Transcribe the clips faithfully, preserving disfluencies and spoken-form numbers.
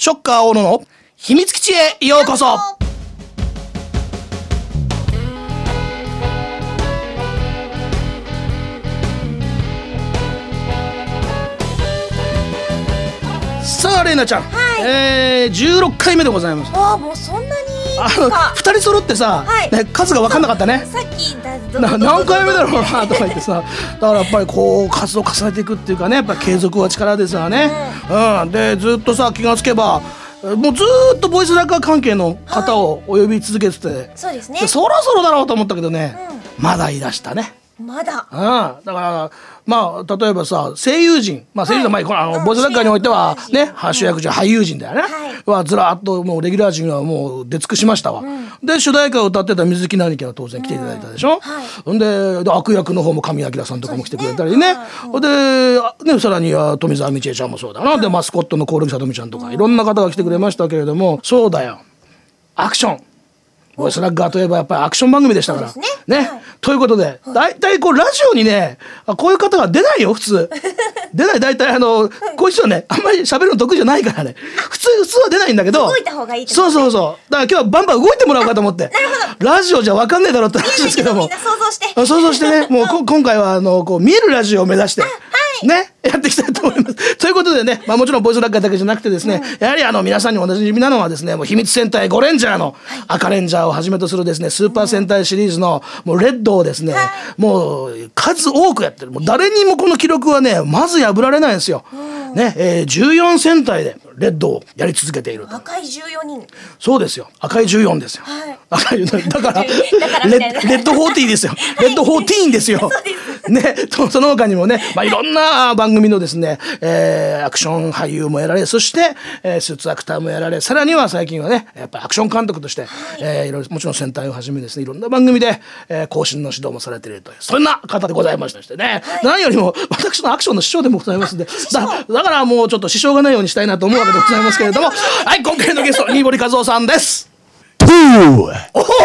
ショッカー大野の秘密基地へようこそ。さあレイナちゃん、 はい、 えー、じゅうろっかいめでございます。 ああ、もうそんなにあのふたり揃ってさ、はいね、数が分かんなかったね。 さっきだな何回目だろうなとか言ってさ、だからやっぱりこう活動を重ねていくっていうかね、やっぱり継続は力ですよね、うんうん、でずっとさ気がつけばもうずーっとボイスラッカー関係の方をお呼び続けてて、はい、 そうですね、 でそろそろだろうと思ったけどね、うん、まだ言い出したね。 まだ、 うん、だからまあ例えばさ声優陣、まあ声優陣の前、はい、あのボイスラッカーにおいてはね、主役じゃ俳優陣だよね、はい、はずらっともうレギュラー陣はもう出尽くしましたわ、うん、で主題歌を歌ってた水木奈々家は当然来ていただいたでしょ、うん、はい、で, で悪役の方も神谷明さんとかも来てくれたりね、で、ね、さらには富澤美智恵ちゃんもそうだな、うん、でマスコットの興梠さとみちゃんとか、うん、いろんな方が来てくれましたけれども、そうだよ、アクションボイスラッガーといえばやっぱりアクション番組でしたからね, ね、はい、ということでだいたいこうラジオにねこういう方が出ないよ普通出ない、だいたいあのこういう人はねあんまり喋るの得意じゃないからね、普通普通は出ないんだけど、 動いた方がいいってことね。そうそうそう、だから今日はバンバン動いてもらおうかと思ってラジオじゃ分かんねえだろって話ですけども、 みんな想像して想像してね、もうこ今回はあのこう見えるラジオを目指してね、やっていきたいと思いますということでね、まあ、もちろんボイスラッカーだけじゃなくてですね、うん、やはりあの皆さんにおなじみなのはですね、もう秘密戦隊ゴレンジャーの赤レンジャーをはじめとするですねスーパー戦隊シリーズのもうレッドをですね、はい、もう数多くやってる、もう誰にもこの記録はねまず破られないんですよ、うん、ね、えー、じゅうよん戦隊でレッドをやり続けていると。 赤いじゅうよにん。 そうですよ、赤いじゅうよんですよ、はい、赤いだからレッドフォーティーですよ、レッドフォーティーンですよね、その他にもね、まあ、いろんな番組のですね、えー、アクション俳優もやられ、そして、えー、スーツアクターもやられ、さらには最近はねやっぱりアクション監督として、はい、えー、いろいろもちろん戦隊をはじめですねいろんな番組で、えー、後進の指導もされているというそんな方でございましたしてね、はい、何よりも私のアクションの師匠でもございますんで、だ, だからもうちょっと支障がないようにしたいなと思うわけでございますけれども、はい、今回のゲスト新堀和夫さんです。 おお、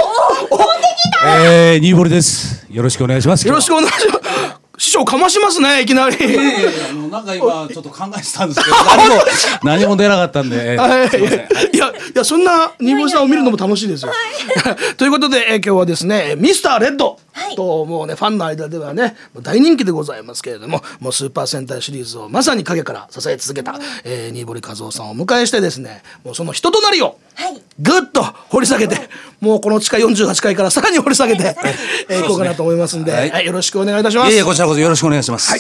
えー、新堀です。よろしくお願いします。 よろしくお願いします。師匠かましますねいきなり。いやいやいや、 あのなんか今ちょっと考えてたんですけど何も何も出なかったんで、えー、すいません。 いやいや、そんな新堀さんを見るのも楽しいですよ。ということで、えー、今日はですねミスターレッドともうねファンの間ではね大人気でございますけれども、もうスーパー戦隊シリーズをまさに影から支え続けた、えー、新堀和夫さんをお迎えしてですね、もうその人となりをぐっと掘り下げて、もうこの地下よんじゅうはちかいからさらに掘り下げてい、えー、こうかなと思いますんで、はいはい、よろしくお願いいたします。 いやいや、こちらこそよろしくお願いします。はい、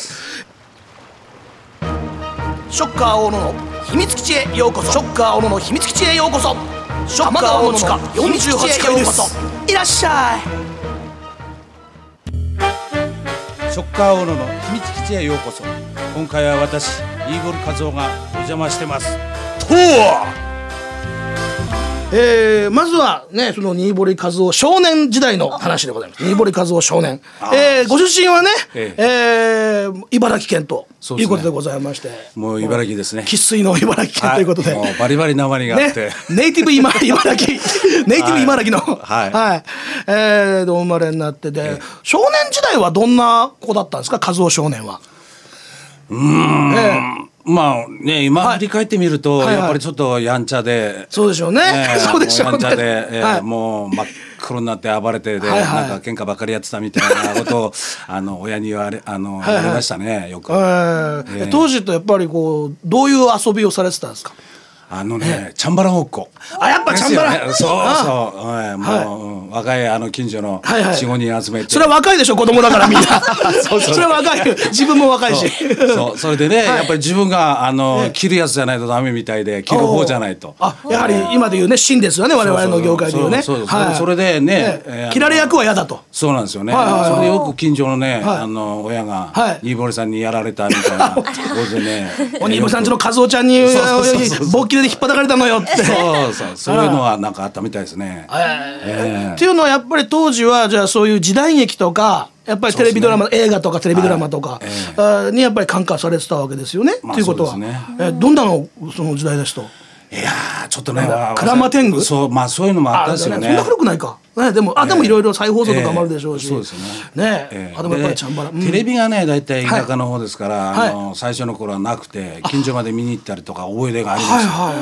ショッカー大野の秘密基地へようこそ。ショッカー大野の秘密基地へようこそ。ショッカー大野の地下よんじゅうはちかいです。いらっしゃい。 ショッカー大野の秘密基地へようこそ。今回は私新堀和夫がお邪魔してますとは。 えー、まずはねその新堀和夫少年時代の話でございます。新堀和夫少年、えー、ご出身はね、えええー、茨城県ということでございまして、ね、 もう茨城ですね。 生粋の茨城県ということで、 はい、もうバリバリなまりがあって、ね、 ネイティブ茨城ネイティブ茨城の、 はいはい、えー、でお生まれになってで、えー、少年時代はどんな子だったんですか和夫少年は。 うーん、えーまあね、今振り返ってみると、はい、やっぱりちょっとやんちゃで、 そうでしょうね、えー、そうでしょうね、 やんちゃで、えーはい、もう真っ黒になって暴れてで、はいはい、なんか喧嘩ばっかりやってたみたいなことをあの親に言われあの、はいはい、言われましたねよく、えーえー、 当時とやっぱりこうどういう遊びをされてたんですか。 あのね、チャンバラごっこ。 あ、やっぱチャンバラ、ね、 そうそう、はい、もう、はい、うん、若いあの近所のよん、ごにん集めて。 それは若いでしょ、子供だからみんな。そうそう、それは若い、自分も若いし。 そう、それでね、はい、やっぱり自分があの、ね、切るやつじゃないとダメみたいで、切る方じゃないと。 あ、やはり今で言うね、芯ですよね、我々の業界で言うね。 そうそうそう、はい、それでね、 えー、切られ役は嫌だと。 そうなんですよね。はいはいはい、それでよく近所のね、はい、あの親が、はい、新堀さんにやられたみたいなことでね。 お新堀さんちの和夫ちゃんに棒切れで引っ張かれたのよ。 そうそう、そういうのはなんかあったみたいですね。 えー、っていうのはやっぱり当時はじゃあそういう時代劇とかやっぱりテレビドラマ、ね、映画とかテレビドラマとか、はい、えー、にやっぱり感化されてたわけですよね。と、まあ、いうことは、ね、えー、どんなのその時代ですと。 いやーちょっとね、 クラマテング、 そう、まあそういうのもあったんですよね。 そんな古くないか。ね、でも、あ、でもいろいろ再放送とかもあるでしょうし、 えー、そうですね。 ね、えー、あでもやっぱりチャンバラ、うん、 テレビがね、だいたい田舎の方ですから、 はい、 あの最初の頃はなくて近所まで見に行ったりとか思い出がありますよ。はいはいはい、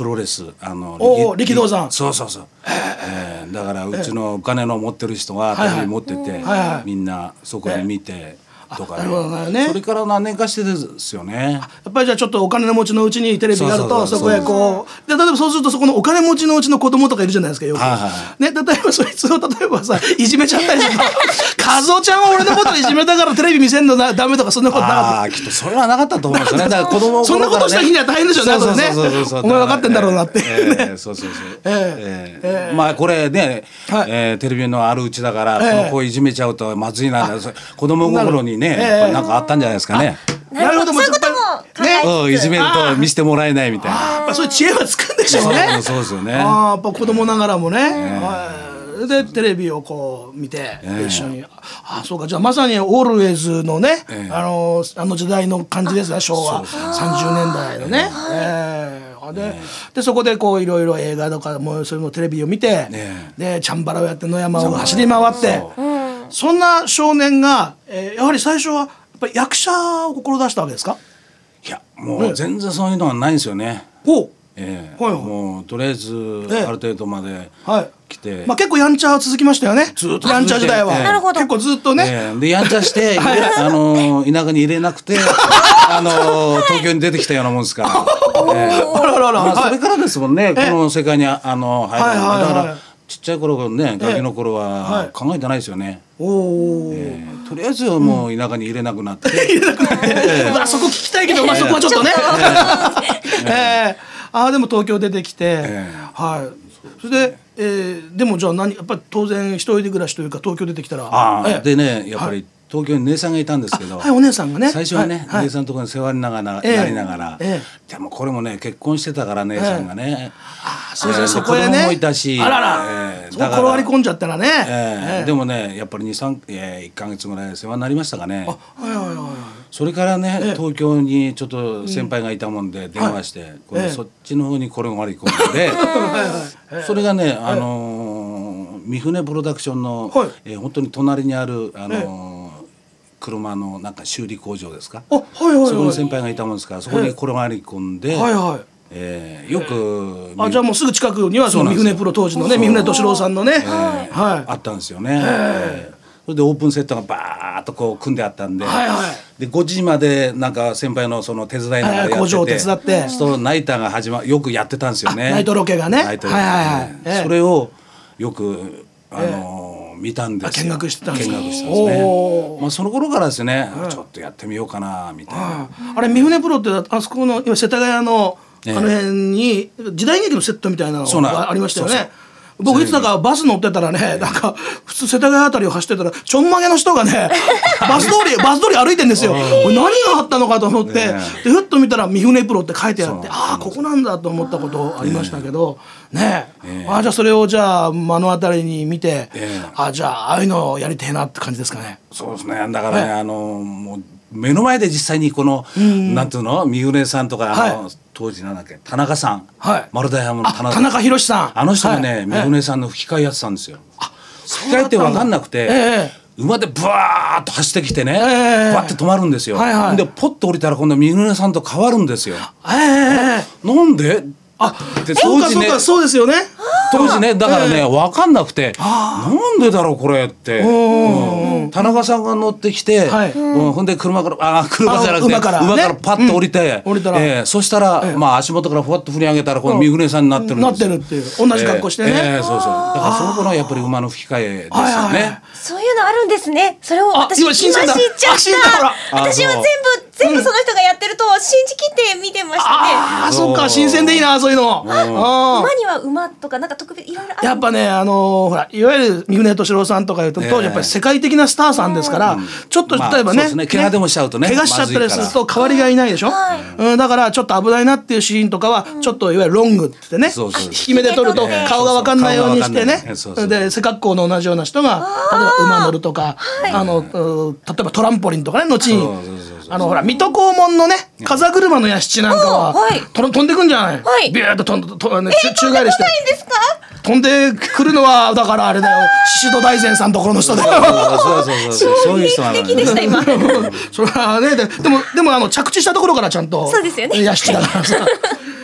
プロレスあのおお力道山そうそうそう、えー、だからうちのお金の持ってる人がテレビ持ってて、はいはい、みんなそこで見てとか ね, ねそれから何年かしてですよね。 やっぱりじゃあちょっとお金持ちのうちにテレビがあるとそこへこうで例えばそうするとそこのお金持ちのうちの子供とかいるじゃないですかよく、はいはい、ね、例えばそいつを例えばさいじめちゃったりすると和夫ちゃんは俺のこといじめたからテレビ見せんのダメとかそんなことなかった。 あきっとそれはなかったと思うんですよね。だから子供、 ね、そんなことした日には大変でしょうね。お前分かってんだろうなって、 えー、そうそうそう、えーえー、まあこれね、はい、えー、テレビのあるうちだから、えー、この子いじめちゃうとまずいな、子供心にね、えー、なんかあったんじゃないですかね。 なるほど、そういうことも考えて、 ね、うん、いじめると見せてもらえないみたいな。 やっぱそういう知恵はつくんでしょうね。 そうそうですよね。 あやっぱ子供ながらもね、えー、でテレビをこう見て、えー、一緒にあそうかじゃあまさにオールウェイズのね、えー、あのあの時代の感じですね。昭和さんじゅうねんだいのね。えーで, でそこでこういろいろ映画とかもそういうのテレビを見て、ね、でチャンバラをやって野山を走り回って そ, そんな少年が、えー、やはり最初はやっぱり役者を志したわけですか。 いやもう全然そういうのはないんですよね。 おえーはいはい、もうとりあえずある程度まで来て、えーまあ、結構やんちゃは続きましたよね。ずっとやんちゃ時代は、えー、結構ずっとね、 えー、でやんちゃしてあの田舎に入れなくてあの東京に出てきたようなもんですから、えーあららら、まあ、それからですもんね、はい、この世界にあの入る、はいはいはい、だからちっちゃい頃ねガキの頃は考えてないですよね。えーおえー、とりあえずもう田舎に入れなくなって、うん、入れなくなって、えー、 そこ聞きたいけど、まあ、そこはちょっとねえーえーあでも東京出てきて、えー、はいそれで、えー、でもじゃあ何やっぱり当然一人で暮らしというか東京出てきたらあ、えー、でねやっぱり、はい東京に姉さんがいたんですけど、 はい、お姉さんがね最初はね、はい、姉さんのところに世話にながら、えー、なりながら、えー、でもこれもね結婚してたから姉さんがね、えー、 あそうですね、そこへね子供もいたしあらら、えー、そこ転がり込んじゃったらね、えーえー、でもねやっぱりにさん、えー、いっかげつぐらい世話になりましたかね。あ、はいはいはいはい、それからね、えー、東京にちょっと先輩がいたもんで電話して、うんはい、これそっちの方に転がり込んで、えー、それがねあのー、三船プロダクションの、はいえー、本当に隣にあるあのーえー車のなんか修理工場ですか、はいはいはい、そこに先輩がいたもんですからそこに転がり込んで、はいはいえー、よくあじゃあもうすぐ近くにはその三船プロ当時のね三船敏郎さんのね、えーはい、あったんですよね、えー、それでオープンセットがバーッとこう組んであったんで、はいはい、でごじまでなんか先輩のその手伝いながらやってて、 工場を手伝ってそのナイターが始まよくやってたんですよね。 ナイトロケがね、 ナイトロケ、はいはいはいえー、それをよくあのーえー見たんですよ。 見学してたんです見学してたんですね。まあその頃からですね、はい、ちょっとやってみようかなみたいな、はい、 あれ三船プロってあそこの今世田谷のあの辺に時代劇のセットみたいなのがありましたよね。そうそう僕いつだかバス乗ってたらねなんか普通世田谷あたりを走ってたらちょんまげの人がねバス通りバス通り歩いてんですよ。何があったのかと思って、ね、でふっと見たら三船プロって書いてあってああここなんだと思ったことありましたけどねえ、ね、あじゃあそれをじゃあ目の当たりに見て、ね、あじゃあああいうのをやりてえなって感じですかね。 そうですねだからね、ねあのもう目の前で実際にこの、うん、なんていうの三船さんとかあの、はい、当時なんだっけ田中さん、はい、丸大ハムの田中田中宏さんあの人がね、はい、三船さんの吹き替えやってたんですよ。あ吹き替えって分かんなくて、ええ馬でブワーッと走ってきてね、えー、バッて止まるんですよ、はいはい、でポッと降りたら今度は三船さんと変わるんですよ、えー、なんであで当時ねそうかそうですよね当時ねだからね、えー、分かんなくてなんでだろうこれって、うん、田中さんが乗ってきて、はいうん、ほんで車からあ車じゃなくて馬から、ね、馬からパッと降りて、うん降りたらえー、そしたら、えーまあ、足元からふわっと振り上げたらこの三船さんになってるんですよ、 なってるっていう同じ格好してね、えーえー、そうそうだからその頃はやっぱり馬の吹き替えですよね、はいはいはい、 そういうのあるんですね。それを私今知っちゃった私は全部全部その人がやってると信じきって見てましたね。 ああそっか新鮮でいいなそういうの、うん、 馬には馬とかなんか特別いろいろある。 やっぱねあのー、ほらいわゆる三船敏郎さんとかいうと当時やっぱり世界的なスターさんですから、うん、ちょっと例えばね、まあ、 怪我でもしちゃうとね怪我しちゃったりすると代わりがいないでしょ、はいうん、だからちょっと危ないなっていうシーンとかはちょっといわゆるロングって言ってね、うん、引き目で撮ると顔が分かんないようにしてねで背格好の同じような人が例えば馬乗るとかあの例えばトランポリンとかね後にあのほら水戸黄門のね風車の屋敷なんかは、はい、と飛んでくんじゃない、はい、ビューッと飛んでと、ね、 えー、宙返りして飛んでくるのはだからあれだよ宍戸大善さんところの人だよそうそうそうそういう人なのよ、ね、 でした今それはねでもでもあの着地したところからちゃんとそうですよね屋敷だからさ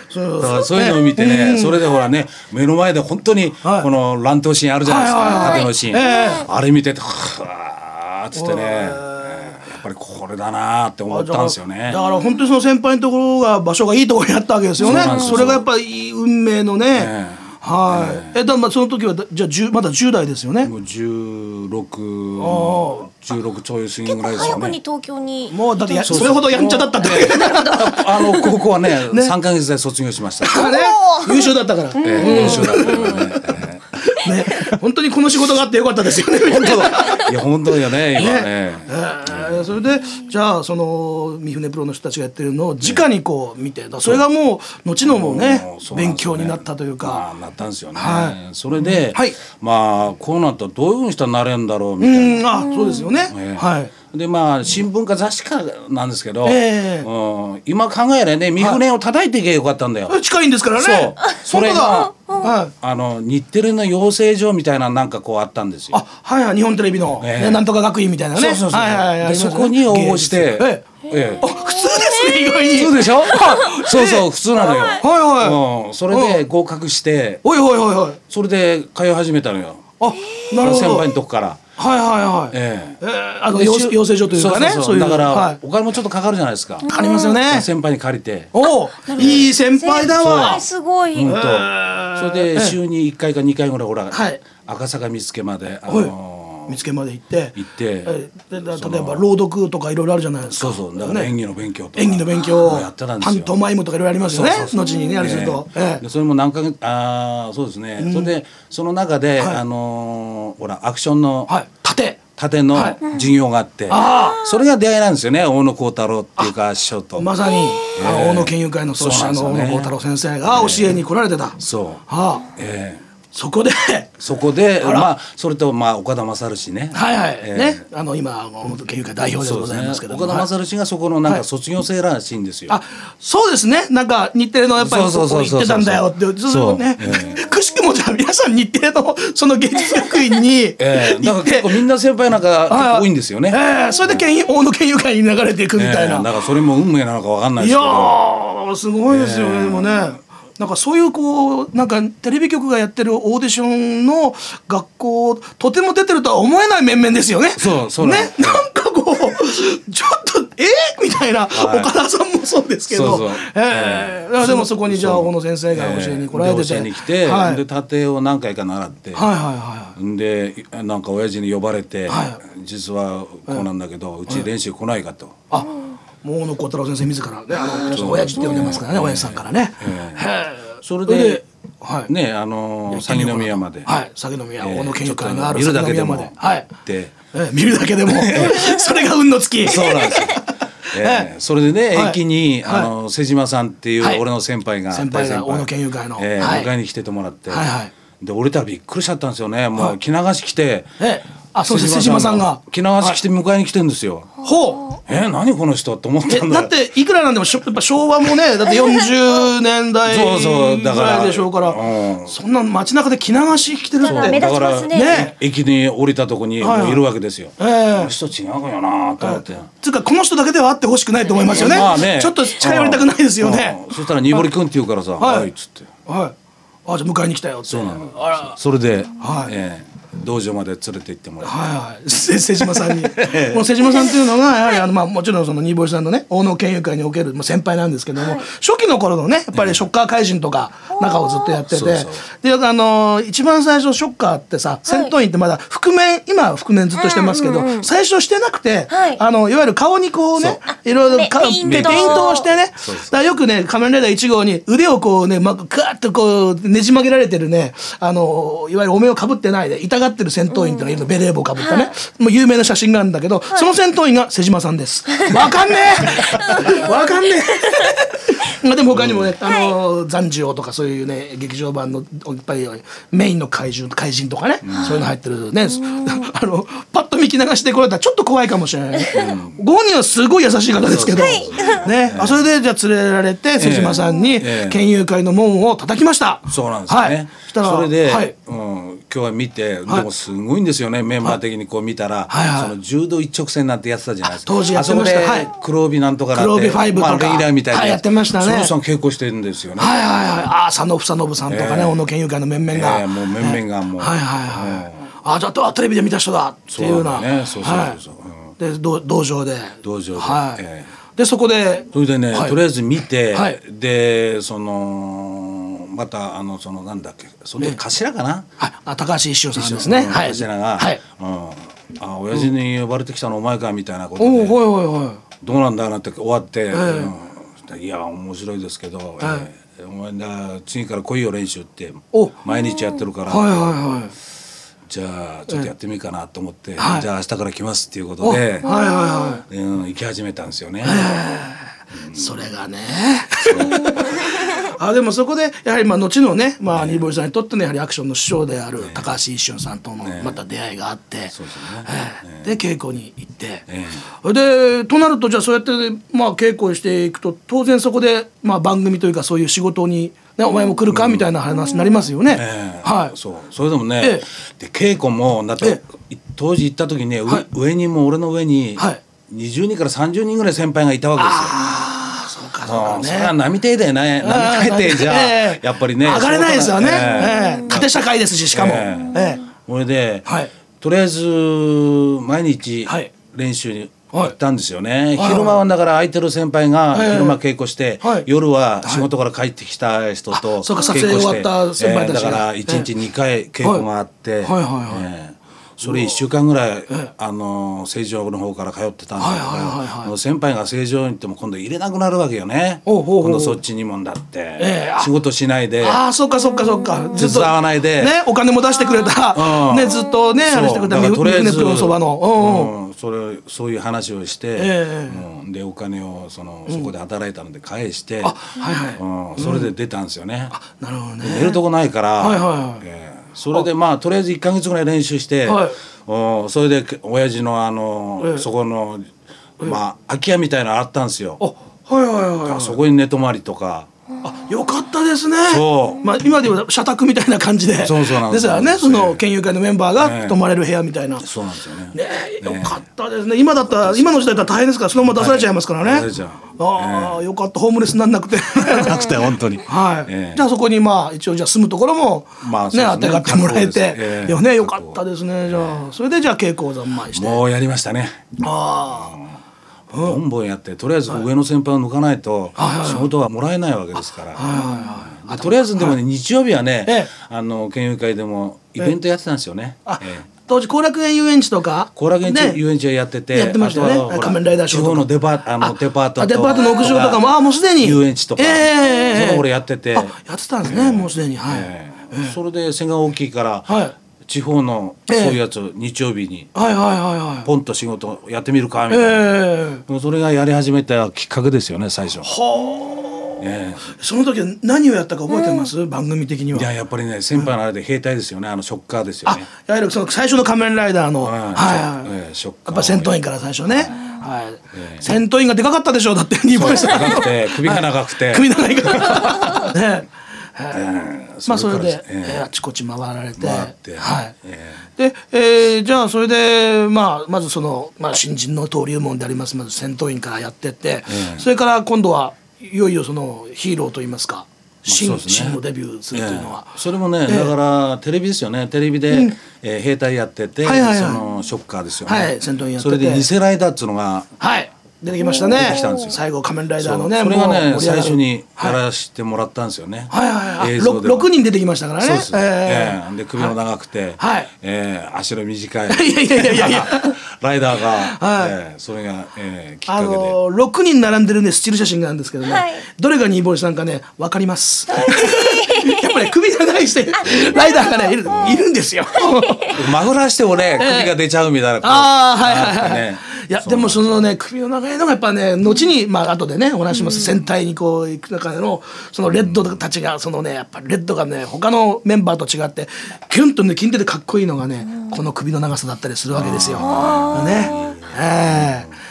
だからそういうのを見てね、それでほらね、目の前で本当にこの乱闘シーンあるじゃないですか、縦のシーン、あれ見ててはーっつってね、やっぱりこれだなって思ったんですよね。 だから本当にその先輩のところが場所がいいところにあったわけですよね。それがやっぱり運命のね。はい。え、だまあその時はじゃあじゅまだじゅう代ですよね。 もうじゅうろく、じゅうろくちょい過ぎぐらいですよね。 結構早くに東京に。 もうだってやそれほどやんちゃだったって。 あの高校はね三ヶ月で卒業しました。 優秀だったから。 優秀だったからね。 ね、本当にこの仕事があってよかったですよね。 本当だ。いや本当だよね。今ね。 えー、それでじゃあその三船プロの人たちがやってるのを直にこう見て、それがもう後のもね勉強になったというか。 なったんですよね。それでまあこうなったらどういうふうにしたらなれるんだろうみたいな。 あ、そうですよね。はい。 でまあ新聞か雑誌かなんですけど、えーうん、今考えればね三船を叩いていけばよかったんだよ。 近いんですからね。 そうそれがあの日テレの養成所みたいななんかこうあったんですよ。 あ、はいはい、日本テレビの、えーね、なんとか学院みたいなね。 そうそうそう、はいはいはい、でそこに応募して、ええええ、あ、普通ですね、意外に。 普通でしょ。そうそう普通なのよ。 はいはい、 うん、それで合格して、 おいおいおいおい、 それで通い始めたのよ。 あ、なるほど。 先輩のとこから。 はいはいはい。ええ、あの養成所というかね、そういうだからお金もちょっとかかるじゃないですか。 かかりますよね。 先輩に借りて。 お、いい先輩だわ。 すごい。 本当。それで週にいっかいかにかいぐらいほら赤坂見附まであの見附まで行って行って例えば朗読とかいろいろあるじゃないですか。 そうそうだから演技の勉強とか演技の勉強やってたんですよ。 パントマイムとかいろいろありますよね。後にねあれすると。 それも何ヶ月あそうですね。それでその中であのほらアクションの盾盾の授業があって、それが出会いなんですよね。大野幸太郎っていうか師匠とまさに大野研究会の創始者の大野幸太郎先生が教えに来られてた。 そう。 はあ。ええ。そこでそこでまあそれとまあ岡田勝氏ね。 はいはいね、あの今元研究会代表でございますけど、 岡田勝氏がそこのなんか卒業生らしいんですよ。 あ、そうですね。なんか日テレのやっぱりそこ行ってたんだよってずっとね。くしくもじゃあ皆さん日テレのその芸術学院にだから結構みんな先輩なんか多いんですよね。 それで大野研究会に流れていくみたいな。 だからそれも運命なのかわかんないですけど。 いやすごいですよね。でもね。なんかそういうこうなんかテレビ局がやってるオーディションの学校とても出てるとは思えない面々ですよね。 そうそうね、なんかこうちょっとえー、みたいな、はい、岡田さんもそうですけど、そうそう、えー、でもそこにじゃあ大野先生が教えに来られてて、 教えに来て、はい、で盾を何回か習って、 はいはいはい、 でなんか親父に呼ばれて、はい、実はこうなんだけど、はい、うち練習来ないかと。 あ、もう大野幸太郎先生自らね、あの皆さん親父って呼んでますからね、親父さんからね。 それでね、あの鷺宮まで、 はい、鷺宮大野研究会のある鷺宮まで、はい、 で見るだけでもそれが運の尽き。 そうなんですよ。えー、それでね、駅にあの瀬島さんっていう俺の先輩が先輩が大野研究会の迎えに来ててもらって、で降りたらびっくりしちゃったんですよね。もう着流し着て、 あ、そうです、瀬島さんが着流し着て迎えに来てるんですよ。 ほう。 え、何この人って思ったんだ。 だっていくらなんでもやっぱ昭和もね、だってよんじゅうねんだいぐらいでしょうから、そんな街中で着流し着てるってだからね、駅に降りたとこにいるわけですよ。この人違うよなと思って。 つうかこの人だけではあってほしくないと思いますよね。ちょっと近寄りたくないですよね。 そしたらにぼりくんって言うからさ、はいっつって。 はい。あ、じゃあ迎えに来たよって。 そうなの。それで、ええ。道場まで連れて行ってもらって、 はいはい、瀬島さんにもう瀬島さんっていうのがやはりあの、まあ、もちろんその新堀さんのね大野研究会における先輩なんですけども、はい、初期の頃のねやっぱりショッカー怪人とか中をずっとやってて、そうそうであの一番最初ショッカーってさ、はい、戦闘員ってまだ覆面今は覆面ずっとしてますけど、うんうんうん、最初してなくて、はい、あのいわゆる顔にこうねいろいろペイントをしてね、だからよくね仮面ライダーいち号に腕をこうね、ま、ガーッとこうねじ曲げられてるねあのいわゆるお面をかぶってないで痛がってる戦闘員ってのがいるの、ベレー帽かぶったね、はい、もう有名な写真があるんだけど、はい、その戦闘員が瀬島さんです。わかんねえわかんねえでも他にもね、うん、あの残次郎とかそういうね劇場版のやっぱりメインの怪獣怪人とかね、うん、そういうの入ってるね、あのパッと見着流してこられたらちょっと怖いかもしれない、うん、ご本人はすごい優しい方ですけど、はい、ね、あそれでじゃあ連れられて瀬島さんに研究会の門を叩きました。 そうなんですね、はい、それで、はい、うん今日は見て、はい、でもすごいんですよね、メンバー的にこう見たら、はいはいはい、その柔道一直線なんてやってたじゃないですか。 当時やってました。 あそこで黒帯なんとかなって、 黒帯ファイブとか、 まあ、レギュラーみたいな、はい、 やってましたね。 そのさん稽古してるんですよね。 はいはいはい。ああ、佐野房信さんとかね、小野県友会の面々が、 えー、もう面々がもう、 えー、はいはいはい、えー、あ、じゃあテレビで見た人だっていうような、 ね、そうそうそうそう、 はい、で道場で道場で、 はい、 えー、 でそこでそれでね、はい、とりあえず見て、 はい、 でそのまたあのそのなんだっけ、その頭かな、 はい、あ、高橋一生さんですね。 はい、頭が、はい、うん、あ、親父に呼ばれてきたのお前かみたいなことで、 お、はいはいはい、 どうなんだなって終わって、えーうん、いや面白いですけど、えーえー、お前だ次から来いよ練習って毎日やってるから、はいはいはい、じゃあちょっとやってみるかなと思って、えー、じゃあ明日から来ますっていうことで、はいはいはい、うん、行き始めたんですよね。 うん、それがねあ、でもそこでやはりまあ後のね、まあ、新堀さんにとってのやはりアクションの師匠である高橋一生さんとのまた出会いがあって、で稽古に行って、でとなるとじゃあそうやってまあ稽古していくと当然そこでまあ番組というかそういう仕事に、ね、お前も来るかみたいな話になりますよね。うん、えー、はい、 そうそれでもね、えー、で稽古もだって、えー、当時行った時に、ね、はい、上にも俺の上に、はい、にじゅうにんからさんじゅうにんぐらい先輩がいたわけですよ。 ああ、そうかそうかね。 それは並程度やね、並程度じゃ、えー、やっぱりね上がれないですよね。えーえー、縦社会ですし、しかも。えーえー、それで、はい、とりあえず毎日練習に行ったんですよね。はい、昼間はだから空いてる先輩が昼間稽古して、はい、夜は仕事から帰ってきた人と稽古して、 はい、終わった先輩たちが、 えー、だからいちにちにかい稽古があって、それいっしゅうかんぐらい、あの成城の方から通ってたんだけど、先輩が成城に行っても今度入れなくなるわけよね。今度そっちにもんだって、えー、仕事しないで、 ああ、そっかそっかそっか、 手伝わないで、 ね、お金も出してくれた、うん、ね、ずっとねあれしてくれたとりあえずそばの、うんうん、それそういう話をして、えーうん、でお金をそのそこで働いたので返して、うん、あ、はいはい、うん、それで出たんですよね。あ、 なるほどね。 寝るとこないから、はいはいはい、えーそれでまあとりあえずいっかげつぐらい練習して、はい、おそれで親父のあの、ええ、そこの、ええ、まあ空き家みたいなのあったんですよ。 あ、はいはいはいはい、 そこに寝泊まりとか。 あ、よかったですね。 そう、 まあ、今では社宅みたいな感じで、 そうそうなんですよね、その県友会のメンバーが泊まれる部屋みたいな、 ね、そうなんですよね。 ね、よかったですね。今だったら今の時代だったら大変ですから、そのまま出されちゃいますからね。はい、出されちゃう。ああ、よかった、ホームレスになんなくてなくて本当に、 はい、えー、じゃあそこにまあ一応じゃあ住むところもね、まあ、ね、当てがってもらえて、えー、よね、よかったですね。じゃあそれでじゃあ稽古を三昧してもうやりましたね。ああ、ボンボンやってとりあえず上の先輩を抜かないと仕事はもらえないわけですから、とりあえずでもね、日曜日はね、ええ、あの県友会でもイベントやってたんですよね。 ええ、当時後楽園遊園地とか後楽園遊園地はやってて、 やってましたよね。仮面ライダーショーとか地方のデパート、あのデパートとデパートの屋上とかも、あ、もうすでに遊園地とか、えー、その頃やってて、 あ、やってたんですね、もうすでに。はい、 えー、それで背が大きいから、はい、地方のそういうやつ、えー、日曜日にポンと仕事やってみるかみたいな、えー、それがやり始めたきっかけですよね、最初。はあ、 えー、その時は何をやったか覚えてます？番組的には。 いや、やっぱりね、先輩のあれで兵隊ですよね、あのショッカーですよね。 あ、いわゆるその最初の仮面ライダーの、はい、はい、 えー、ショッカー、 やっぱ戦闘員から最初ね、はい、えー、戦闘員がでかかったでしょう。だって日本さんでかくて首が長くて、はい、 首長いからねえー、まあそれで、えー、あちこち回られて、回って、はい、えー、で、えー、じゃあそれで、まあ、まずその、まあ、新人の登竜門でありますまず戦闘員からやってって、えー、それから今度はいよいよそのヒーローといいますか、新、まあね、新のデビューするというのは、 えー、それもね、えー、だからテレビですよね。テレビで、うん、えー、兵隊やってて、はいはいはい、そのショッカーですよね、はい、戦闘員やってて、それで偽ライダーっていうのが、はい、出てきましたね。出てきたんですよ。最後仮面ライダーのね、それがね最初にやらせてもらったんですよね。はいはいはい。映像でろくにん出てきましたからね。 そうです。ええ、で首も長くて、はい、ええ、足の短い。いやいやいやいやいや。ライダーが、はい、えー、それが、えー、きっかけで、あのー、ろくにん並んでるねスチール写真があるんですけどね、はい、どれが新堀さんかね分かります。やっぱり、ね、首長いしてライダーがねいる、いるんですよ。 マグラしてもね首が出ちゃうみたいな、えー、 ああはいはいはい、ね、いやでもそのね首の長いのがやっぱね後にまあ後でねお話します、うん、戦隊にこう行く中でのそのレッドたちがそのねやっぱりレッドがね他のメンバーと違ってキュンとね金手でかっこいいのがね、うん、この首の長さだったりするわけですよ。ね、えー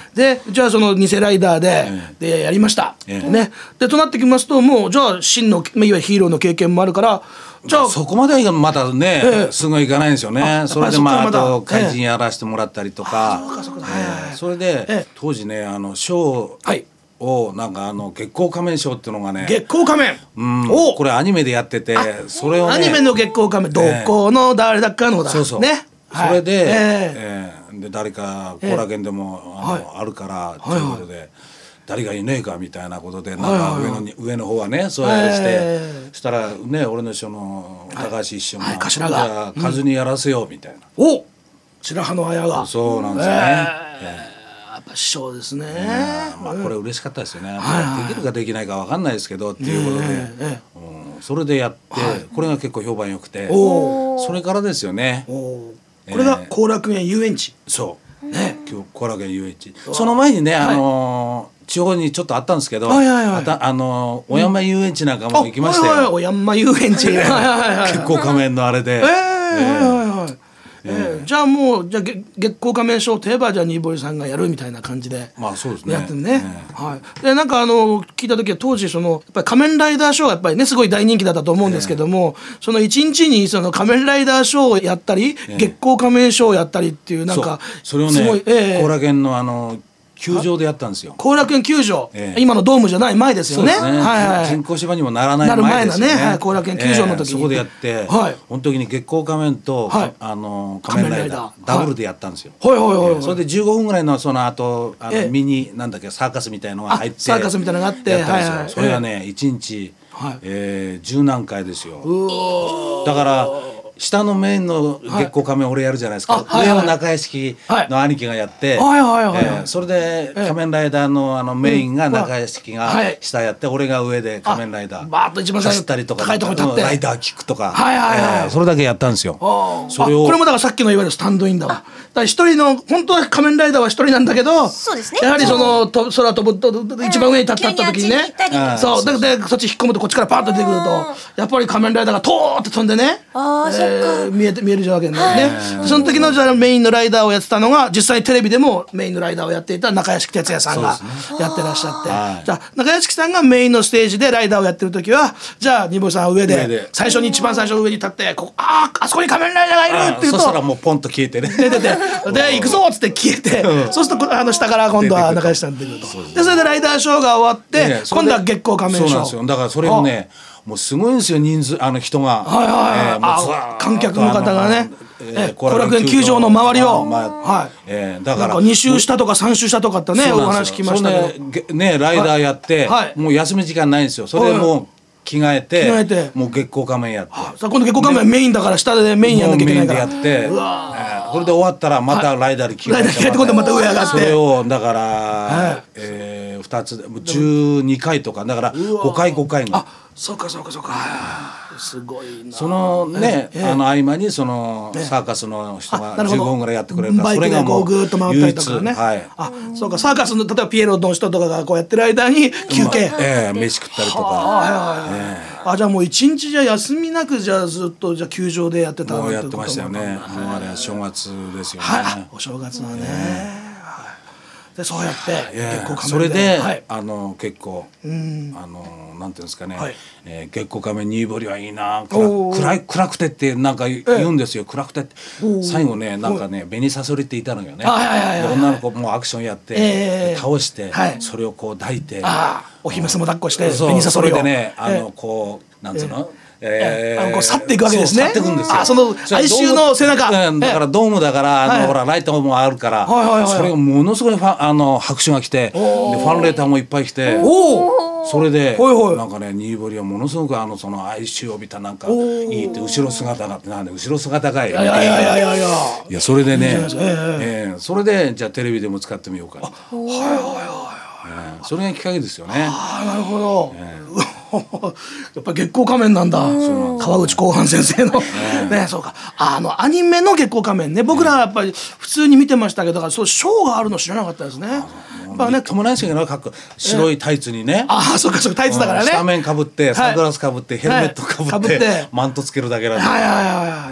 でじゃあその偽ライダーで、ええ、でやりました、ええ、ね、でとなってきますともうじゃあ真のいわゆるヒーローの経験もあるからじゃあそこまではまたね、ええ、すぐいかないんですよね。それでまああと怪人やらせてもらったりとか、それで、ええ、当時ねあのショー、はいをなんかあの月光仮面ショーっていうのがね月光仮面、 うん、これアニメでやっててそれをねアニメの月光仮面どこの誰だかのだ、 そうそうね、 それで、えーえー、で誰かコラゲンでも、えー、あの、はい、あるからということで、はいはい、誰がいねえかみたいなことでなんか上の、はいはい、上の方はねそうやって、えー、したらね俺の師匠の高橋一緒が、はいはい、頭が数にやらせようみたいな、 うん、お白羽の綾がそうなんですよね、えーえー師匠ですね、 まあこれ嬉しかったですよね、はいはい、できるかできないか分かんないですけどっていうことで、えーうん、それでやって、はい、これが結構評判良くてそれからですよね。 おこれが後楽園遊園地、 えー、そうね今日後楽園遊園地その前にね、はい、あのー、地方にちょっとあったんですけど、はいはいはい、あたあのー、小山遊園地なんかも行きましたよ、 うん、はいはい、小山遊園地月光仮面のあれで、 えーえー、はいはいはい、えー、じゃあもうじゃあ月光仮面ショーといえばじゃあ新堀さんがやるみたいな感じでまあそうですねやってるね、えー、はい、でなんかあの聞いた時は当時そのやっぱり仮面ライダーショーがやっぱりねすごい大人気だったと思うんですけども、えー、その一日にその仮面ライダーショーをやったり、えー、月光仮面ショーをやったりっていうなんかそれをね後、えー、楽園のあの球場でやったんですよ。 後楽園球場、ええ、今のドームじゃない前ですよね。そうですね、はいはい、 人工芝にもならない前ですよね。 なる前だね、後楽園球場の時に、えー、 そこでやって、はい、この時に月光仮面と、はい、あの仮面ライダーダブルでやったんですよ。はいはいはいはい、それでじゅうごふんぐらいのその後あの、ええ、ミニなんだっけサーカスみたいのが入ってサーカスみたいなのがあってやったんですよ、はいはい、 それがね一日、はいえー、十何回ですよ。だから下のメインの月光仮面俺やるじゃないですか、はい、上は中屋敷の兄貴がやって、はいはいはいはい、それで仮面ライダー の, あのメインが中屋敷が下やって、うん、俺が上で仮面ライダーバーッと一番走ったりとか高いとこに立ってライダーキックとか、はいはいはいえー、それだけやったんですよ。 それをこれもだからさっきのいわゆるスタンドインだわ。だから一人の本当は仮面ライダーは一人なんだけどそうです、ね、やはりそのと空飛ぶと一番上に立った時にね、うん、そうだからそっち引っ込むとこっちからパーッと出てくるとやっぱり仮面ライダーがトーって飛んでね、あ、えー、見えて見えるわけね、はい、その時のじゃあメインのライダーをやってたのが実際テレビでもメインのライダーをやっていた中屋敷哲也さんがやってらっしゃって、ね、じゃあ中屋敷さんがメインのステージでライダーをやってる時はじゃあ新堀さんは上で, 上で最初に一番最初上に立ってこああそこに仮面ライダーがいるっていうとそしたらもうポンと消えてね出ててで行くぞっつって消えて、うん、そうするとあの下から今度は中屋敷さん出てくるとでそれでライダーショーが終わって、ね、今度は月光仮面ショー。そうなんですよ。 だからそれをねもうすごいんですよ人数あの人が、はいはいはいえー、もう観客の方がねえー、後楽園球場の周りを、まあはいえー、だからに周したとかさん周したとかってねお話聞きましたけどねライダーやって、はい、もう休み時間ないんですよ。それでもう着替えて、着替えてもう月光仮面やってさあ今度月光仮面メインだから下でメインやんなきゃいけないからメインでやってうわ、えー、それで終わったらまたライダーに着替えて、はい、ライダー着替えて今度また上上がってそれをだから、はいえー、ふたつじゅうにかいとかだからごかいごかいがあそうかそうかそうかすごいな。 そのね、えー、あの合間にそのサーカスの人がじゅうごふんぐらいやってくれるからそれがもうグーッと回ったりとかね、はい、あそうかサーカスの例えばピエロの人とかがこうやってる間に休憩、 まあえー、飯食ったりとかあ、えー、あじゃあもう一日じゃ休みなくじゃあずっとじゃあ球場でやってたもうやってましたよね。もうあれは正月ですよね、 はい、お正月はね、えーでそうやって月光仮面でそれで、はい、あの結構うんあのなんていうんですかね、はいえー、月光仮面新堀はいいな暗い暗くてってなんか言うんですよ、えー、暗くてって最後ねなんかね紅さそりっていたのよね、はいはいはいはい、女の子もアクションやって、えー、倒して、はい、それをこう抱いてあお姫様抱っこして紅さそりをそれでねあのこうなんつうの、えーえー、あのこう去っていくわけですね。 去っていくんですよ。 あその哀愁の背中だからドームだからあの、はい、ほらライトもあるから、はいはいはい、それがものすごいファンあの拍手が来てでファンレターもいっぱい来てそれではいはいなんかね新堀はものすごくあのその哀愁を帯びたなんかいいって後ろ姿がなんで後ろ姿がいいいやいやいやいやいやいやそれでね、えーえー、それでじゃあテレビでも使ってみようか。はいはいはい、えー、それがきっかけですよね。 あなるほど、えーやっぱり月光仮面なんだ川口浩範先生のねそうかあのアニメの月光仮面ね僕らはやっぱり普通に見てましたけどだからそうショーがあるの知らなかったですね。やっぱね友達がかっこ白いタイツにねああそうかそうかタイツだからね下面かぶってサングラスかぶってヘルメットかぶってマントつけるだけなんではいはいはいはい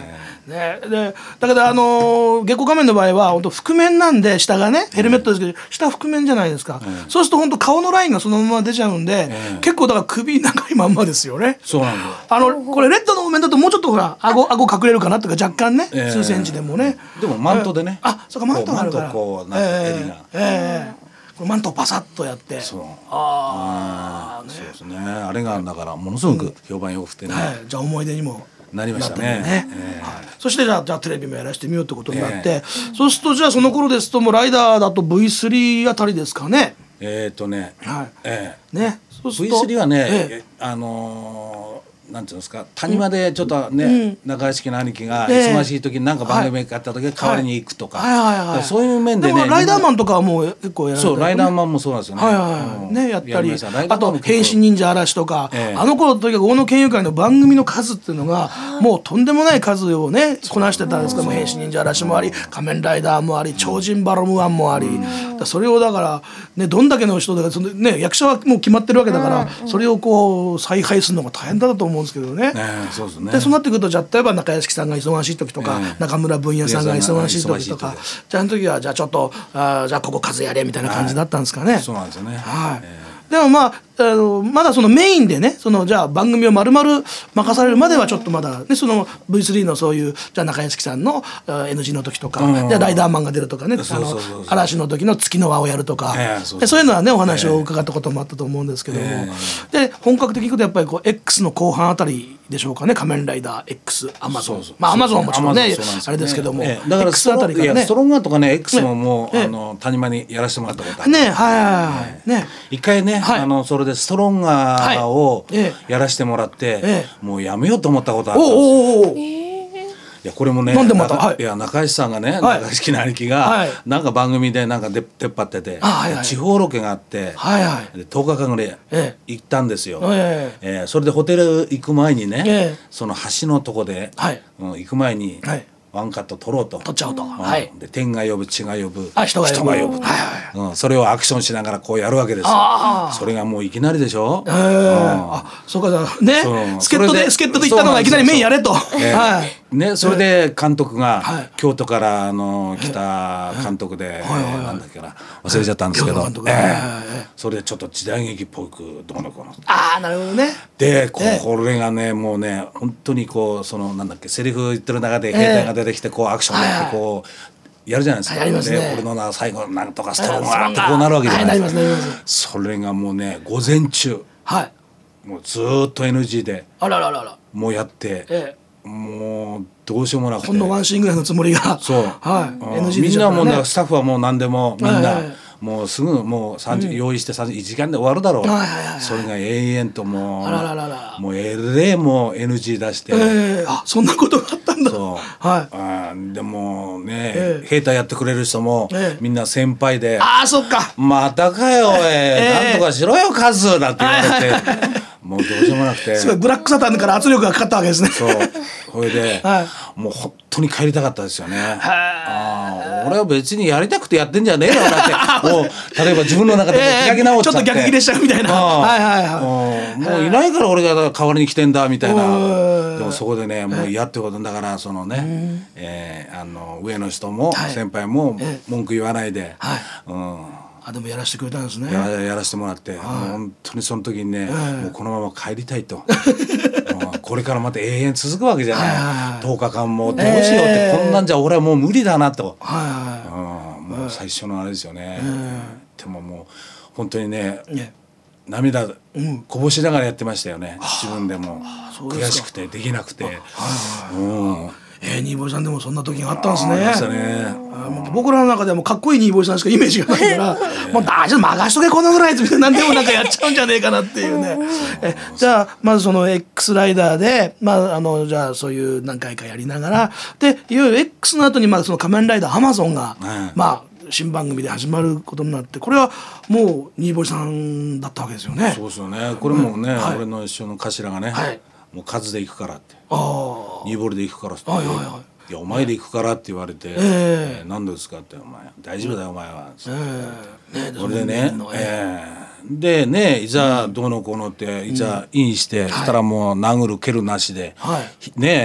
ね、でだけどあのー、月光仮面の場合は本当覆面なんで下がねヘルメットですけど、うん、下覆面じゃないですか、うん、そうすると本当顔のラインがそのまま出ちゃうんで、うん、結構だから首長いまんまですよね。 そうなんだ。 あのこれレッドのお面だともうちょっとほら顎顎隠れるかなとか若干ね、えー、数センチでもね。 でもマントでね、 えー、あそうかマントがあるからこうなんか襟が、 えーえー、これマントをパサッとやって、 そうあ、 ね、そうですね。あれがだからものすごく評判良くてね、うんはい、 じゃあ思い出にもなりましたね。 ねえーはい、そしてじゃあ、じゃあテレビもやらせてみようってことになって、えー、そうするとじゃあその頃ですともうライダーだと ブイスリー あたりですかね。 えっ、ー、とね、 はいえー、ねそうすると ブイスリー はね、 えー、あのーなんていうんですか谷間でちょっとね、うん、中屋敷の兄貴が忙しい時に何か番組があった時は代わりに行くとか、はいはいはいはい、そういう面でね。 でもライダーマンとかはもう結構やられてる、ね、 そうライダーマンもそうなんですよね。 はいはいはい、ねやったりやあと変身忍者嵐とか、ええ、あの頃とにかく大野県友会の番組の数っていうのがもうとんでもない数をねこなしてたんですけども変身忍者嵐もあり仮面ライダーもあり超人バロムワンもあり、うん、それをだから、ね、どんだけの人でその、ね、役者はもう決まってるわけだから、うん、それをこう采配するのが大変だと思うんですけどね。 ねそうですね、 でそうなってくるとじゃあ例えば中屋敷さんが忙しい時とか、えー、中村文也さんが忙しい時とかじゃああの時はじゃあちょっとあじゃあここ数やれみたいな感じだったんですかね。 そうなんですよね、 はいえーでもまあ、あのまだそのメインでねそのじゃあ番組を丸々任されるまではちょっとまだ、ね、その ブイスリー のそういうじゃあ中屋敷さんの エヌジー の時とか、うん、じゃあライダーマンが出るとかねあの嵐の時の月の輪をやるとか、えー、そうそうでそういうのはねお話を伺ったこともあったと思うんですけども、えー、で本格的にいくとやっぱりこう X の後半あたりでしょうかね仮面ライダー X アマゾンまあアマゾンはもちろん ね, ねあれですけども、えー、だから X あたりからねストロンガーとかね X ももう、ね、あの谷間にやらせてもらったことあるねはいはいはい、ね、 一回ね、はい、あのそれでストロンガーをやらせてもらって、ええ、もうやめようと思ったことあったんですよ。おおおいやこれもねなんでまた、はい、 いや中石さんがね、はい、中石の兄貴が、はい、なんか番組でなんか出っ張ってて、はいはい、地方ロケがあって、はいはい、でとおかかんぐらい行ったんですよ、えええー、それでホテル行く前にね、ええ、その橋のとこで、はいうん、行く前に、はいワンカット取ろうと取っちゃおうと、うんはい、で天が呼ぶ地が呼ぶあ人が呼ぶ、 人が呼ぶ、はいはいうん、それをアクションしながらこうやるわけですよ。それがもういきなりでしょ、えーうん、 あそうかね助っ人で助っ人で行ったのがいきなりメインやれと、えーはいね、それで監督が、はい、京都からあの来た監督で、はいはいはい、なんだっけな忘れちゃったんですけど、はいえー、それでちょっと時代劇っぽくどうのこうのあなるほどねでこれがねもうね本当にこうそのなんだっけセリフ言ってる中で兵隊が出てきてこうアクションやってこうやるじゃないですか、はいはい、で俺のな最後なんとかストロンガーってこうなるわけじゃないですか、はい、それがもうね午前中、はい、もうずっと エヌジー であららららもうやって、ええ、もうどうしようもなくてほんのワンシーンぐらいのつもりがそう、 はいエヌジー みんなもうスタッフはもう何でもみんな、はいはいもうすぐもうさんじ、うん、用意してさんじいちじかんで終わるだろう、はいはいはい、それが永遠ともうあららららもうえれえもう エヌジー 出して、 えー、あそんなことがあったんだそう、 はい、 あでもね、えー、兵隊やってくれる人も、えー、みんな先輩でああそっかまたかよおい、えー、なんとかしろよカズなんて言われて、はい、もうどうしようもなくてすごいブラックサタンから圧力がかかったわけですねそうそれで、はい、もう本当に帰りたかったですよねあ俺は別にやりたくてやってんじゃねえよだってもう例えば自分の中で開き直っちゃって、えー、ちょっと逆切れしちゃうみたいなはいはいはいもういないから俺が代わりに来てんだみたいなでもそこでねもう嫌ってことだからそのね、えー、あの上の人も先輩も文句言わないで、はいうんあでもやらせてくれたんですねや, やらせてもらって、はい、本当にその時にね、えー、もうこのまま帰りたいとこれからまた永遠続くわけじゃない、はいはいはい、とおかかんもどうしようって、えー、こんなんじゃ俺はもう無理だなと、はいはいうん、もう最初のあれですよね、えー、でももう本当にね、えー、涙こぼしながらやってましたよね、うん、自分でも悔しくてできなくて、はいはいうんえー、ニーボイさんでもそんな時があったんですね。 ありましたね。 僕らの中ではもうかっこいいニーボイさんしかイメージがないからもう大丈夫任しとけこのぐらいって何でもなんかやっちゃうんじゃねえかなっていうねえじゃあまずその X ライダーで、まあ、あのじゃあそういう何回かやりながらでいわゆる X の後にまあその仮面ライダーアマゾンが、はい、まあ新番組で始まることになってこれはもうニーボイさんだったわけですよね。 そうですよねこれもね、うんはい、俺の一緒の頭がね、はい、もう数で行くからってあニーボールで行くからって、はいはいはいいやお前で行くからって言われて、えーえー、何ですかってお前大丈夫だよお前は、えーね、それでね、えー、でねいざどうのこうのっていざインして、うん、したらもう殴る蹴るなしで、はい、ね、はい、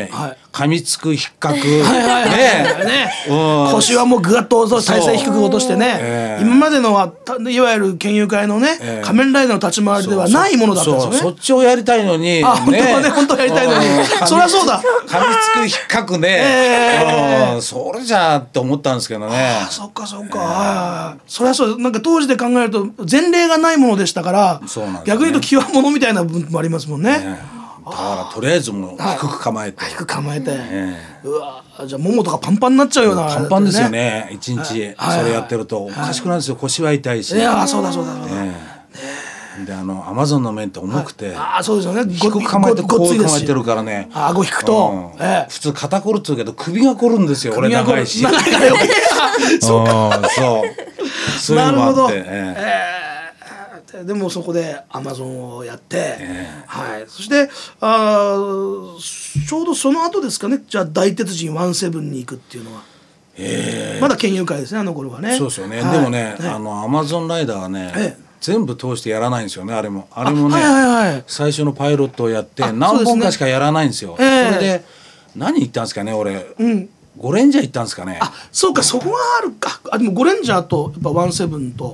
噛みつく引っかくはいはいはいはいね、腰はもうぐわっと体勢低く落としてね、えー、今までのはいわゆる県友会のね、えー、仮面ライダーの立ち回りではないものだったんですよね。 そうそう、そっちをやりたいのに、 あ、本当はね、本当はやりたいのにそりゃそうだ、 噛みつく引っかくね、えー、それじゃって思ったんですけどね。 あ、そっかそっか、えー、そりゃそう、なんか当時で考えると前例がないものでしたから、 そうなんですね、 逆に言うと極物みたいな部分もありますもんね。 ね、だからとりあえずもう低く構えて、 低く構えて、えー、うわ、じゃあももとかパンパンになっちゃうような、 パンパンですよね、一日それやってるとおかしくなるんですよ、腰は痛いし。 いや、そうだそうだそうだ、ね、 で、あのアマゾンの麺って重くて、 あ、そうですよね、 低く構えてこう構えてるからね、 顎引くと、 うん、えー、普通肩凝るっつうけど首が凝るんですよ、俺長いし。 長いからよそうそうそういうのもあって、なるほど、えーでもそこでアマゾンをやって、えーはい、そしてあちょうどその後ですかね、じゃあ大鉄人じゅうななに行くっていうのは、えー、まだ県友会ですね、あの頃はね。そうですよね、はい、 でもね、あのアマゾンライダーはね、えー、全部通してやらないんですよね、あれもあれもね、はいはいはい、最初のパイロットをやって何本かしかやらないんですよ。それで何言ったんですかね、俺、うん、ゴレンジャー行ったんですかね。 あ、そうか、そこがあるか。あ、でもゴレンジャーとやっぱじゅうななと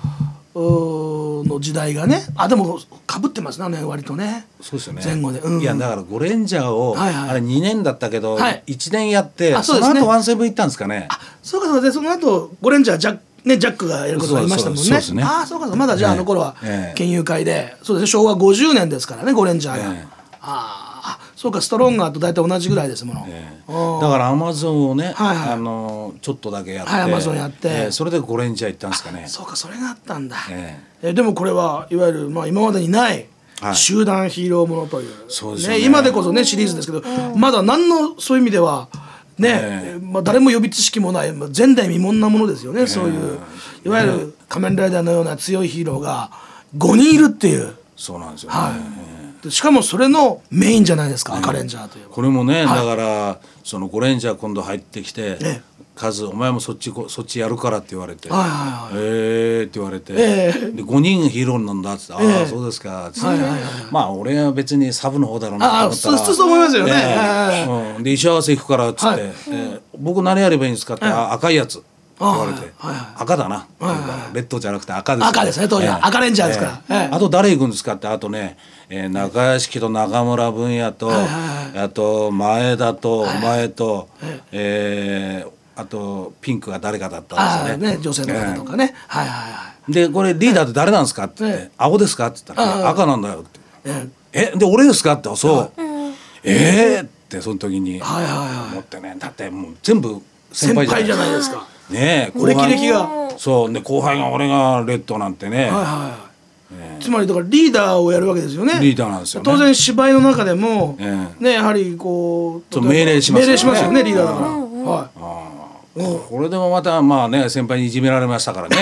の時代がね、あ、でもかぶってますね、割とね。そうですよね、前後で、うん、 いやだからゴレンジャーを、はいはい、あれにねんだったけど、はい、いちねんやって、 そ, うその後じゅうなな行ったんですかね。 あ、そうかそうか、その後ゴレンジャージャック、ね、ジャックがやることがありましたもんね。そうですね。あ、そうかそうか、まだじゃあ、えー、あの頃は県友会で、そうですね、しょうわごじゅうねんですからね、ゴレンジャーが、えー、ああ、そうか、ストロンガーと大体同じぐらいですもの、えー、だからアマゾンをね、はいはい、あのちょっとだけやって、はい、 アマゾンやって、 えー、それでゴレンジャー行ったんですかね。 そうか、それがあったんだ、えーえー、でもこれはいわゆる、まあ、今までにない集団ヒーローものという、はい、ねね、今でこそねシリーズですけど、うん、まだ何のそういう意味ではね、えーまあ、誰も予備知識もない前代未聞なものですよね、えー、そういういわゆる仮面ライダーのような強いヒーローがごにんいるっていう。 そうなんですよね、 はい、しかもそれのメインじゃないですか、ね、赤レンジャーというこれもね、はい、だからそのゴレンジャー今度入ってきて、ね、カズお前もそっちそっちやるからって言われて、はいはいはい、えーって言われて、えー、でごにんヒーローなんだって言って、えー、ああそうですかって、はいはいはい、まあ俺は別にサブの方だろうなと思ったら、 ああ普通そう思いますよね、 えーうん、で衣装合わせ行くからっつって、はい、えー、僕何やればいいんですかって、はい、あ赤いやつ言われて、はいはい、赤だな、はいはい、レッドじゃなくて赤です、ね、 赤ですね当時は、えー、赤レンジャーですから、 えーえー、あと誰行くんですかって、あとね、えー、中屋敷と中村文也と、はいはいはい、あと前田とお前と、はい、えー、あとピンクが誰かだったんですよ ね, ね女性の方とかね、えー、はいはいはい、 でこれリーダーって誰なんですかって言って、えー、青ですかって言ったら、赤なんだよって、えー、えで俺ですかって、そう、はい、えーってその時に思ってね、だってもう全部先輩じゃないですか、先輩じゃないですかね、 え、歴歴がそうで、後輩が俺がレッドなんてね、はいはい、ね、つまりだからリーダーをやるわけですよね。 リーダーなんですよね。 当然芝居の中でも、ねね、やはりこう命令しますよね、 命令しますよね、リーダーだから、うんうん、はい、あ、 これでもまたまあね先輩にいじめられましたからね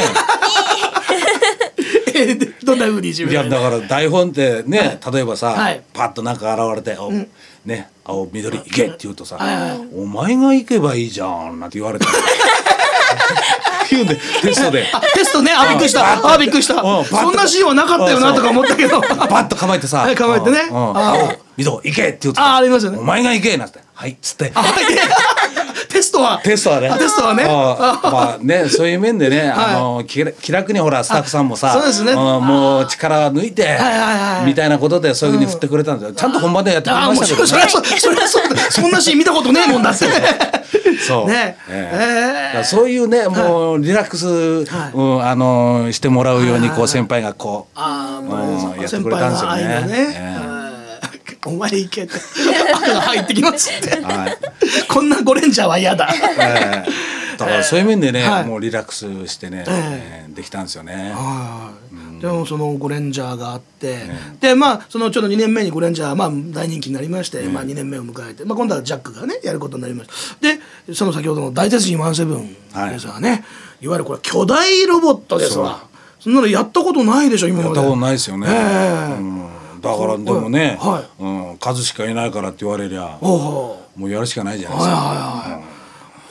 どんな風にいじめられる？ いやだから台本ってね、はい、例えばさ、はい、パッとなんか現れて、うん、ね、青緑行けって言うとさ、はいはい、お前が行けばいいじゃんなんて言われて言うんでテストでテストね、あびっくりしたあびっくりした、そんなシーンはなかったよなとか思ったけどパッと構えてさ、 はい、構えてね、 青緑行けって言うと、 あありますよね、 お前が行けなんて、はいっつってテストはテストはねテストはねあまあね、そういう面でね、はい、あの気楽にほらスタッフさんもさ、 そうですね、 もう力抜いて、はいはいはい、みたいなことでそういうふうに振ってくれたんですよ、うん、ちゃんと本番でやってくれましたけどね。それはそれはそうそんなシーン見たことねえもんだってそうね、えー、そういうねもうリラックス、はい、うん、あのしてもらうようにこう先輩がこう、あ、うん、やってくれたんですよね。 お前行けって入ってきますって、はい、こんなゴレンジャーは嫌だ、えー、だからそういう面でね、はい、もうリラックスしてね、えー、できたんですよね、 はい、うん、でもそのゴレンジャーがあって、えー、でまあそのちょうどにねんめにゴレンジャー、まあ、大人気になりまして、えーまあ、にねんめを迎えて、まあ、今度はジャックがねやることになりました。でその先ほどの大鉄人じゅうななですがね、はい、いわゆるこれ巨大ロボットですわ。 そ, そんなのやったことないでしょ今まで。 やったことないですよね、えー、うん、だからでもね、はい、うん、数しかいないからって言われりゃもうやるしかないじゃないですか、はいはいはい、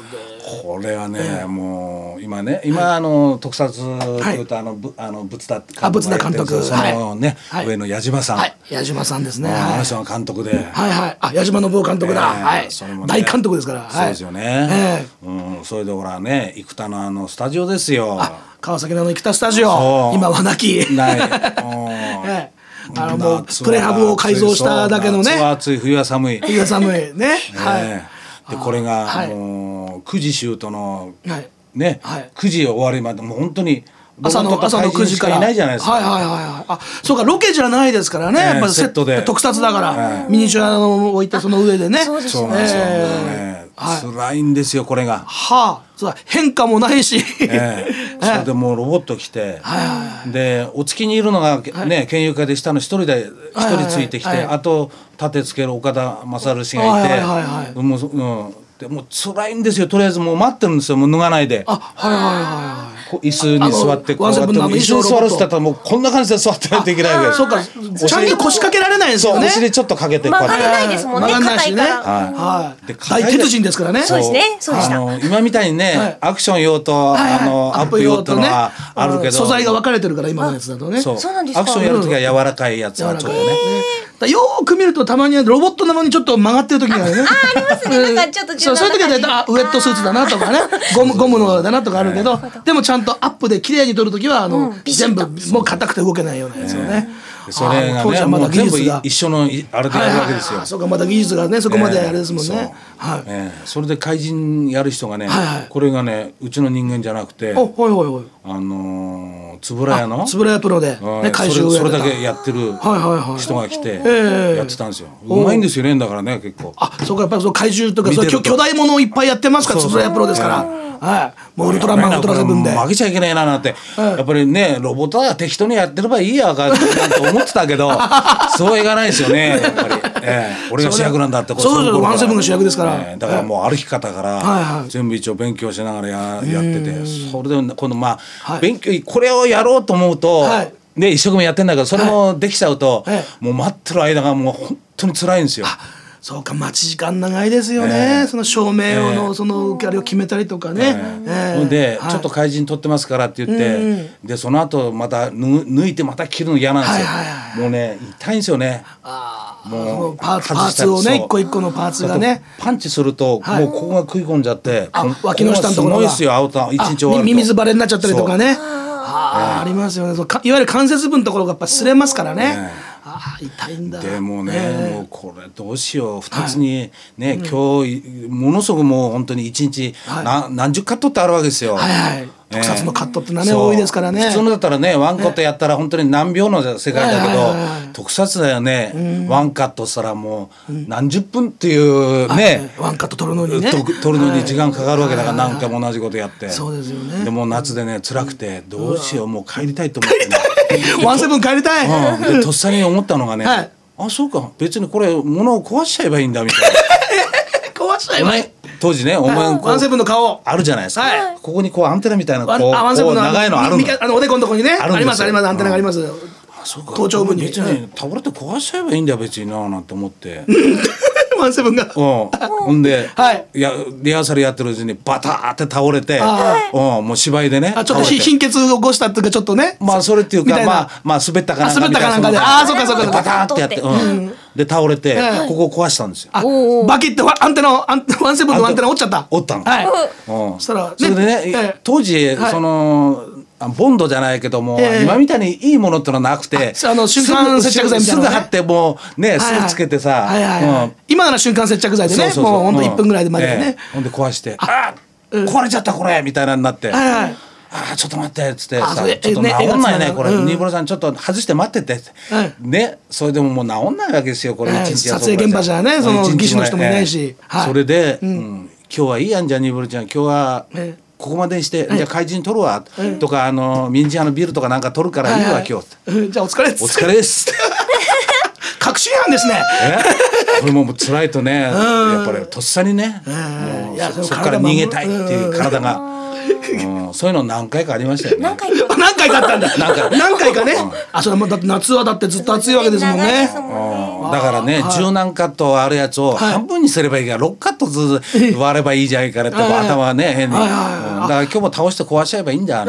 これはね、もう今ね今あの特撮というとあのぶあの仏田監督がやってるんですけど、そのね上の矢島さん、 矢島さんですね。 あの人が監督で、 はいはい、あ矢島信夫監督だ、はい、大監督ですから。 そうですよね。うん、それでほらね生田のあのスタジオですよ。 川崎のあの生田スタジオ、今はなき。ない。あのもうプレハブを改造しただけのね。 夏は暑い、冬は寒い。 冬は寒いね。はい。 でこれがもうくじシュートのねくじ終わりまでもう本当に朝の朝のくじからいないじゃないですか。はいはいはいはい。あ、そうかロケじゃないですからね。やっぱりセットで特撮だからミニチュアを置いてその上でね。 そうですね。辛いんですよこれが。 はあ、そうだ変化もないし。 それでもうロボット来て、でお月にいるのがね県有会で下の一人で一人ついてきて、あと立てつける岡田勝氏がいて、もううんでもう辛いんですよ。とりあえずもう待ってるんですよ。もう脱がないで。あ、はいはいはい。椅子に座ってこうやって椅子に座らせたらもうこんな感じで座ってないといけないわけです。 そうか。ちゃんと腰掛けられないですよね。 お尻ちょっとかけて曲がらないですもんね。曲がらないしね。 はい。大鉄人ですからね。 そうですね。そうでした。 今みたいにねアクション用とあのアップ用とのはあるけど素材が分かれてるから今のやつだとね。 そう。アクションやるときは柔らかいやつはちょっとね。 よーく見るとたまにロボットなのにちょっと曲がってる時があるね。 あありますね。なんかちょっとそうそういう時は大体あウエットスーツだなとかね、ゴムゴムのだなとかあるけど、でもちゃんとアップで綺麗に撮る時はあの全部もう硬くて動けないようなやつよね。 それがねもう全部一緒のあれでやるわけですよ。 そうかまだ技術がねそこまであれですもんね。 はい。それで怪人やる人がねこれがねうちの人間じゃなくて、あの円谷の円谷プロで怪獣それだけやってる人が来てやってたんですよ。うまいんですよねだからね結構。 あ、そうかやっぱりその怪獣とかそう巨大ものをいっぱいやってますから円谷プロですから。はい、もうウルトラマンウルトラセブンで負けちゃいけないななんて、やっぱりねロボットは適当にやってればいいやかなんて思ってたけどそうはいかないですよねやっぱり、えー、俺が主役なんだってそうそうワンセブンが主役ですから、 えー、だからもう歩き方から全部一応勉強しながら や, やっててそれで今度まあ勉強これをやろうと思うと、はいで一生懸命やってんだけどそれもできちゃうと、はい、もう待ってる間がもう本当に辛いんですよ。 そうか待ち時間長いですよね、えー、その照明のそのあれを決めたりとかね、 えーえー、で、はい、ちょっと怪人撮ってますからって言って、うん、でその後また抜いてまた切るの嫌なんですよ、はいはいはい、もうね痛いんですよね。 あもうパーツ、パーツをね一個一個のパーツがねパンチすると、はい、もうここが食い込んじゃって脇の下のところがすごいですよ青た一日終わるとミミズバレになっちゃったりとかねあ, あ, ありますよね。そうかいわゆる関節部のところがやっぱ擦れますからね、ねあ痛いんだ。 でもね、えー、もうこれどうしようふたつにね、はい、今日ものすごくもう本当にいちにち、はい、な何十カットってあるわけですよ。はいはい、 特撮のカットってのはね、多いですからね。 普通のだったらねワンカットやったら本当に何秒の世界だけど、はいはいはいはい、特撮だよね、うん、ワンカットしたらもう何十分っていうね、 うん、ワンカット撮るのにね撮るのに時間かかるわけだから何回も同じことやって、 そうですよね。 でも夏でね辛くてどうしようもう帰りたいと思ってねワンセブン帰りたい、 うん、でとっさに思ったのがね、はい、あそうか別にこれ物を壊しちゃえばいいんだみたいな壊しちゃえばいい当時ねお前ワンセブンの顔あるじゃないですか、はい、ここにこうアンテナみたいなこう長いのあるのあのおでこのとこにねありますありますアンテナがあります。 あそうか頭頂部に別に倒れて壊しちゃえばいいんだよ別にななんて思ってワンセブンがほんで、はい、いやリハーサルやってるうちにバターって倒れて、うん、もう芝居でねあちょっと貧血を起こしたっていうかちょっとねまあそれっていうかまあまあ滑ったかなんか滑ったかなんかでああそうかそうかバターってやって、うん、で倒れてここ壊したんですよ。 あバキってアンテナアンワンセブンのアンテナ折っちゃった折ったの。 はいそしたらそれでね当時そのボンドじゃないけども、えー、今みたいにいいものってのはなくてあの瞬間接着剤みたいな、ね、 すぐ貼ってもうねすぐつけてさ今なら瞬間接着剤でねそうそうそうもうほんといっぷんぐらいでまでね、 えー、ほんで壊してああ壊れちゃったこれみたいなになって、はいはい、ああちょっと待ってっつってさちょっと治んないねこれ新村さんちょっと外して待っててねそれでももう治んないわけですよこれ一日撮影現場じゃねその技師の人もいないしそれで今日はいいやんじゃ新村ちゃん今日はここまでにして、じゃあ怪人撮るわ、とかあのミンジアのビルとかなんか撮るからいいわ今日、 じゃあお疲れっすお疲れです確信犯ですねこれも辛いとねやっぱりとっさにねそこから逃げたいっていう体がうん、そういうの何回かありましたよね。 何回か何回かあったんだ。何回何回かね。あそれもだって夏はだってずっと暑いわけですもんね。だだからね、はい、じゅう何カットあるやつを半分にすればいいからろっカットずつ割ればいいじゃないからって、はい、頭はね変に、はいはいはい、だから今日も倒して壊しちゃえばいいんだよ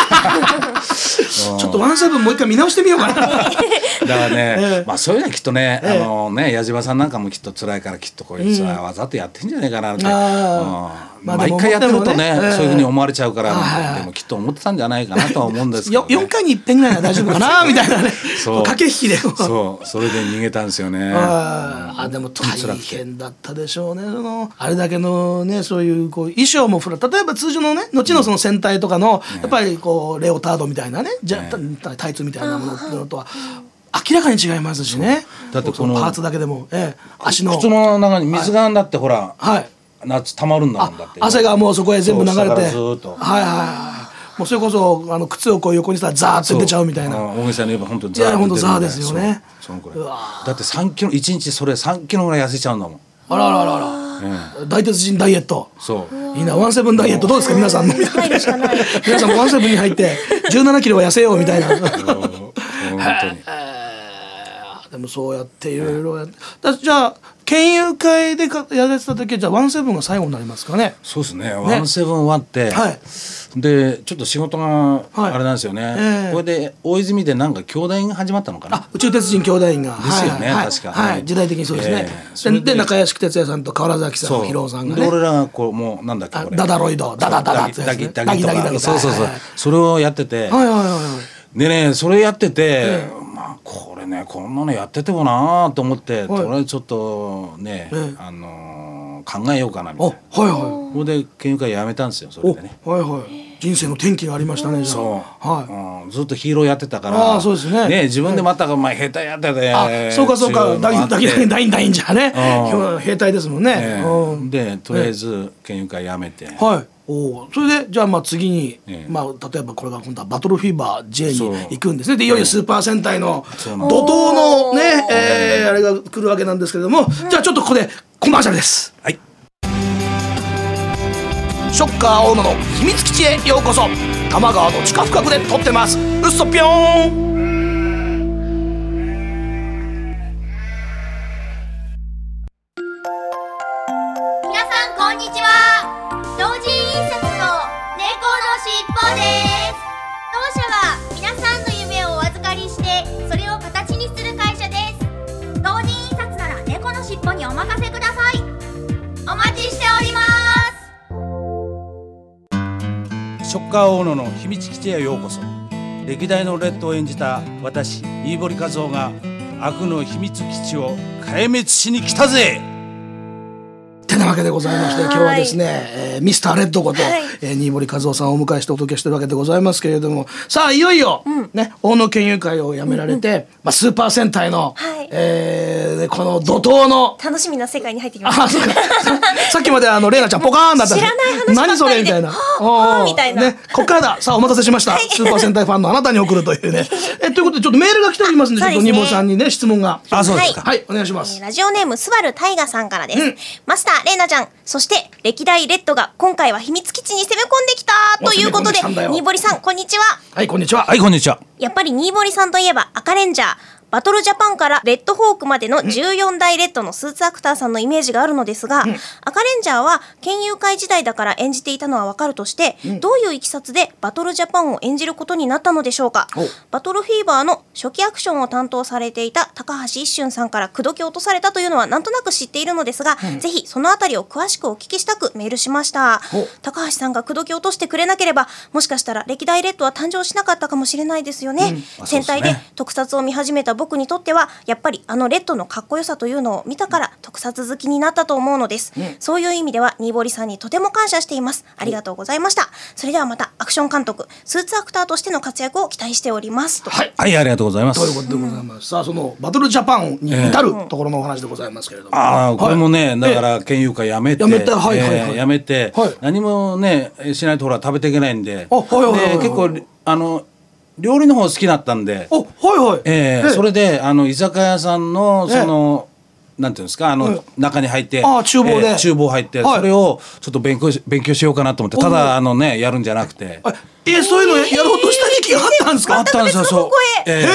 ちょっとワンセブンもう一回見直してみようかなだからね、えー、まあそういうのはきっとね、えー、あのね矢島さんなんかもきっと辛いからきっとこいつはわざとやってんじゃないかなって、うん、まあ毎回やってるとね、えー、そういうふうに思われちゃうから、えー、でもきっと思ってたんじゃないかなとは思うんですけど、ね、 よんかいにいっぺんぐらいは大丈夫かなみたいなねそう駆け引きでそうそれで逃げたんですよね。 あ、あでも大変だったでしょうね。そのあれだけのねそういうこう衣装も例えば通常のね後のその戦隊とかの、うん、やっぱりこうレオタードみたいなねじゃ、ね、タイツみたいなものとは明らかに違いますしね。 だってこのパーツだけでも、ええ、足の靴の中に水がだってほら、はい、夏溜まるんだもんだって汗がもうそこへ全部流れてずっとはいはいはいもうそれこそあの靴をこう横にしたらザーッと出ちゃうみたいな。 大げさに言えば本当にザーッと出るみたいな。いや本当ザーですよね。そのくらいだってさんキロいちにちそれさんキロぐらい痩せちゃうんだもん。 あらららら、ええ、大鉄人ダイエット。そういいなワンセブンダイエットどうですか皆さんの皆さんもワンセブンに入ってじゅうななキロは痩せようみたいな本当にでもそうやっていろいろやってだじゃあ県友会でかやられてた時はじゃあワンセブンが最後になりますかね。 そうですねワンセブン終わって、はい、でちょっと仕事があれなんですよね、はいえー、これで大泉でなんか兄弟院が始まったのかな。 あ宇宙鉄人兄弟院がですよね、はい、確か、 はいはい、時代的にそうですね、えー、で, で中屋敷哲也さんと河原崎さん広尾さんがねで俺らがこうもうなんだっけこれダダロイドダダダダってダギダギダギダギそうそうそう、はいはい、それをやってて、はいはいはいはい、でねそれやってて、えーまあ、これねこんなのやっててもなと思って、はい、とりあえずちょっとね、えー、あのー、考えようかなみたいな。はいはい。それで県友会やめたんですよそれでね。 はいはい。人生の転機がありましたね。 そう、はいうん、ずっとヒーローやってたから。 あそうですね。 ね自分でまたが前兵隊やってて。 あそうかそうかダイダイダイダイダインじゃね。兵隊ですもんね。 ねでとりあえず県友会やめて。 はい。おそれでじゃあまあ次に、ええまあ、例えばこれが今度はバトルフィーバー J に行くんですね。でいよいよスーパー戦隊の怒涛のね、えー、あれが来るわけなんですけれども、じゃあちょっとここでコマーシャルです。はい。ショッカー大野の秘密基地へようこそ。多摩川の地下深くで撮ってます。うっそぴょーん。 皆さんこんにちは。同人印刷の猫のしっぽです。当社は皆さんの夢をお預かりしてそれを形にする会社です。同人印刷なら猫のしっぽにお任せください。お待ちしております。 ショッカー大野の秘密基地へようこそ。歴代のレッドを演じた私新堀和夫が悪の秘密基地を壊滅しに来たぜ。 てなわけでございまして今日はですね、えー、ミスターレッドこと、はいえー、新堀和夫さんをお迎えしてお届けしてるわけでございますけれども、さあいよいよ、うんね、大野県友会を辞められて、うんうんまあ、スーパー戦隊の、はいえー、この怒涛の楽しみな世界に入ってきました。あそうかさっきまであのレイナちゃんポカーンだった知らない話ばっかりで何それみたいなはみたいな、 ね、こっからださあお待たせしました、はい、スーパー戦隊ファンのあなたに送るというねえということでちょっとメールが来ておりますので、ちょっと新堀さんにね質問があそうですか、 はい、はい、お願いします、 えー、ラジオネームスバルタイガさんからです、うん、マスターレイナちゃんそして歴代レッドが今回は秘密基地に攻め込んできたということで新堀さんこんにちは。 はいこんにちは。 はいこんにちは。 やっぱり新堀さんといえば赤レンジャーバトルジャパンからレッドホークまでのじゅうよんだいレッドのスーツアクターさんのイメージがあるのですが、うん、赤レンジャーは県友会時代だから演じていたのはわかるとして、うん、どういういきさつでバトルジャパンを演じることになったのでしょうか。バトルフィーバーの初期アクションを担当されていた高橋一春さんから口説き落とされたというのはなんとなく知っているのですが、うん、ぜひそのあたりを詳しくお聞きしたくメールしました。高橋さんが口説き落としてくれなければもしかしたら歴代レッドは誕生しなかったかもしれないですよね、うん、戦隊で特撮を見始めた僕にとってはやっぱりあのレッドのかっこよさというのを見たから特撮好きになったと思うのです、うん、そういう意味では新堀さんにとても感謝しています。ありがとうございました。それではまたアクション監督スーツアクターとしての活躍を期待しておりますと。 はい、はい、ありがとうございます。 ということでございます、うん、さあそのバトルジャパンに至るところのお話でございますけれども、 えー、ああこれもね、はい、だから県友会やめてやめて、はいはいはいえー、やめて、はい、何もねしないとほら食べていけないんで、あ、はいはいはいはい、で結構あの料理の方好きだったんで、 お、はいはい、 えーえー、それであの居酒屋さんのその、えー、なんていうんですかあの、えー、中に入って、 あ、厨房で、 えー、厨房入って、はい、それをちょっと勉強し勉強しようかなと思ってただあのねやるんじゃなくて、 えー、そういうのやろうとした時期があったんですか。 あったんですよ。そう、 えー、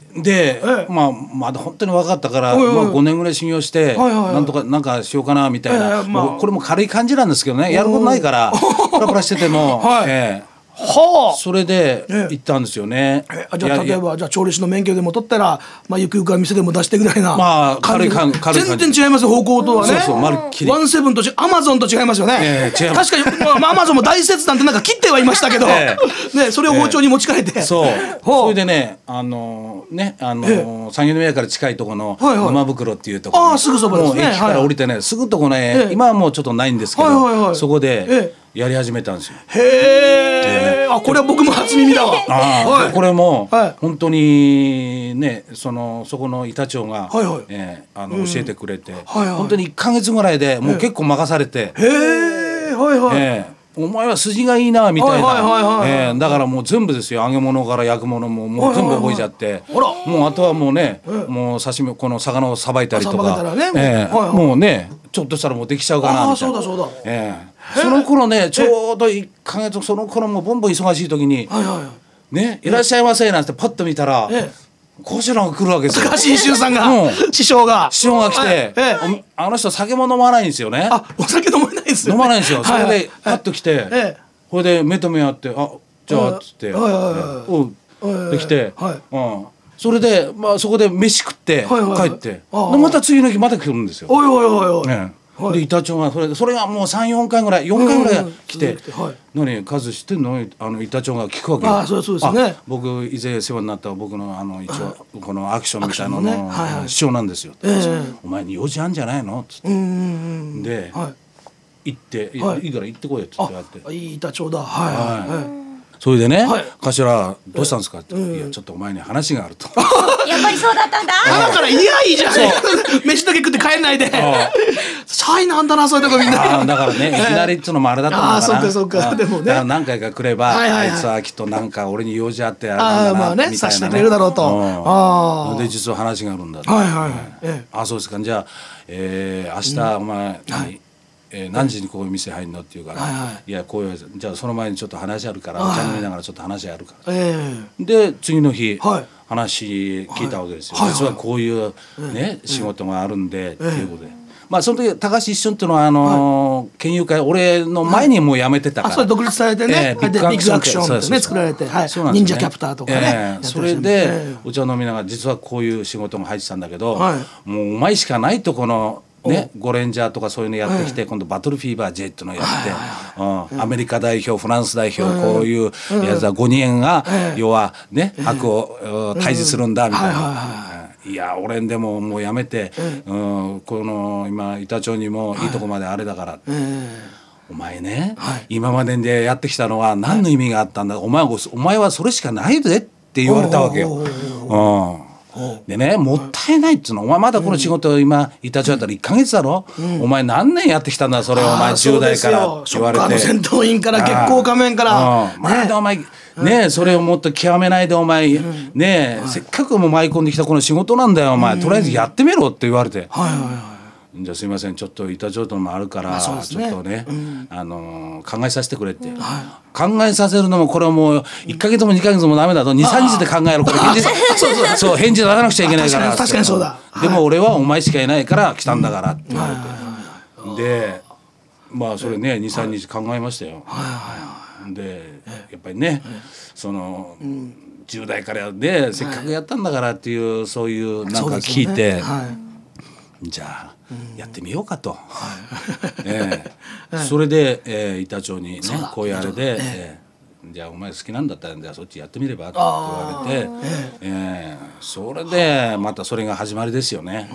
で、 ええまあまだ本当に分かったから、 おいおいまあ、ごねんぐらい修行して、 はいはいはいなんとかなんかしようかなみたいな、 ええまあもうこれも軽い感じなんですけどね、やることないからプラプラしてても、 はいええはあそれでええ行ったんですよね。 えあじゃあいやいや例えばじゃあ調理師の免許でも取ったら、まあ、ゆくゆくは店でも出してぐらいなまあ感じで軽い感軽い感じ全然違いますよ方向とはね。 そうそうまるっきりワンセブンとアマゾンと違いますよね、 ええ違います確かに、まあ、アマゾンも大切なんてなんか切ってはいましたけど、 えね、それを包丁に持ち替えて、 そうほうそれでねあのねあの、 え三軒目から近いところのはいはい沼袋っていうところにああすぐそばですねもう駅から降りてね、すぐとこね、 ええ今はもうちょっとないんですけど、 はいはいはいそこでえやり始めたんですよ。 へえ、あこれは僕も初耳だわ。 ああはいこれも、 はい本当にねそのそこの板長が、 はいはいえーあの教えてくれて、 はいはい本当にいっかげつぐらいでもう結構任されて、 へえ、はいはい。 えーお前は筋がいいなみたいはいはいはいなはいえーだからもう全部ですよ、揚げ物から焼くものももう全部覚えちゃって、 はいはいはいもうあとはもうね、もう刺身この魚をさばいたりとあさばいたからねえーはいはいもうねちょっとしたらもうできちゃうかなああみたいな。 そうだそうだ。 えーその頃ねちょうどいっかげつその頃もボンボン忙しい時にはいはい。 ねいらっしゃいませなんてパッと見たらええこちらが来るわけですよ。 高橋一秀さんが、 うん師匠が師匠が来て、 はいええおあの人酒も飲まないんですよね。 あお酒飲まないですよ、ね、 飲まないんですよ。そはいはいれでパッと来て、 ええそれで目と目合って、あじゃあっつって、 はいはいはいうんで来て、 はいうんそれでまあそこで飯食ってはいはいはい帰って、 ああでまた次の日また来るんですよ。 おいおいおいおい、 ねはいで板長がそれそれがもうさんよんかいぐらいよんかいぐらい来てうんうん続いてはい 「何数知ってんの?」あの板長が聞くわけああそうそうですねあ僕以前世話になった僕のあの一応このアクションみたいなのアクションのねはいはいの師匠なんですよ。 ええお前に用事あんじゃないの?」っつってうんうんうんではい行って「いはいいいから行ってこいよ」っつってやってあいい板長だはいはい、はいそれでねはい 「頭どうしたんですか?」って「いやちょっとお前に話がある」と。 やっぱりそうだったんだ。 だからいやいいじゃん飯だけ食って帰んないでシャイなんだなそういうとこみんなあーだからねいきなりっつうのもあれだったのかな。 あーそっかそっかうんでもねだから何回か来ればはいはいはいあいつはきっとなんか俺に用事あってあれあなんだあまあねなみたいなね察してくれるだろうとうんああで実は話があるんだってはいはいはいええあそうですかじゃあえー明日お前何えー何時にこういう店入るのって言うからはいはいやこういうじゃあその前にちょっと話あるからお茶飲みながらちょっと話あるからええで次の日、 はい話聞いたわけですよ、 はいはい実はこういう、ね仕事があるんで、っていうことで。まあその時高橋一緒っていうのはあのー県友会俺の前にもう辞めてたから、 あそれ独立されてね、 ええでビッグアクションってねそうそうそう作られて、はいそうなんですよね忍者キャプターとかね、 ええやってらっしゃるそれでえお茶飲みながら実はこういう仕事が入ってたんだけど、 はいもうお前しかないとこのね、ゴレンジャーとかそういうのやってきて、今度バトルフィーバー J っていうのをやって、うんアメリカ代表フランス代表、こういうやつはごにんが、要はね悪を退治するんだみたいな。いや俺でももうやめて、うんこの今板長にもいいとこまであれだから、お前ね、今まででやってきたのは何の意味があったんだ、お前はお前はそれしかないでって言われたわけよ。うんでねもったいないっつうのお前まだこの仕事今板長やったらいっかげつだろ、お前何年やってきたんだそれをお前じゅう代から言われてショッカーの戦闘員から月光仮面からうんまだお前ねそれをもっと極めないでお前ねせっかくもう舞い込んできたこの仕事なんだよお前とりあえずやってみろって言われてはいはいはじゃあすいませんちょっと板長ともあるからそうですねちょっとねあのー考えさせてくれって考えさせるのもこれはもういっかげつもにかげつもダメだとにさんにちで考えろこれ返事そうそうそう返事出さなくちゃいけないから確かに確かにそうだでも俺はお前しかいないから来たんだからって言われてでまあそれねにさんにち考えましたよでやっぱりねそのじゅう代からでせっかくやったんだからっていうそういうなんか聞いてじゃあやってみようかと、ええそれで、えー、板長にねこういうあれで、えー、じゃあお前好きなんだったらじゃあそっちやってみればって言われて、えー、それでまたそれが始まりですよね。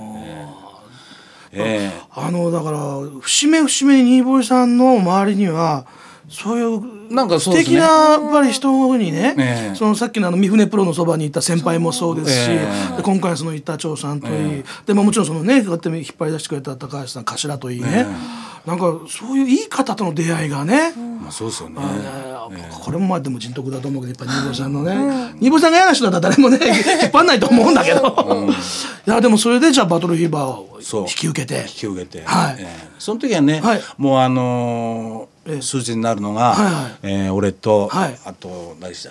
えー、 あのだから節目節目に新堀さんの周りにはそういうなんかそうですね素敵なやっぱり人にね、 ええそのさっきのあの三船プロのそばにいた先輩もそうですし、 ええで今回その板長さんといい、 えでももちろんそのねこうやって引っ張り出してくれた高橋さん頭といいね、なんかそういういい方との出会いがね、 まあそうですよね。 これもまあでも人徳だと思うけどやっぱ新堀さんのね、新堀さんが嫌な人だったら誰もね引っ張んないと思うんだけど、いやでもそれでじゃあバトルフィーバーをそう引き受けて引き受けて、 はいえーその時はね、 はいもうあのー数字になるのが、 はいはいえー俺と、 はいあと何でしたっけ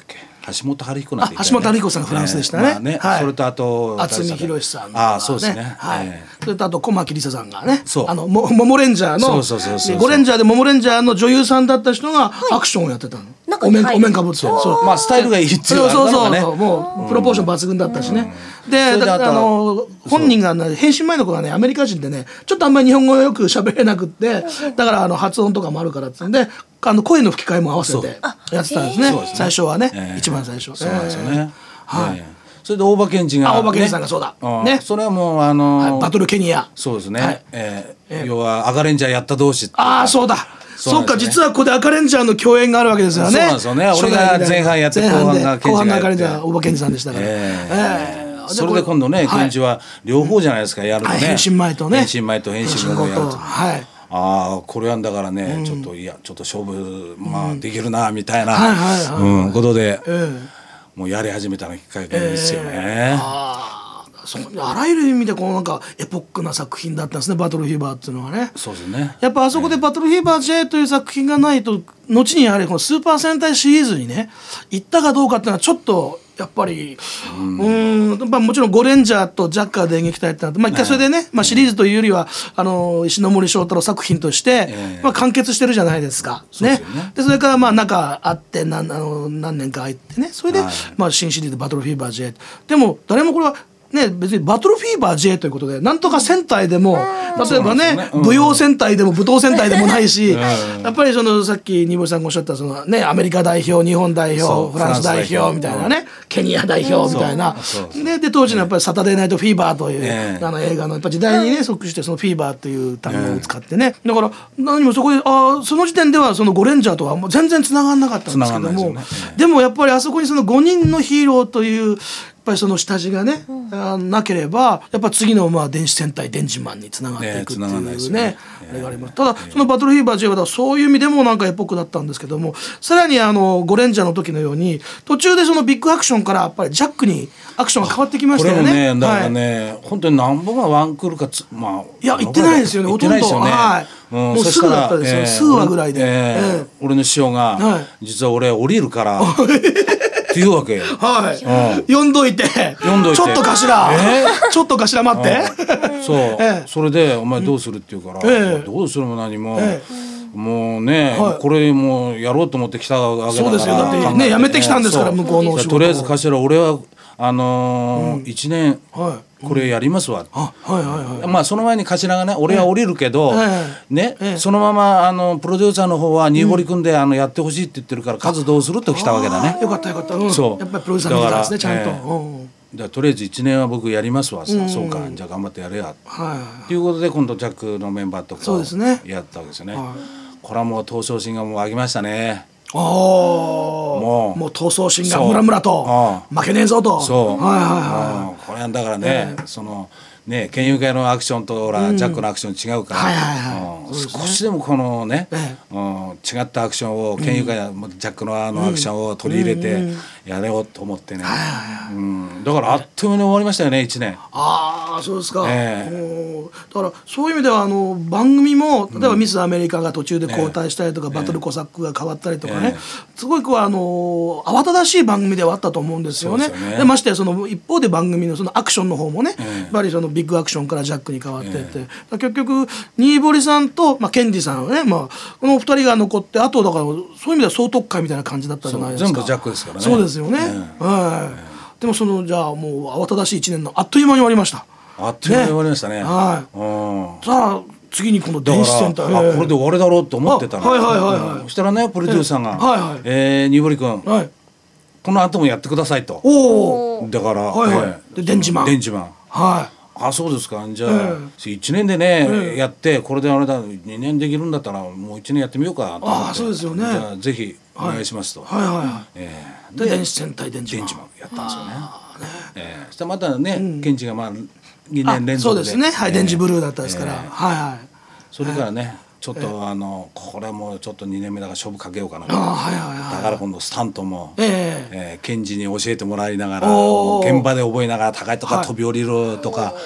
橋本春彦なんていたよね。 橋本春彦さんがフランスでしたね。 えーまあねはい、 それとあと渥美博さんが、ね、 あそうですね。 はいえー、 それとあと小牧梨沙さんがね、 そうあのモモレンジャーのそうそうそうそうゴレンジャーでモモレンジャーの女優さんだった人がアクションをやってたの。 中お面に入るお面かぶって。そうまあスタイルがいいっていうそうそうそうね。 そうもうプロポーション抜群だったしね。でそれであとあの本人がね、変身前の子がねアメリカ人でねちょっとあんまり日本語よく喋れなくってだからあの発音とかもあるからっつうんであの声の吹き替えも合わせてやってたんですね。最初はね、 えー、 一番最初。 そうなんですよね。 えー、はい。 えーそれで大場健二が、ね、 大場健二さんがそうだ、 ね、それはもうあのーはい、バトルケニアそうですね、 はいえーえー、要は赤レンジャーやった同士ああそうだそうか、実はここで赤レンジャーの共演があるわけですよね。 そうなんですよね。俺が前半やって後半が後半の赤レンジャー大場健二さんでしたから、 えーえー、それで今度ね健二は両方じゃないですか、やるとね、 変身前とね変身前と変身後もやると、 はい、 ああこれはだからね、うん、ちょっといやちょっと勝負まあできるなみたいなことで、えー、もうやり始めたのきっかけですよね。えー、あそうあらゆる意味でこうなんかエポックな作品だったんですね、バトルフィーバーっていうのはね。 そうですね。 やっぱあそこでバトルフィーバー J という作品がないと後にやはりこのスーパー戦隊シリーズにね行ったかどうかっていうのはちょっとやっぱりうん、うん、まあ、もちろんゴレンジャーとジャッカー電撃隊ってなって、まあ、一回それでね、まあ、シリーズというよりはあの石ノ森章太郎作品として、えーまあ、完結してるじゃないですか。ね、ねでそれからまあ仲あって何あの何年か空いてねそれで、はいまあ、新シリーズバトルフィーバー J でも誰もこれはね、別にバトルフィーバー J ということでなんとか戦隊でも例えば ね, ね、うん、舞踊戦隊でも武闘戦隊でもないし、うん、やっぱりそのさっき新堀さんがおっしゃったその、ね、アメリカ代表日本代表フランス代表みたいなね、うん、ケニア代表みたいな、うん、で, で当時のやっぱりサタデーナイトフィーバーという、えー、あの映画のやっぱ時代にね即してそのフィーバーという単語を使ってね、だから何もそこであその時点ではそのゴレンジャーとはもう全然つながんなかったんですけども、で, ねえー、でもやっぱりあそこにそのごにんのヒーローというやっぱりその下地がね、うん、なければやっぱ次のまあ電子戦隊デンジマンにつながっていくっていうね、ねねあれがあります。ただそのバトルフィーバー J はそういう意味でもなんかエポックだったんですけども、さらにあのゴレンジャーの時のように途中でそのビッグアクションからやっぱりジャックにアクションが変わってきましたよね。 これもねだからね、はい、本当に何本がワンクールかつまあいや言ってないですよねほとんど、ねはい、うん、もうすぐだったですよ、えー、数話ぐらいで、えーえー、俺の師匠が、はい、実は俺降りるからっていうわけはい、うん、読んどいて読んどいてちょっと頭、えー、ちょっと頭待って、 うん、そう、えー、それでお前どうするって言うから、えー、どうするも何も、えー、もうね、はい、これもうやろうと思ってきたわけだから。そうですよだってねやめてきたんですから向こうのお仕事。とりあえず頭俺はあのーうん、いちねんこれやりますわ、うんはいはいはい、まあその前に頭がね俺は降りるけど、えーねえー、そのままあのプロデューサーの方は新堀君であのやってほしいって言ってるから数どうすると来たわけだね。 よかったよかった、うん、そうやっぱりプロデューサー見てたんですねちゃんと、えーうんじゃあとりあえずいちねんは僕やりますわ、うん、そうかじゃあ頑張ってやれや、はい、っていうことで今度ジャックのメンバーとこうやったわけですよね、はい、これはもう闘争心がもう上げましたね。 あもうもう闘争心がムラムラと負けねえぞとそう、はいはいはい、これはだからね、えー、そのね県友会のアクションとほら、うん、ジャックのアクション違うから、はいはいはいうん、少しでもこのね、えーうん、違ったアクションを県友会、うん、ジャックのあのアクションを取り入れてやれようと思ってね、うんうん、だからあっという間に終わりましたよねいちねん。 ああそうですか、えー、だからそういう意味ではあの番組も例えばミスアメリカが途中で交代したりとか、うん、バトルコサックが変わったりとかね、えー、すごいこうあの慌ただしい番組ではあったと思うんですよね。で、ね、ましてやその一方で番組のそのアクションの方もね、えー、やっぱりそのビッグアクションからジャックに変わっていって、えー、結局新堀さんと、まあ、ケンジさんはね、まあ、このお二人が残ってあとだからそういう意味では総特会みたいな感じだったじゃないですか。 全部ジャックですからね。 そうですよね、えーはいえー、でもそのじゃあもう慌ただしいいちねんのあっという間に終わりました。 あっという間に終わりましたね。ねはい、 うん、さあ次にこの電子センター、 えー、これで終わりだろうと思ってたの。 はいはいはいはい、 そしたらねプロデューサーが、えーはいはいえー、新堀君、はい、この後もやってくださいと。おだから、はいはいえー、 で電磁マン電磁マンはいあそうですかじゃあ、えー、いちねんでね、えー、やってこれであれだにねんできるんだったらもういちねんやってみようかと思って。 あそうですよね。 じゃあぜひお願いしますと、 はいはいはいはいえー、で電子戦隊電磁マンやったんですよね。ねえー、そしたらまたね、うん、ケンジがまあにねん連続でそうですねはい、えー、電磁ブルーだったですから、えー、はいはいそれからね、はいちょっと、えー、あのこれもちょっとにねんめだから勝負かけようかな、 はいはいはい、 だから今度スタントも、えーえー、ケンジに教えてもらいながら現場で覚えながら高いとか飛び降りるとか、はい、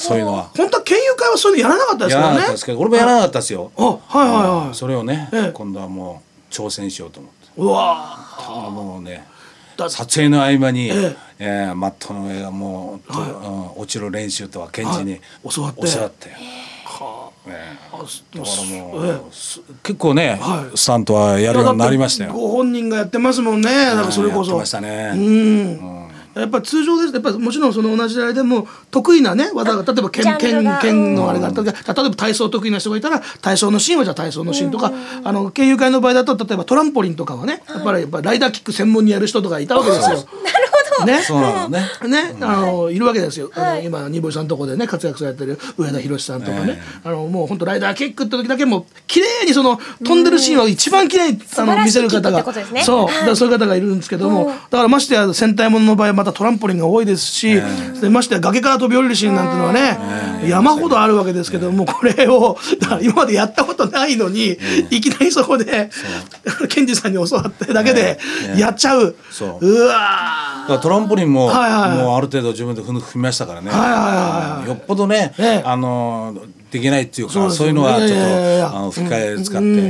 そういうのは本当は県友会はそういうのやらなかったですからね。やらなかったですけど俺もやらなかったですよ。 あはいはいはい、 それをね、えー、今度はもう挑戦しようと思ってうわもうね撮影の合間に、 えええー、マットの上がもう、はいうん、落ちる練習とはケンジに、 はい、教わって教わってはあ、 えー、だあからもう、 ええ結構ね、 はい、 スタントはやるようになりましたよ。 ご本人がやってますもんね。だからそれこそやってましたね。 うん、うんやっぱり通常ですやっぱりもちろんその同じ時代でも得意なね技が例えば剣剣剣のあれがあったり、例えば体操得意な人がいたら体操のシーンはじゃあ体操のシーンとか、あの県友会の場合だと例えばトランポリンとかはねやっぱりやっぱライダーキック専門にやる人とかいたわけですよ。 なるほどね、 そうなのね。 ね、あのいるわけですよ。 はい、 あの今ニボイさんのところでね活躍されてる上田博さんとかね、えー、あのもう本当ライダーキックって時だけもう綺麗にその飛んでるシーンを一番綺麗にあの見せる方が、 ね、 そうだからそういう方がいるんですけども、だからましてや戦隊ものの場合はまたトランポリンが多いですし、えー、でましてや崖から飛び降りるシーンなんてのはね、えー、山ほどあるわけですけども、これをだから今までやったことないのに、えー、いきなりそこでケンジさんに教わってだけでやっちゃう、えー、そううわだからトランポリンも、 はいはいはい、 もうある程度自分で踏みましたからね、 はいはいはいはい、 よっぽどね、えー、あのできないっていうかそう、そういうのはちょっと、えー、あの吹き替え使って、うんうん、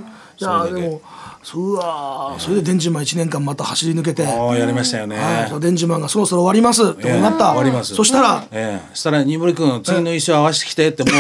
いやでもそうわそれで電磁マンいちねんかんまた走り抜けて、 あやりましたよね、 はい、電磁マンがそろそろ終わりますってなった、えー、 終わります。 そしたら、 えー、そしたら新堀君次の衣装合わせてきてってもう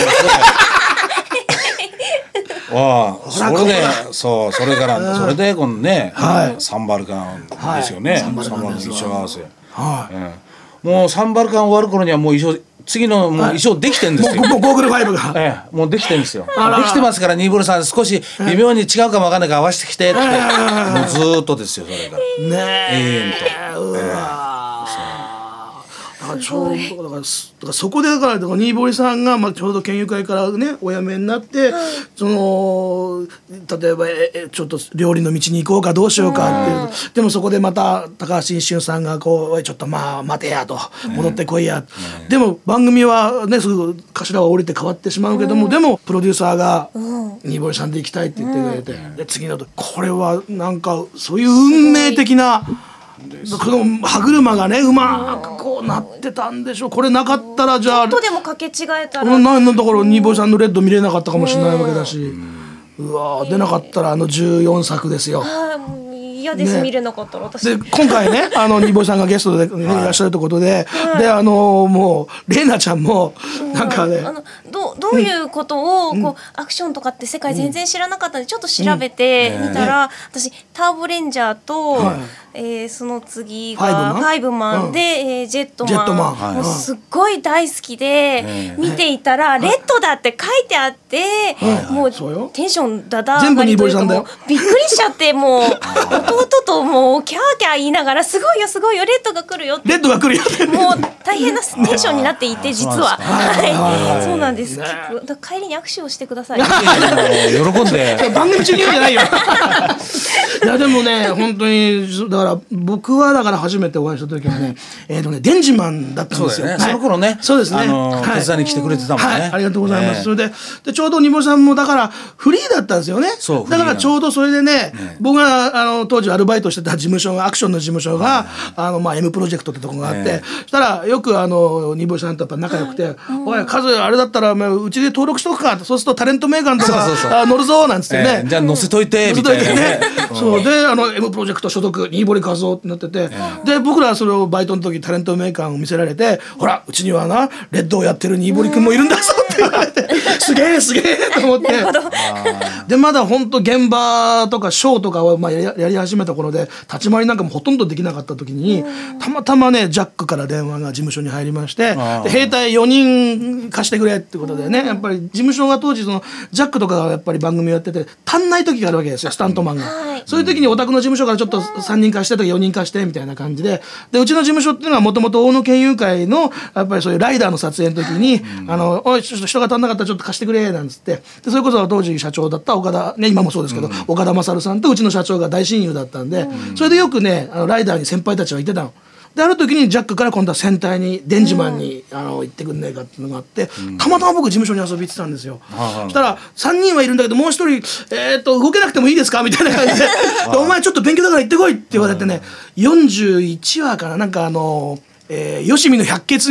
わあそれでそうそれからそれでこのね、はい、サンバルカンですよね、はい、サンバルカンの衣装合わせ、はいえー、もうサンバルカン終わる頃にはもう衣装次のもう衣装できてるんですよ、 はい、もうゴーグルファイブが、 ええ、もうできてるんですよできてますから新堀さん少し微妙に違うかもわかんないから合わせてきてって、えー、もうずーっとですよそれがねえ永遠と、 うわ、えーだからちょうどだからだからそこでだから新堀さんがまあちょうど県友会からねお辞めになって、はい、その例えばえちょっと料理の道に行こうかどうしようかっていう、でもそこでまた高橋一俊さんがこうおいちょっとまあ待てやと戻ってこいや、ね、でも番組はねすぐ頭が降りて変わってしまうけども、でもプロデューサーが新堀さんで行きたいって言ってくれて、で次のこれはなんかそういう運命的なこの歯車がねうまくこうなってたんでしょう。これなかったらじゃあちょっとでもかけ違えたら何のところ新堀さんのレッド見れなかったかもしれないわけだし、うわ出なかったらあのじゅうよんさくですよ。 嫌です、ね、見れなかったら私で今回ねあの新堀さんがゲストで、ねはい、いらっしゃるということで、はい、であのもう玲奈ちゃんもなんかね、うん、あのど, どういうことを、うん、こうアクションとかって世界全然知らなかったんでちょっと調べてみたら、うんね、私ターボレンジャーと、はいえー、その次がファイブマンで、うんえー、ジェットマン、ジェットマンはい、もうすっごい大好きで、うん、見ていたら、はい、レッドだって書いてあって、はい、もうテンションダダ上がりというかもうびっくりしちゃってもう弟ともうキャーキャー言いながらすごいよすごいよレッドが来るよってレッドが来るよってもう大変なテンションになっていて実ははいそうなんです、ね、結構だ帰りに握手をしてください喜んで番組中に言うんじゃないよいやでもね本当にだから僕はだから初めてお会いした時はねえーとねデンジマンだったんですよ。 そうだよね、はい、その頃ねそうですねあのー、手伝いに来てくれてたもんね、 はいはい、ありがとうございます、えー、それででちょうど新堀さんもだからフリーだったんですよね。 そうだからちょうどそれでね、ね僕があの当時アルバイトしてた事務所がアクションの事務所が、はいあのまあ、M プロジェクトってとこがあって、えー、そしたらよくあの新堀さんとやっぱ仲良くて、はい、おいカズあれだったらうちで登録しとくかってそうするとタレント名鑑とかそうそうそう乗るぞなんつってね、 えー、じゃあ載せといてみたいなねそうであの M プロジェクト所属新堀和夫ってなってて、えー、で僕らはそれをバイトの時タレント名鑑を見せられてほらうちにはなレッドをやってる新堀君もいるんだぞって言われてすげえすげえと思ってでまだ本当現場とかショーとかをまあ や, やり始めた頃で立ち回りなんかもほとんどできなかった時にたまたまねジャックから電話が事務所に入りましてで兵隊よにん貸してくれってことでねやっぱり事務所が当時そのジャックとかがやっぱり番組をやってて足んない時があるわけですよスタントマンが、はい、そういう時にお宅の事務所からちょっとさんにん貸してとかよにん貸してみたいな感じででうちの事務所っていうのはもともと大野県友会のやっぱりそういうライダーの撮影の時に、はい、あのおいちょっと人が足んなかったらちょっと貸してくれなんつってでそれこそ当時社長だった岡田ね今もそうですけど、うん、岡田勝さんとうちの社長が大親友だったんで、うん、それでよくねあのライダーに先輩たちは言ってたの。である時にジャックから今度は戦隊にデンジマンに、うん、あの行ってくんねえかっていうのがあって、うん、たまたま僕事務所に遊び行ってたんですよ、うん、そしたらさんにんはいるんだけどもう一人、えー、と動けなくてもいいですかみたいな感じでお前ちょっと勉強だから行ってこいって言われてねよんじゅういちわかななんかあの、えー、よしみの百傑に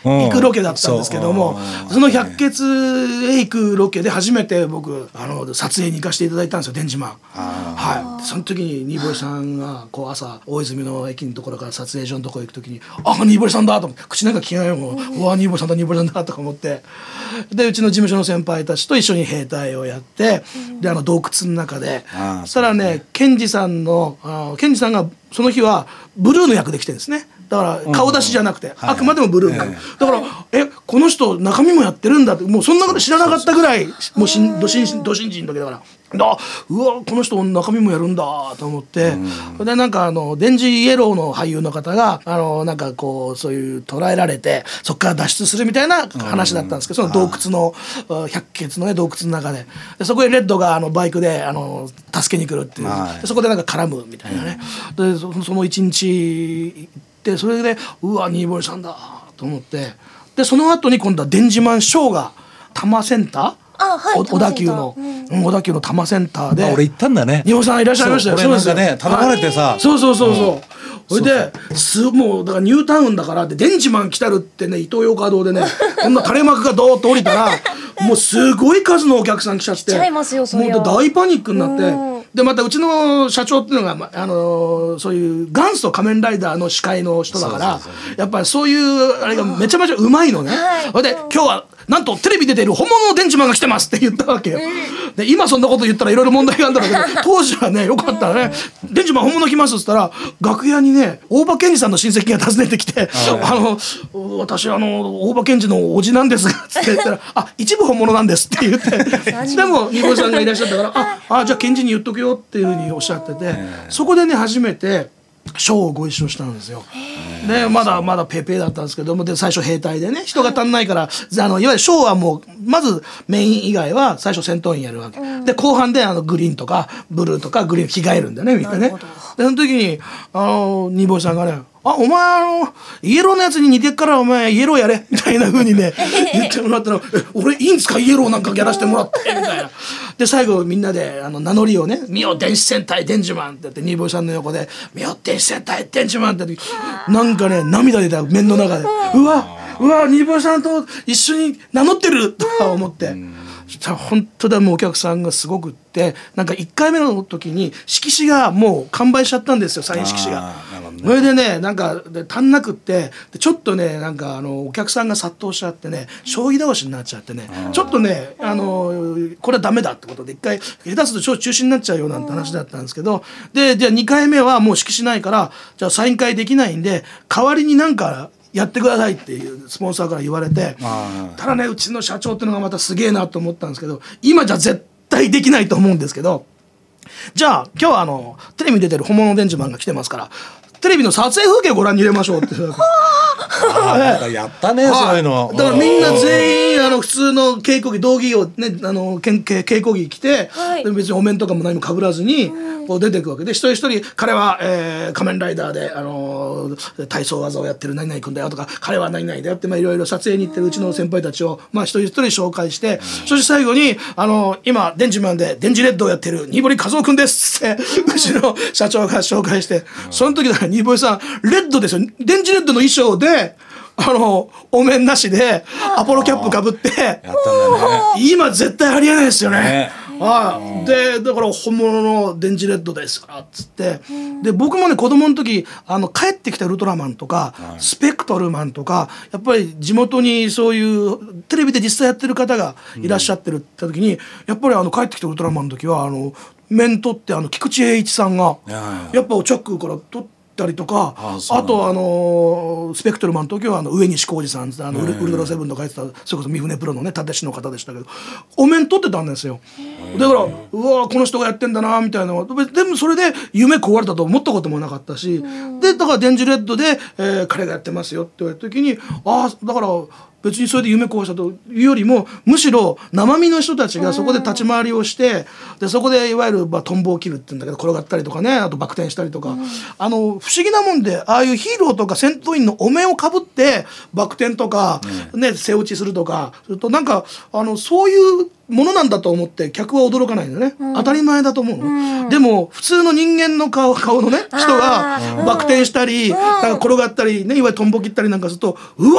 行くロケだったんですけども、うん、そ, その百穴へ行くロケで初めて僕あの撮影に行かせていただいたんですよ、電磁マン。はい、その時にニーボイさんがこう朝大泉の駅のところから撮影所のところ行く時に「あニーボイさんだ」と思って口なんか聞けないもん、うわニーボイさんだニーボイさんだとか思って、でうちの事務所の先輩たちと一緒に兵隊をやって、であの洞窟の中で、そしたらね健二さんのあ健二さんがその日はブルーの役で来てるんですね。だから顔出しじゃなくて、うん、あくまでもブルーの役、はい、だからえこの人中身もやってるんだって、もうそんなこと知らなかったぐらい、もうしんど新人の時だけだから、あうわこの人中身もやるんだと思って、うん、でなんかあの電磁イエローの俳優の方があのなんかこうそういう捉えられてそこから脱出するみたいな話だったんですけど、その洞窟の百穴のね洞窟の中で、でそこへレッドがあのバイクであの助けに来るっていう、はい、でそこでなんか絡むみたいなね、うん、で そ, その一日でそれでうわニーボイさんだと思って、でその後に今度は電磁マンショーが多摩センター、あ、はい、小田急の、うん、小田急の多摩センターで、 あ、俺行ったんだね。 ニーボイさんいらっしゃいましたよ。 そう、俺なんかね頼まれてさ、 はい、そうそうそうそう、それですもうだからニュータウンだからで電磁マン来たるってね、イトーヨーカドーでねこんな垂れ幕がドーッと降りたらもうすごい数のお客さん来ちゃって、来ちゃいますよ、そりゃもう大パニックになって、でまたうちの社長っていうのが、あのー、そういう元祖仮面ライダーの司会の人だから、やっぱりそういうあれがめちゃめちゃうまいのね。それで今日はなんとテレビ出ている本物の電磁マンが来てますって言ったわけよ。で今そんなこと言ったらいろいろ問題があるんだけど、当時はねよかったらね電磁マン本物来ますっつったら、楽屋にね大場健二さんの親戚が訪ねてきて、あの私あの大場健二のおじなんですがつって言ったらあ一部本物なんですって言ってでもニコさんがいらっしゃったからああじゃあ健二に言っとくよっていうふうにおっしゃってて、そこでね初めてショーをご一緒したんですよ。でまだまだペーペーだったんですけども、で最初兵隊でね人が足んないから、あのいわゆるショーはもうまずメイン以外は最初戦闘員やるわけ、うん、で後半であのグリーンとかブルーとかグリーン着替えるんだよねみんなね。でその時にあのニーボイさんがねあお前あのイエローのやつに似てっからお前イエローやれみたいな風にね言ってもらったらえ俺いいんですかイエローなんかやらせてもらってみたいな。で最後みんなであの名乗りをね「ミオ電子戦隊電磁マン」って言ってニーボイさんの横で「ミオ電子戦隊電磁マン」って言ってなんかね涙出た面の中でうわうわニーボイさんと一緒に名乗ってるとか思って。本当だもうお客さんがすごくってなんかいっかいめの時に色紙がもう完売しちゃったんですよ、サイン色紙が。それでねなんかで足んなくってちょっとねなんかあのお客さんが殺到しちゃってね将棋倒しになっちゃってねちょっとねあのこれはダメだってことで一回下手すると中止になっちゃうようなんて話だったんですけど、でじゃあにかいめはもう色紙ないからじゃあサイン会できないんで代わりになんかやってくださいっていうスポンサーから言われて、ただねうちの社長っていうのがまたすげえなと思ったんですけど、今じゃ絶対できないと思うんですけど、じゃあ今日はあのテレビに出てる本物の電磁マンが来てますからテレビの撮影風景をご覧に入れましょうってあなんかやったね、そういうの。 だからみんな全員あの普通の稽古着道着をねあの稽古着着て、はい、別にお面とかも何も被らずにこう出ていくわけで、一人一人彼は、えー、仮面ライダーで、あのー、体操技をやってる何々君だよとか、彼は何々だよっていろいろ撮影に行ってるうちの先輩たちを、まあ、一人一人紹介して、そして最後に、あのー、今電磁マンで電磁レッドをやってる新堀和夫君ですってうちの社長が紹介して、その時だから新堀さんレッドですよ、電磁レッドの衣装であのお面なしでアポロキャップかぶってやったんだ、ね、今絶対ありえないですよね。ねああでだから本物の電磁レッドですからっつって、で僕もね子供の時あの帰ってきたウルトラマンとか、はい、スペクトルマンとかやっぱり地元にそういうテレビで実際やってる方がいらっしゃってるって時に、うん、やっぱりあの帰ってきたウルトラマンの時はあの面取ってあの菊池栄一さんがやっぱおチャックから取ってたりとか、 あ, あとあのスペクトルマンの時はあの上西浩二さんあのウルトラセブンとかやってたそれこそ三船プロのね立師の方でしたけどお面取ってたんですよ。だからうわこの人がやってんだなみたいな。でもそれで夢壊れたと思ったこともなかったし、でだから電磁レッドで、えー、彼がやってますよって言われた時にああだから別にそれで夢壊したというよりもむしろ生身の人たちがそこで立ち回りをしてでそこでいわゆるまあトンボを切るって言うんだけど転がったりとかねあとバク転したりとか、うん、あの不思議なもんでああいうヒーローとか戦闘員のお面をかぶってバク転とか、うんね、背落ちするとかするとなんかあのそういうものなんだと思って客は驚かないんだよね、うん、当たり前だと思うの、うん、でも普通の人間の 顔, 顔のね人がバク転したり、うん、なんか転がったり、ね、いわゆるトンボ切ったりなんかするとうわって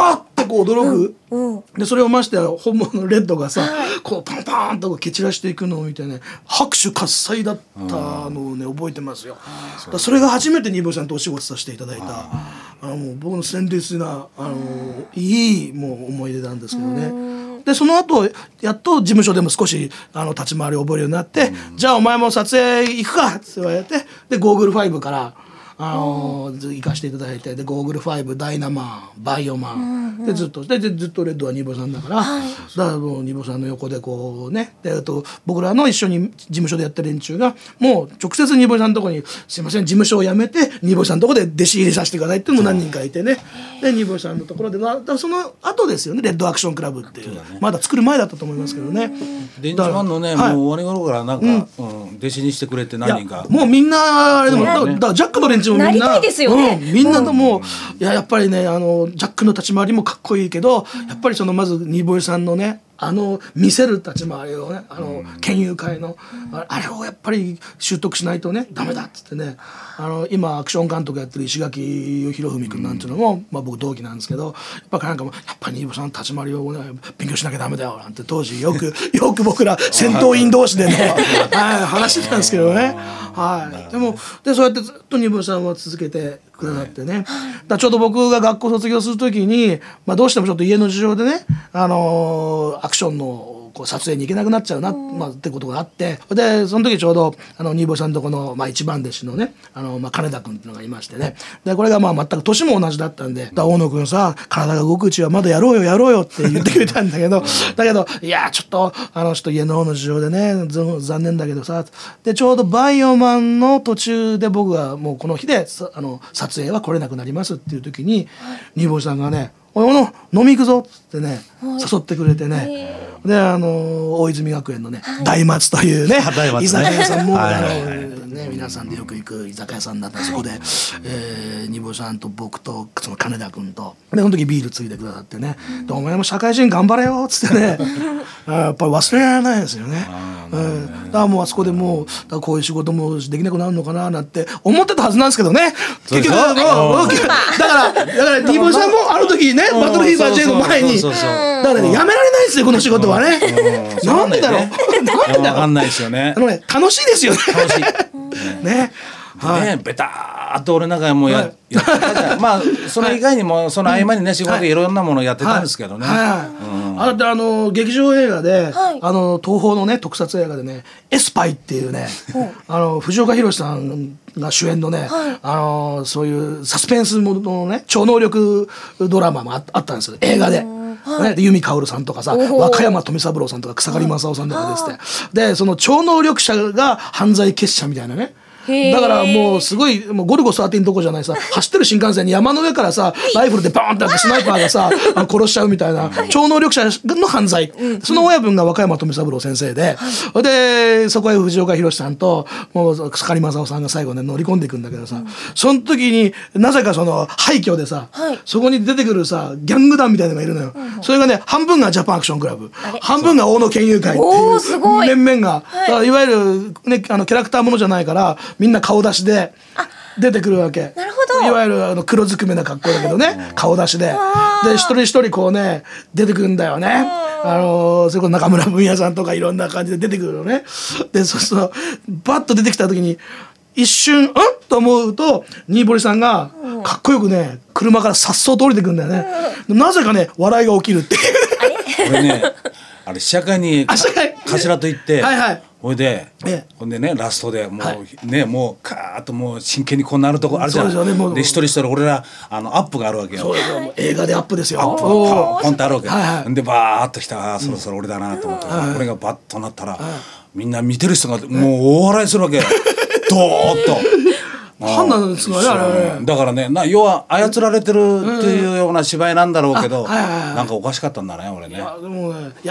とこう驚く、 うんうん、 でそれをまして本物のレッドがさ、はい、こうパンパンとこう蹴散らしていくのを見てね拍手喝采だったのをね覚えてますよ。だそれが初めてニボさんとお仕事させていただいたあのもう僕の鮮烈なあのいいもう思い出なんですけどね。でその後やっと事務所でも少しあの立ち回りを覚えるようになって、じゃあお前も撮影行くかって言われて、でゴーグルファイブからあのー、行かせていただいて、でゴーグルファイブダイナマンバイオマン、うんうん、でずっとでずっとレッドはニボさんだから、はい、だからもうニボさんの横でこうね、であと僕らの一緒に事務所でやった連中がもう直接ニボさんのとこにすいません事務所を辞めてニボさんのとこで弟子入りさせてくださいっていうのも何人かいてね、でニボさんのところでだからその後ですよねレッドアクションクラブっていう、ね、まだ作る前だったと思いますけどね。 電磁ファンのね、はい、もう終わり頃からなんか、うんうん、弟子にしてくれて何人かもうみんなあれでも、ね、だだからジャックの連中もみんななりたいですよね、 うん、みんなともう、うん、いややっぱりねあのジャックの立ち回りもかっこいいけど、うん、やっぱりそのまずニボイさんのねあの見せる立ち回りをねあの県友会の、うん、あれをやっぱり習得しないとねダメだっつってね、あの今アクション監督やってる石垣博文君なんていうのも、うんまあ、僕同期なんですけど、やっぱなんかもやっぱりニボさんの立ち回りを、ね、勉強しなきゃダメだよなんて当時よくよく僕ら戦闘員同士でねはい話してたんですけどね、はい、でもでそうやってずっとニボさんは続けてくださってね、だちょうど僕が学校卒業する時に、まあ、どうしてもちょっと家の事情でね、あのー、アクションのこう撮影に行けなくなっちゃうな、まあ、ってことがあって、でその時ちょうどあのニーボーさんとこの、まあ、一番弟子のねあの、まあ、金田君っていうのがいましてね、でこれがまあ全く年も同じだったんで、大野君さ体が動くうちはまだやろうよやろうよって言ってくれたんだけどだけどいやちょっとあのちょっと家の方の事情でね残念だけどさ、でちょうどバイオマンの途中で僕がもうこの日であの撮影は来れなくなりますっていう時に、はい、ニーボーさんがねおいおの飲み行くぞっつってね、はい、誘ってくれてね、であの大泉学園のね、はい、大松というね居酒屋さんも、はいあのね、皆さんでよく行く居酒屋さんだったら、はい、そこで、えー、ニボさんと僕とその金田君とでその時ビールついてくださってね、うん、でお前も社会人頑張れよっつってねやっぱり忘れられないですよね。うん、だからもうあそこでもうだからこういう仕事もできなくなるのかななんて思ってたはずなんですけどね、結局だからだからニボさんもあの時ねバトルフィーバー J の前にだからねやめられないですよこの仕事はね。なんでだろうなんでだろうわかんないですよね。 あのね楽しいですよね。 楽しいね。 はい、ベターっと俺なんかもう や,、はい、やってたじゃんまあそれ以外にもその合間にね、はい、仕事でいろんなものをやってたんですけどね、はいはいはいうん、 あれあの劇場映画で、はい、あの東宝のね特撮映画でねエスパイっていうねあの藤岡弘さんが主演のね、はい、あのそういうサスペンスもののね超能力ドラマも あ, あったんですよ映画で。はい、で由美かおるさんとかさ和歌山富三郎さんとか草刈正雄さんとかですって、はい、でその超能力者が犯罪結社みたいなね、だからもうすごいもうゴルゴじゅうさんどこじゃないさ走ってる新幹線に山の上からさライフルでバーンってやってスナイパーがさ殺しちゃうみたいな超能力者の犯罪、その親分が和歌山富三郎先生で、でそこへ藤岡弘さんともう草刈正雄さんが最後ね乗り込んでいくんだけどさ、その時になぜかその廃墟でさ、そこに出てくるさギャング団みたいなのがいるのよ、それがね半分がジャパンアクションクラブ半分が大野県友会っていう面々が、だからいわゆる、ね、あのキャラクターものじゃないからみんな顔出しで出てくるわけ。 なるほど。 いわゆるあの黒ずくめな格好だけどね、はい、顔出しでで一人一人こうね出てくるんだよね。あのー、それこそ中村文也さんとかいろんな感じで出てくるのね。でそうするとバッと出てきた時に一瞬うんと思うと新堀さんがかっこよくね車からさっそうと降りてくるんだよね、うん、なぜかね笑いが起きるっていうこれねあれ試写会に頭と行ってはい、はいほいで、ええ、ほんでねラストでもう、はい、ねもうカーッともう真剣にこうなるとこあるじゃん。そうですよね、で一人一人俺らあのアップがあるわけよ。 そうですよ映画でアップですよ。 アップがポンポンってあるわけ、はいはい、でバーッときたそろそろ俺だなと思って、うん、これがバッとなったら、はい、みんな見てる人がもう大笑いするわけドーッと判断ですかねあれ。 だからねな要は操られてるっていうような芝居なんだろうけど、うんはいはいはい、なんかおかしかったんだね俺ね。 いやでもねいやインパク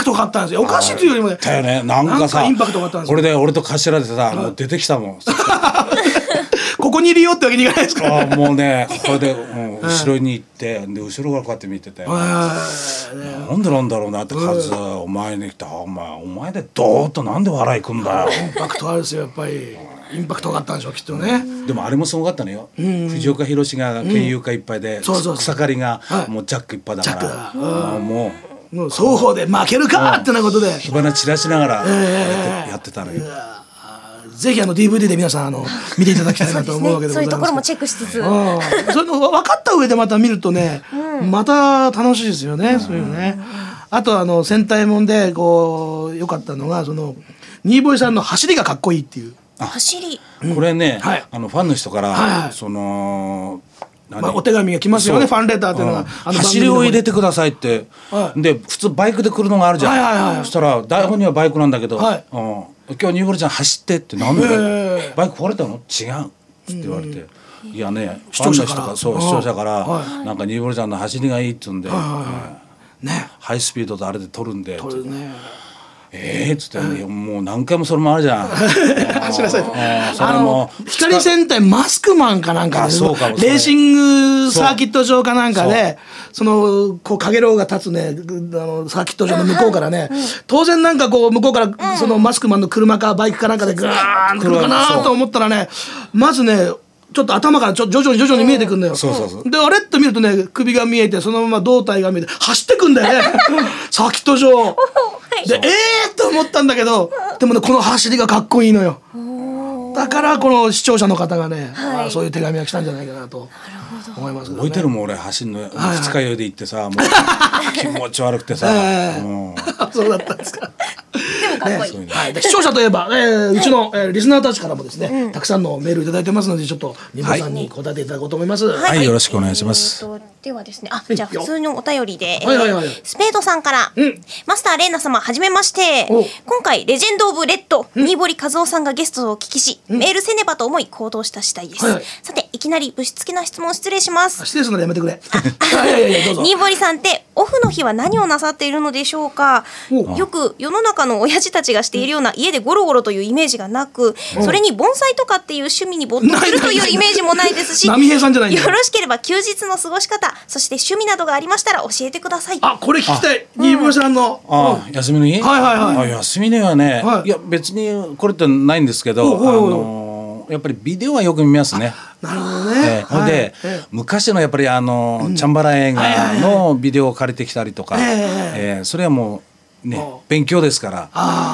クトがあったんですよ。おかしいというよりもね。 だよね。なんかさ、 インパクトがあったんですよ。 これで俺と頭でさ、もう出てきたもん。 ここにいるよってわけにいかないですから。 あもうね、これで、うん、後ろに行って、で後ろからこうやって見てて、なんでなんだろうなってカズ、お前に来た、お前お前でどーっとなんで笑いくんだよ。 インパクトあるですよやっぱり。インパクトがあったんでしょうきっとね。 でもあれもすごかったのよ。藤岡弘が県有会いっぱいで、草刈りがもうジャックいっぱいだから、もうもう双方で負けるかってなことで火花散らしながらやってたのよ。 ぜひあの ディーブイディー で皆さんあの見ていただきたいなと思うわけでございます。 そういうところもチェックしつつ、 それの分かった上でまた見るとね、また楽しいですよね。そういうね。あとあの戦隊もんでこう良かったのがそのニーボイさんの走りがかっこいいっていう。 走り。 これね、あのファンの人からその。 まあ、お手紙が来ますよね。ファンレターっていうのが、うん、 あの走りを入れてくださいって、はい、で普通バイクで来るのがあるじゃん、はいはいはい、そしたら台本にはバイクなんだけど、はいうん、今日ニーボルちゃん走ってってなんでバイク壊れたの違うって言われて、うん、いやねファンの人がそう視聴者から、はい、なんかニーボルちゃんの走りがいいって言うんで、はいはいね、ハイスピードであれで撮るんで撮るねえーっつって、ね、もう何回もそれもあるじゃん。 走らせて。あの光戦隊マスクマンかなんかで、レーシングサーキット場かなんかで、そのこうかげろうが立つね、あのサーキット場の向こうからね、当然なんかこう向こうからそのマスクマンの車かバイクかなんかでグーン来るかなと思ったらね、まずね。ちょっと頭からちょ徐々に徐々に見えてくんだよ。そうそうそう。であれって見るとね首が見えてそのまま胴体が見えて走ってくんだよね。サーキット場。でええー、と思ったんだけどでもねこの走りがかっこいいのよ。だからこの視聴者の方がね、はい、そういう手紙が来たんじゃないかなと思いますけどね。 覚えてるもん俺走るの二日酔いで行ってさ、もう気持ち悪くてさ。 そうだったんですか。でもかっこいい。ねはい、視聴者といえば、えー、うちの、えー、リスナーたちからもですね、うん、たくさんのメールいただいてますのでちょっとニボさんに答えていただこうと思います。 はい、はい、よろしくお願いします。 えー、ではですね、あじゃあ普通のお便りで、えーはいはいはい、スペードさんから、うん、マスターレイナ様はじめまして。今回レジェンドオブレッド、うん、新堀和夫さんがゲストをお聞きし、うん、メールせねばと思い行動した次第です。はいはい、さていきなりぶしつけな質問失礼します。 失礼するのやめてくれ。 新堀さんってオフの日は何をなさっているのでしょうか。よく世の中の親父たちがしているような家でゴロゴロというイメージがなく、それに盆栽とかっていう趣味に没頭するというイメージもないですし、よろしければ休日の過ごし方、そして趣味などがありましたら教えてください。 あ、これ聞きたい。新堀さんのあ休みの日、はいはいはい、あ休みの日はね、はい、いや別にこれってないんですけど、あのやっぱりビデオはよく見ますね。 なるほどね。 ほんで昔のやっぱりあのチャンバラ映画のビデオを借りてきたりとか、えそれはもうね、勉強ですから、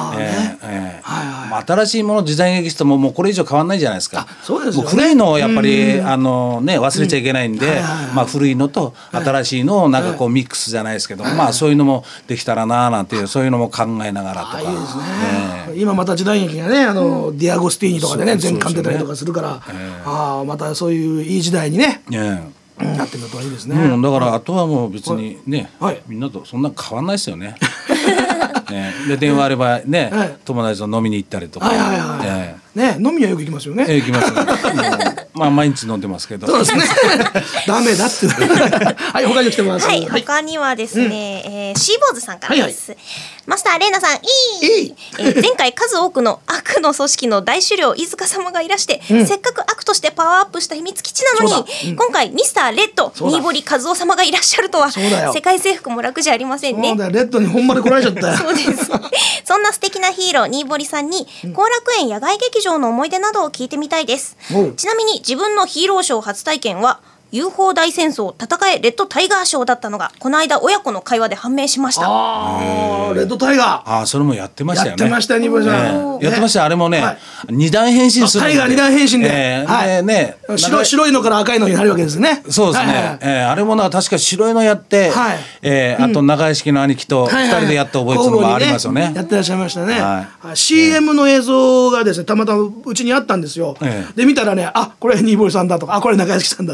新しいもの時代劇とももうこれ以上変わんないじゃないですか。 そうですよね。 古いのをやっぱりあのね忘れちゃいけないんで、まあ古いのと新しいのをなんかこうミックスじゃないですけど、まあそういうのもできたらななんていうそういうのも考えながらとか。いいですね。今また時代劇がねあのディアゴスティーニとかでね全巻出たりとかするから、ああまたそういういい時代にね。なってみるといいですね。 うん、だからあとはもう別にね、はい、みんなとそんな変わんないですよね。ねで電話あればね、はい、友達と飲みに行ったりとか。はいはいはいえーね、飲みはよく行きますよね。 えー、行きます、ね。まあ毎日飲んでますけど。 そうですね。ダメだって。はい、他に来てます。 はい、他にはですね、うんえー、シーボーズさんからです。はいはい、マスターレイナさん、いい。いいえー、前回数多くの悪の組織の大首領飯塚様がいらして、うん、せっかく悪としてパワーアップした秘密基地なのに、うん、今回ミスターレッド新堀和夫様がいらっしゃるとは、世界征服も楽じゃありませんね。 そうだよ、レッドに本場で来られちゃったよ。 そうです。そんな素敵なヒーロー新堀さんに後、うん、楽園野外劇場の思い出などを聞いてみたいです。ちなみに自分のヒーローショー初体験は ユーフォー 大戦争戦えレッドタイガーショーだったのがこの間親子の会話で判明しました。 あレッドタイガーあそれもやってましたよね。 やってましたよ、ニボさん、やってました。あれもね、はい、二段変身するんで、 タイガー二段変身で、 えーはいね、 白, 白いのから赤いのになるわけですね。 そうですね、はいはいえー、あれもな確か白いのやって、はいえー、あと長屋敷の兄貴と二人でやった覚えてるのがありますよね。 はいはいはい、やってらっしゃいましたね、はい、シーエム の映像がですねたまたまうちにあったんですよ、えー、で見たらねあこれニボさんだとかあこれ長屋敷さんだって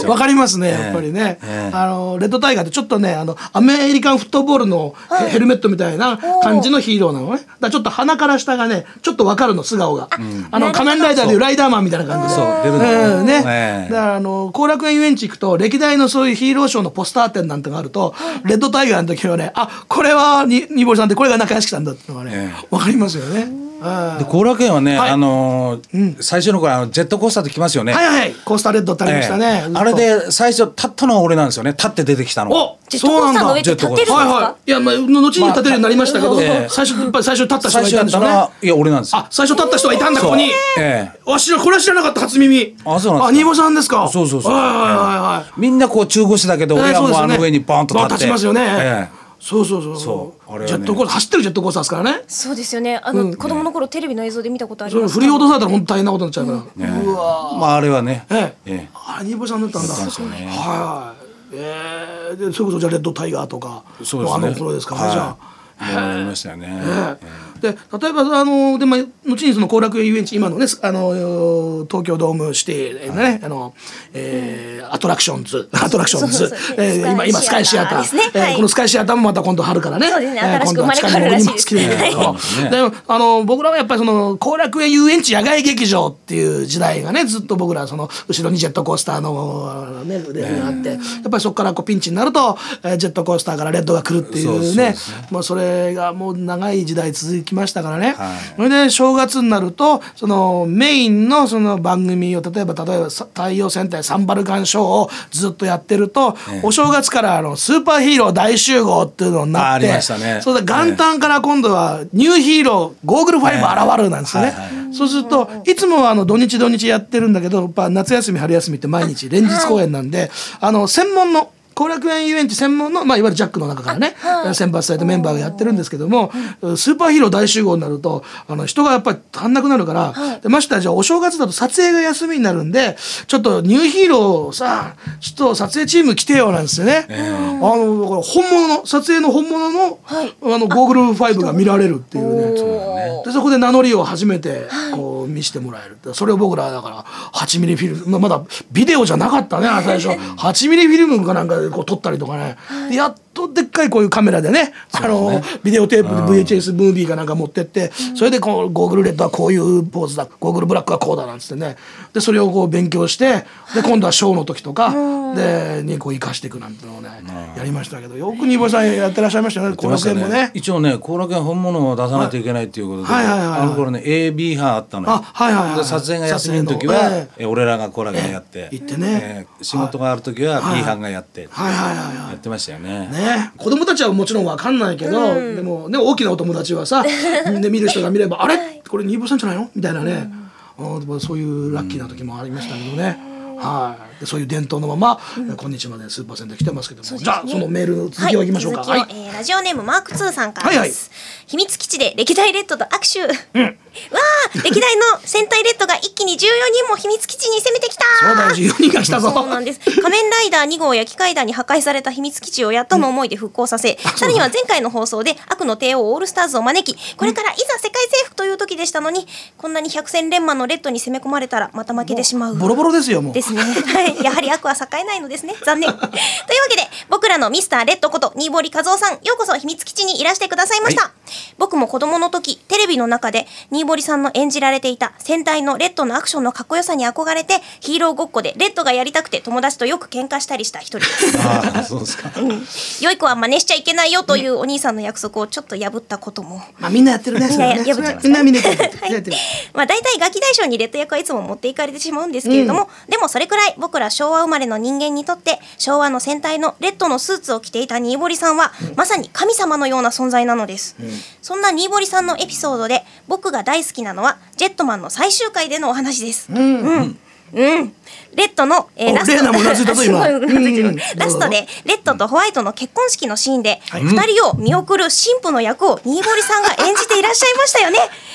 ょ。 わかりますね、やっぱりね、 ええあのレッドタイガーってちょっとねあのアメリカンフットボールのヘヘルメットみたいな感じのヒーローなのね。だからちょっと鼻から下がねちょっとわかるの素顔が、あの仮面ライダーでいうライダーマンみたいな感じで、 そう出るんだようんね、 ええだからあの後楽園遊園地行くと歴代のそういうヒーローショーのポスター展なんてがあると、レッドタイガーの時はね、あこれはにニボリさんってこれが中屋敷さんだってのがね、 えわかりますよね。 で後楽園はね、 はいあのー最初の頃あのジェットコースターって来ますよね。 はいはいコースターレッドってありましたね、 ええあれで最初立ったのは俺なんですよね。立って出てきたのは。 おジェットコースターの上って立てるんですか？ はいはいいやまあ後に立てるようになりましたけど、 まあええ最初やっぱり最初立った人がい最初やったんでしたょうね。 のはいや俺なんですよ。 あ最初立った人がいたんだここに。 ええわしらこれは知らなかった初耳。 あそうなんですかあニボさんですか。 そうそうそうはいはいはいはい。 みんなこう中腰だけど、俺はもうあの上にバーンと立って、 バーン立ちますよね。 ええそうそうそうそうあれはねジェットコースター走ってるジェットコースターですからね。 そうですよね。あの、子供の頃テレビの映像で見たことありそれます。 振り落とされたら本当大変なことになっちゃうから、 ねうわまああれはね、 ええええあニボさんだったんだ。 そうですよねはいえー、でそれこそじゃあレッドタイガーとかそうですねあの頃ですからね、 はいじゃあ。 もうありましたよね。 ええで例えばあので、まあ、後にその後楽園遊園地今のねあの東京ドームシティのね、はい、あのえー、アトラクションズアトラクションズ、えー、今今スカイシアター、 ですねえーはい、 このスカイシアターもまた今度春からね、 そうですね、 えー、 新しく生まれ変わるらしいです。 今度は地下にもはいでもあの僕らはやっぱりその後楽園遊園地野外劇場っていう時代がねずっと僕らその後ろにジェットコースターのね腕があって、やっぱりそこからこうピンチになると、えー、ジェットコースターからレッドが来るっていうね、もうそれがもう長い時代続きましたからね。はいそれで正月になるとそのメインのその番組を例えば例えば太陽戦隊サンバルカンショーをずっとやってると、ええ、お正月からあのスーパーヒーロー大集合っていうのになって、 ありましたね、 それで元旦から今度はニューヒーローゴーグルファイブ現るなんですよね、ええはいはい、そうするといつもはあの土日土日やってるんだけどやっぱ夏休み春休みって毎日連日公演なんで、あの専門の後楽園遊園地専門の、まあ、いわゆるジャックの中からね、はい、選抜されたメンバーがやってるんですけども、うん、スーパーヒーロー大集合になるとあの人がやっぱり足んなくなるから、はい、でましてやじゃあお正月だと撮影が休みになるんでちょっとニューヒーローさちょっと撮影チーム来てよなんですよね、えー、あのだから本物の撮影の本物の、はい、あのゴーグルファイブが見られるっていうね、でそこで名乗りを初めてこう見せてもらえる、それを僕らだからはちミリフィルム、まあ、まだビデオじゃなかったね最初はちミリフィルムかなんかでこう撮ったりとかね、でやっとでっかいこういうカメラでね、あのねビデオテープで ブイエイチエス ムービーかなんか持ってって、うん、それでこうゴーグルレッドはこういうポーズだゴーグルブラックはこうだなんつってね、でそれをこう勉強してで今度はショーの時とか、うん、でにこう生かしていくなんてのをね、うん、やりましたけどよくニボさんやってらっしゃいましたよね後楽園もね。 一応ね後楽園本物を出さないといけないっていうことで、はいはいはいはい、あの頃ね エービー 班あったのよ。あ、はいはいはい、で撮影が休みの時は、えー、俺らが後楽園やって、えー、行ってね、えー、仕事がある時は B 班がやって、はいはいはいはい、やってましたよね。ね子供たちはもちろん分かんないけど、うん、でもね大きなお友達はさで見る人が見ればあれこれニボさんじゃないのみたいなね、うん、そういうラッキーな時もありましたけどね、うん、はいでそういう伝統のまま、うん、今日までスーパーセンター来てますけども、ね、じゃあそのメールの続きをいきましょうか。 はい、はいえー、ラジオネームマークツーさんからです、はいはい、秘密基地で歴代レッドと握手、うん、わあ歴代の戦隊レッドが一気にじゅうよにんも秘密基地に攻めてきた。 そうだよじゅうよにんが来たぞ。 そうなんです。仮面ライダーに号焼き階段に破壊された秘密基地をやっとの思いで復興させ、うん、さらには前回の放送で悪の帝王オールスターズを招きこれからいざ世界征服という時でしたのに、うん、こんなに百戦錬磨のレッドに攻め込まれたらまた負けてしまう。 ボロボロですよもうですね、はい、やはり悪は栄えないのですね残念というわけで僕らのミスターレッドこと新堀和夫さんようこそ秘密基地にいらしてくださいました、はい、僕も子供の時テレビの中で新堀さんの演じられていた戦隊のレッドのアクションのかっこよさに憧れてヒーローごっこでレッドがやりたくて友達とよく喧嘩したりした一人です。 あそうですか、うん、 良い子は真似しちゃいけないよというお兄さんの約束をちょっと破ったことも、 まあ、みんなやってるね。 みんな破っちゃいますね。 みんなみんなやってる、はい、 まあ大体ガキ大将にレッド役はいつも持っていかれてしまうんですけれども、うん、でもそれくらい僕ら昭和生まれの人間にとって昭和の戦隊のレッドのスーツを着ていた新堀さんは、うん、まさに神様のような存在なのです、うん、そんな新堀さんのエピソードで僕が大好きなのはジェットマンの最終回でのお話です。うん、うんうん、レッドの、えー、ラストラストでレッドとホワイトの結婚式のシーンで、うん、ふたりを見送る新婦の役を新堀さんが演じていらっしゃいましたよね。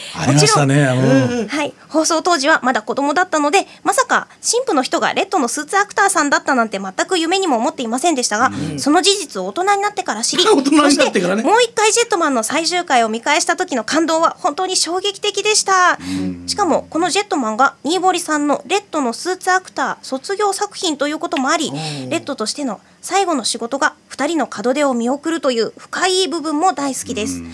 ありましたね。うんはい、放送当時はまだ子供だったので、まさか神父の人がレッドのスーツアクターさんだったなんて全く夢にも思っていませんでしたが、うん、その事実を大人になってから知り、 大人になってからね、 そしてもう一回ジェットマンの最終回を見返した時の感動は本当に衝撃的でした、うん、しかもこのジェットマンが新堀さんのレッドのスーツアクター卒業作品ということもあり、レッドとしての最後の仕事がふたりの門出を見送るという深い部分も大好きです、うん、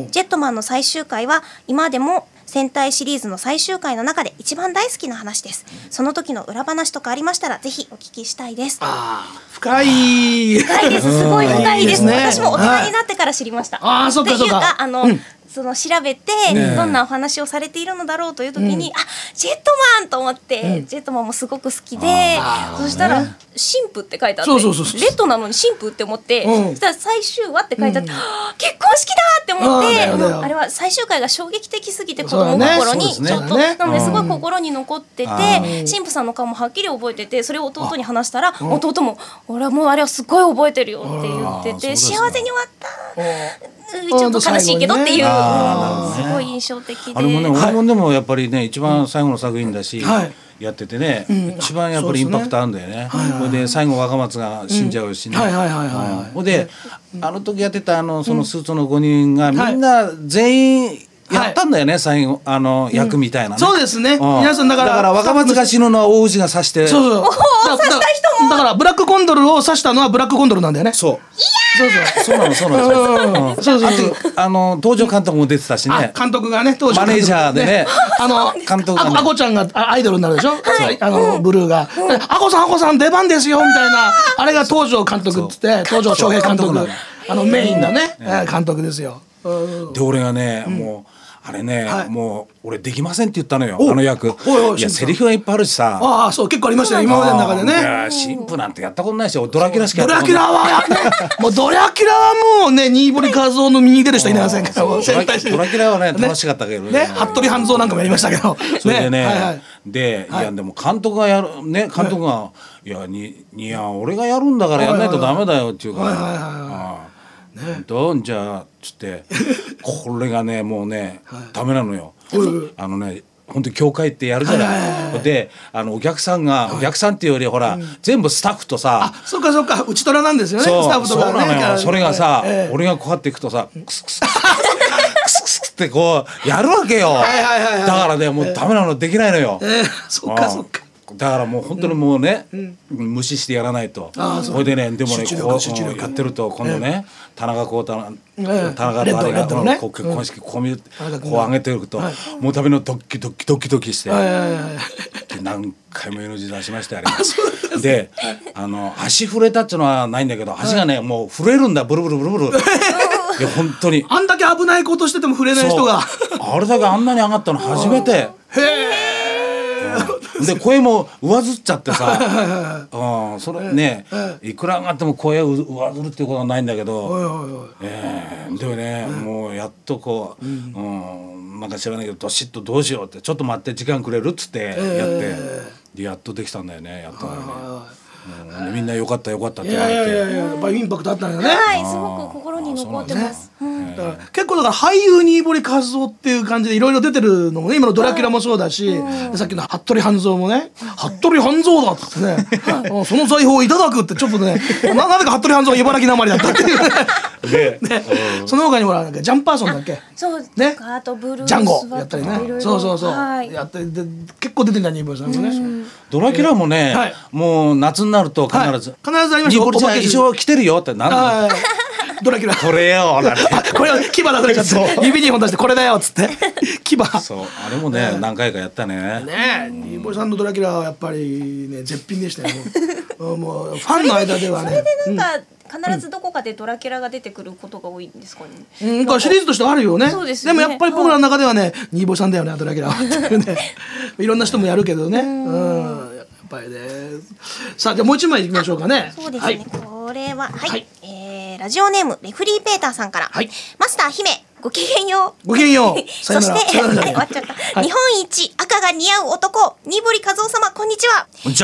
ジェットマンの最終回は今でも戦隊シリーズの最終回の中で一番大好きな話です。その時の裏話とかありましたらぜひお聞きしたいです。 あ深い深いです。すごい深いです、ね、私も大人になってから知りました。 あそっかそっか。 っていうかあの、うんその調べてどんなお話をされているのだろうという時に、うん、あジェットマンと思って、うん、ジェットマンもすごく好きで、そしたら神父って書いてあって、 そうそうそうそうレッドなのに神父って思って、うん、そしたら最終話って書いてあって、うん、結婚式だって思って、あ, あれは最終回が衝撃的すぎて子供心にちょっと、ねね、なのですごい心に残ってて、うん、神父さんの顔もはっきり覚えてて、それを弟に話したら、うん、弟も俺はもうあれはすごい覚えてるよって言ってて、幸せに終わったちょっと悲しいけどっていう、ね、すごい印象的で、 あれもね、俺もでもやっぱりね一番最後の作品だし、はい、やっててね、うん、一番やっぱりインパクトあるんだよね。それ、ね、で最後若松が死んじゃうしね。ほんであの時やってたあのそのスーツのごにんがみんな全員やったんだよね、はい、最後あの役みたいなね、 うん、そうですね、うん、皆さんだからだから若松が死ぬのは大氏が刺して、 そうそうお刺した人もだからブラックコンドルを刺したのはブラックコンドルなんだよね。 そうそうそうそうなのそうなのそうそうそうあの東條監督も出てたしね、 監督がね当時マネージャーでねあの監督がねあこちゃんがアイドルになるでしょ、はい、あのブルーがあこさんあこさん出番ですよみたいな、あれが東條監督って言って東條翔平監督、あのメインのね監督ですよ。 で俺がねもうあれね、はい、もう俺できませんって言ったのよ、あの役。いやセリフがいっぱいあるしさ。 ああそう結構ありましたよ今までの中でね。いや神父なんてやったことないし、ドラキュラしかやったことない。ドラキュラはやねもうドラキュラはもうね新堀和夫の右に出る人いませんから。ドラキュラはね楽しかったけどね。 ね服部半蔵なんかもやりましたけど。 それでね、はいはい、で、はい、いやでも監督がやるね監督が、はい、いやにいや俺がやるんだからやんないとダメだよっていうから。はいはいはいはいね、どんじゃあつってこれがねもうね、はい、ダメなのよ。あのね本当に教会ってやるじゃない、はいはいはい、であのお客さんが、はい、お客さんっていうよりほら、うん、全部スタッフとさ、 あそうかそうか内虎なんですよね、スタッフとかね。 そうなのよ。それがさ、えー、俺がこうやっていくとさクスクスクスクスってこうやるわけよ。はいはいはいはい、だからねもうダメなのできないのよ。 えー、そっかそっか。 だからもう本当にもうね、うん、無視してやらないと。それでねでもねこうやってると今度ね、えー、田中幸太郎、えー、田中とあれが、ね、こう結婚式こう見る、うん、こう上げてると、はい、もう食べのドッキドキドキドキして、はいはいはい、何回も エヌジー 出しましたよあれ。であの足触れたっていうのはないんだけど、足がね、はい、もう震えるんだブルブルブルブルいや本当にあんだけ危ないことしてても触れない人があれだけあんなに上がったの初めて。へえ。 で声も上ずっちゃってさうんそれねいくら上がっても声を上ずるっていうことはないんだけど、えー、でもねもうやっとこう、うんうん、なんか知らないけどどしっとどうしようってちょっと待って時間くれるっつってやって、えー、やっとできたんだよねやっとね。うん、みんな良かった良かったって言われて、いやいやいややっぱりインパクトあったんだよね。 はい、すごく心に残ってます。 だから結構だから俳優新堀和夫っていう感じでいろいろ出てるのもね、今のドラキュラもそうだし、うん、さっきの服部半蔵もね、服部半蔵だっつってね、はい、その財宝をいただくってちょっとね、な, なぜか服部半蔵は茨城なまりだったっていうね。ね、うん、その他にもなんかジャンパーソンだっけ、 そうね、 あとブルースジャンゴやったりね、そうそうそう、 はい、 やってで結構出てるんだ新堀さんもね。うん、 ドラキュラもね、はい、もう夏になると必ず、はい、 必ずありました。 新堀ちゃん衣装着てるよってなんだ。 ドラキュラこれよなんてこれ牙出されちゃって指に本出してこれだよっつって牙そうあれもね、ね何回かやったね。 ね新堀さんのドラキュラはやっぱりね絶品でしたよ。もう、もうファンの間ではね。 それでなんか、うん、必ずどこかでドラキュラが出てくることが多いんですかね。 うん、なんかシリーズとしてあるよね。 そうですよね。 でもやっぱり僕らの中ではね、新堀さんだよねドラキュラはってね。いろんな人もやるけどね。うん。やっぱりね。さあじゃあもう一枚いきましょうかね。 そうですね。はい、これははい。はい、えー、ラジオネームレフリーペーターさんから、はい、マスター姫ごきげんよう。 ごきげんよう。 そして終わっちゃった。日本一赤が似合う男新堀和夫様こんにちは。 こんにちは。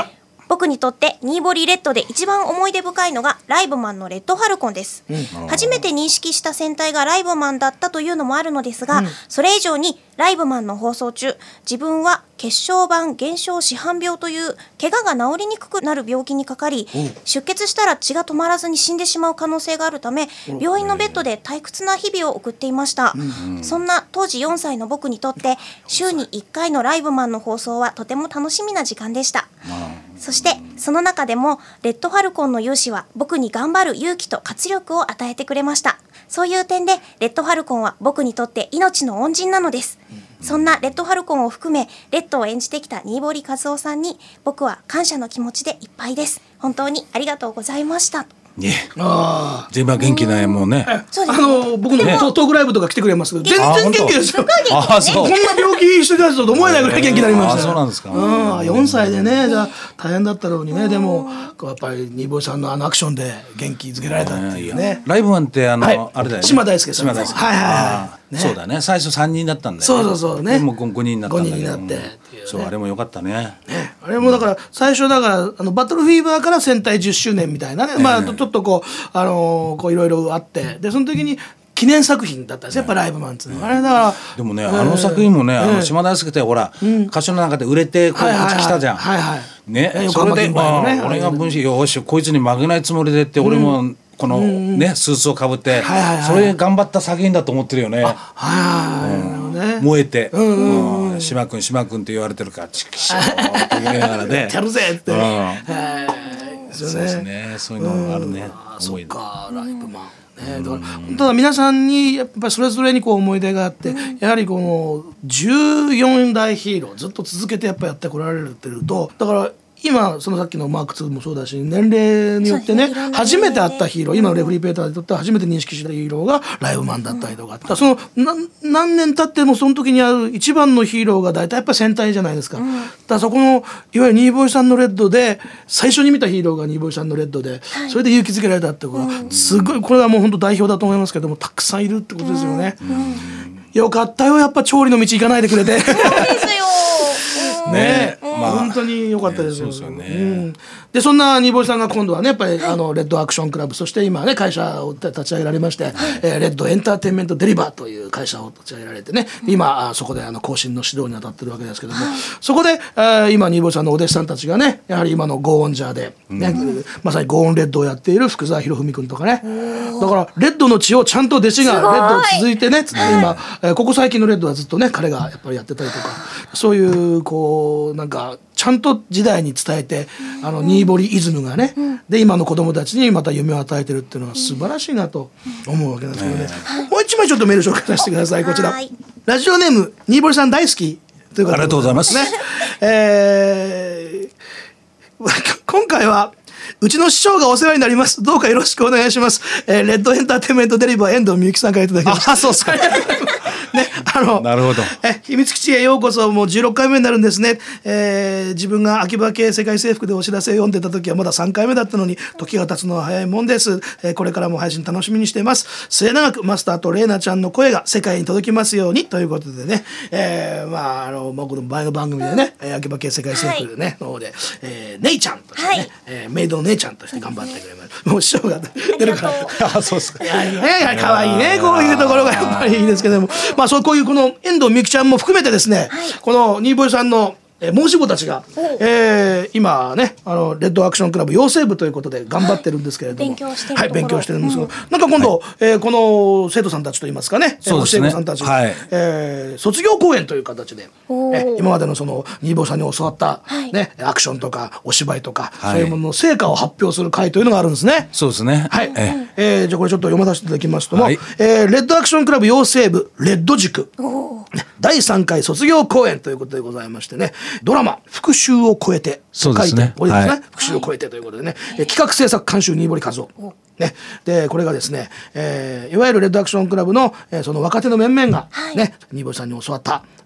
僕にとってニーボリレッドで一番思い出深いのがライブマンのレッドファルコンです、うん、初めて認識した戦隊がライブマンだったというのもあるのですが、うん、それ以上にライブマンの放送中、自分は血小板減少紫斑病という怪我が治りにくくなる病気にかかり、出血したら血が止まらずに死んでしまう可能性があるため、病院のベッドで退屈な日々を送っていました、うんうん、そんな当時よんさいの僕にとって週にいっかいのライブマンの放送はとても楽しみな時間でした、うん、そしてその中でもレッドファルコンの勇姿は僕に頑張る勇気と活力を与えてくれました。そういう点でレッドファルコンは僕にとって命の恩人なのです、うん、そんなレッドファルコンを含めレッドを演じてきた新堀和夫さんに僕は感謝の気持ちでいっぱいです。本当にありがとうございました。 ね、あ全部元気なもうね、 あの僕のトークライブとか来てくれますけど全然元気ですよ。あそうこんな病気してたやつと思えないぐらい元気になりました。 あそうなんですか。 うんよんさいでねじゃあ大変だったろうにね、でもやっぱり新堀さんのあのアクションで元気づけられたっていうね。 ライブマンってあの、 はい、 あれだよね、 島大輔さん。 島大輔はいはいはい、 ね、そうだね、最初さんにんだったんだよね。 そうそうそうね、 でもごにんになったんだけど、 ごにんになってっていうね、 そうあれも良かったね。 ねあれもだから最初だからあのバトルフィーバーから戦隊じゅっしゅうねんみたいなね、まあちょっとこうあのこういろいろあってでその時に記念作品だったんですよやっぱライブマンっていうのは、あれだからでもね、あの作品もね、あの島大輔ってほら、歌手の中で売れてこっち来たじゃん。 はいはいね、それで俺が分子よしこいつに負けないつもりでって俺もこのねスーツをかぶってそれ頑張った作品だと思ってるよね。燃えて島君島君って言われてるからチキショーって言いながらねやるぜって。 そうですね、そういうのもあるね。 そっかライブマンね、だからただ皆さんにやっぱりそれぞれにこう思い出があって、うん、やはりこのじゅうよんだいヒーローずっと続けてやっぱやってこられてるとだから今そのさっきのマークツーもそうだし年齢によってね初めて会ったヒーロー今のレフリーペーターにとっては初めて認識したヒーローがライブマンだったりとか、うん、その何年経ってもその時にある一番のヒーローが大体やっぱり戦隊じゃないですか、うん、だからそこのいわゆる新堀さんのレッドで最初に見たヒーローが新堀さんのレッドで、はい、それで勇気づけられたってことは、うん、すごいこれはもう本当代表だと思いますけどもたくさんいるってことですよね、うんうん、よかったよやっぱ調理の道行かないでくれてそうですよねえ、まあ、本当に良かったですよ、ねそうですよねうん、でそんな新堀さんが今度はねやっぱり、はい、あのレッドアクションクラブそして今ね会社を立ち上げられまして、はいえー、レッドエンターテインメントデリバーという会社を立ち上げられてね、うん、今そこであの更新の指導に当たってるわけですけども、はい、そこで、えー、今新堀さんのお弟子さんたちがねやはり今のゴーオンジャーで、ねうん、まさにゴーオンレッドをやっている福沢博文君とかねだからレッドの血をちゃんと弟子がレッドを続いてね今、えー、ここ最近のレッドはずっとね彼がやっぱりやってたりとかそういうこうなんかちゃんと時代に伝えてあの新堀イズムがね、うん、で今の子供たちにまた夢を与えてるっていうのは素晴らしいなと思うわけなんですけどね、うん、もう一枚ちょっとメール紹介させてくださいこちらラジオネーム新堀さん大好きということでありがとうございますね、 えー、今回はうちの師匠がお世話になりますどうかよろしくお願いします、えー、レッドエンターテインメントデリバー遠藤美由紀さんからいただきましたあそうですかね、あのなるほどえ秘密基地へようこそもうじゅうろっかいめになるんですね、えー、自分が秋葉系世界征服でお知らせを読んでた時はまださんかいめだったのに時が経つのは早いもんです、えー、これからも配信楽しみにしています末永くマスターとレイナちゃんの声が世界に届きますようにということでね、えー、まああの僕の前の番組でね、うん、秋葉系世界征服でね、はい、の方で、えー、姉ちゃんとしてね、はいえー、メイドの姉ちゃんとして頑張ってくれます、もう師匠が出るからあそうですかいやいやいや可愛いねこういうところがやっぱりいいですけどもまあそうこういうこの遠藤美由紀ちゃんも含めてですね、はい、この新堀さんのえー、申し子たちが、えー、今ねあのレッドアクションクラブ養成部ということで頑張ってるんですけれども、はい、勉強してるはい勉強してるんですけど、うん、なんか今度、はいえー、この生徒さんたちといいますかねそうですね教え子さんたち、 はいえー、卒業公演という形で、え今までのその新堀さんに教わった、はいね、アクションとかお芝居とか、はい、そういうものの成果を発表する会というのがあるんですねそうですねはい、ええー、じゃあこれちょっと読まさせていただきますとも、はいえー、レッドアクションクラブ養成部レッド塾だいさんかい卒業公演ということでございましてねドラマ復讐を超えてそうですね、 これですね、はい、復讐を超えてということでね、はい、企画制作監修新堀和夫ね、でこれがですね、えー、いわゆるレッドアクションクラブの、えー、その若手の面々が、ねはい、新堀さんに教わった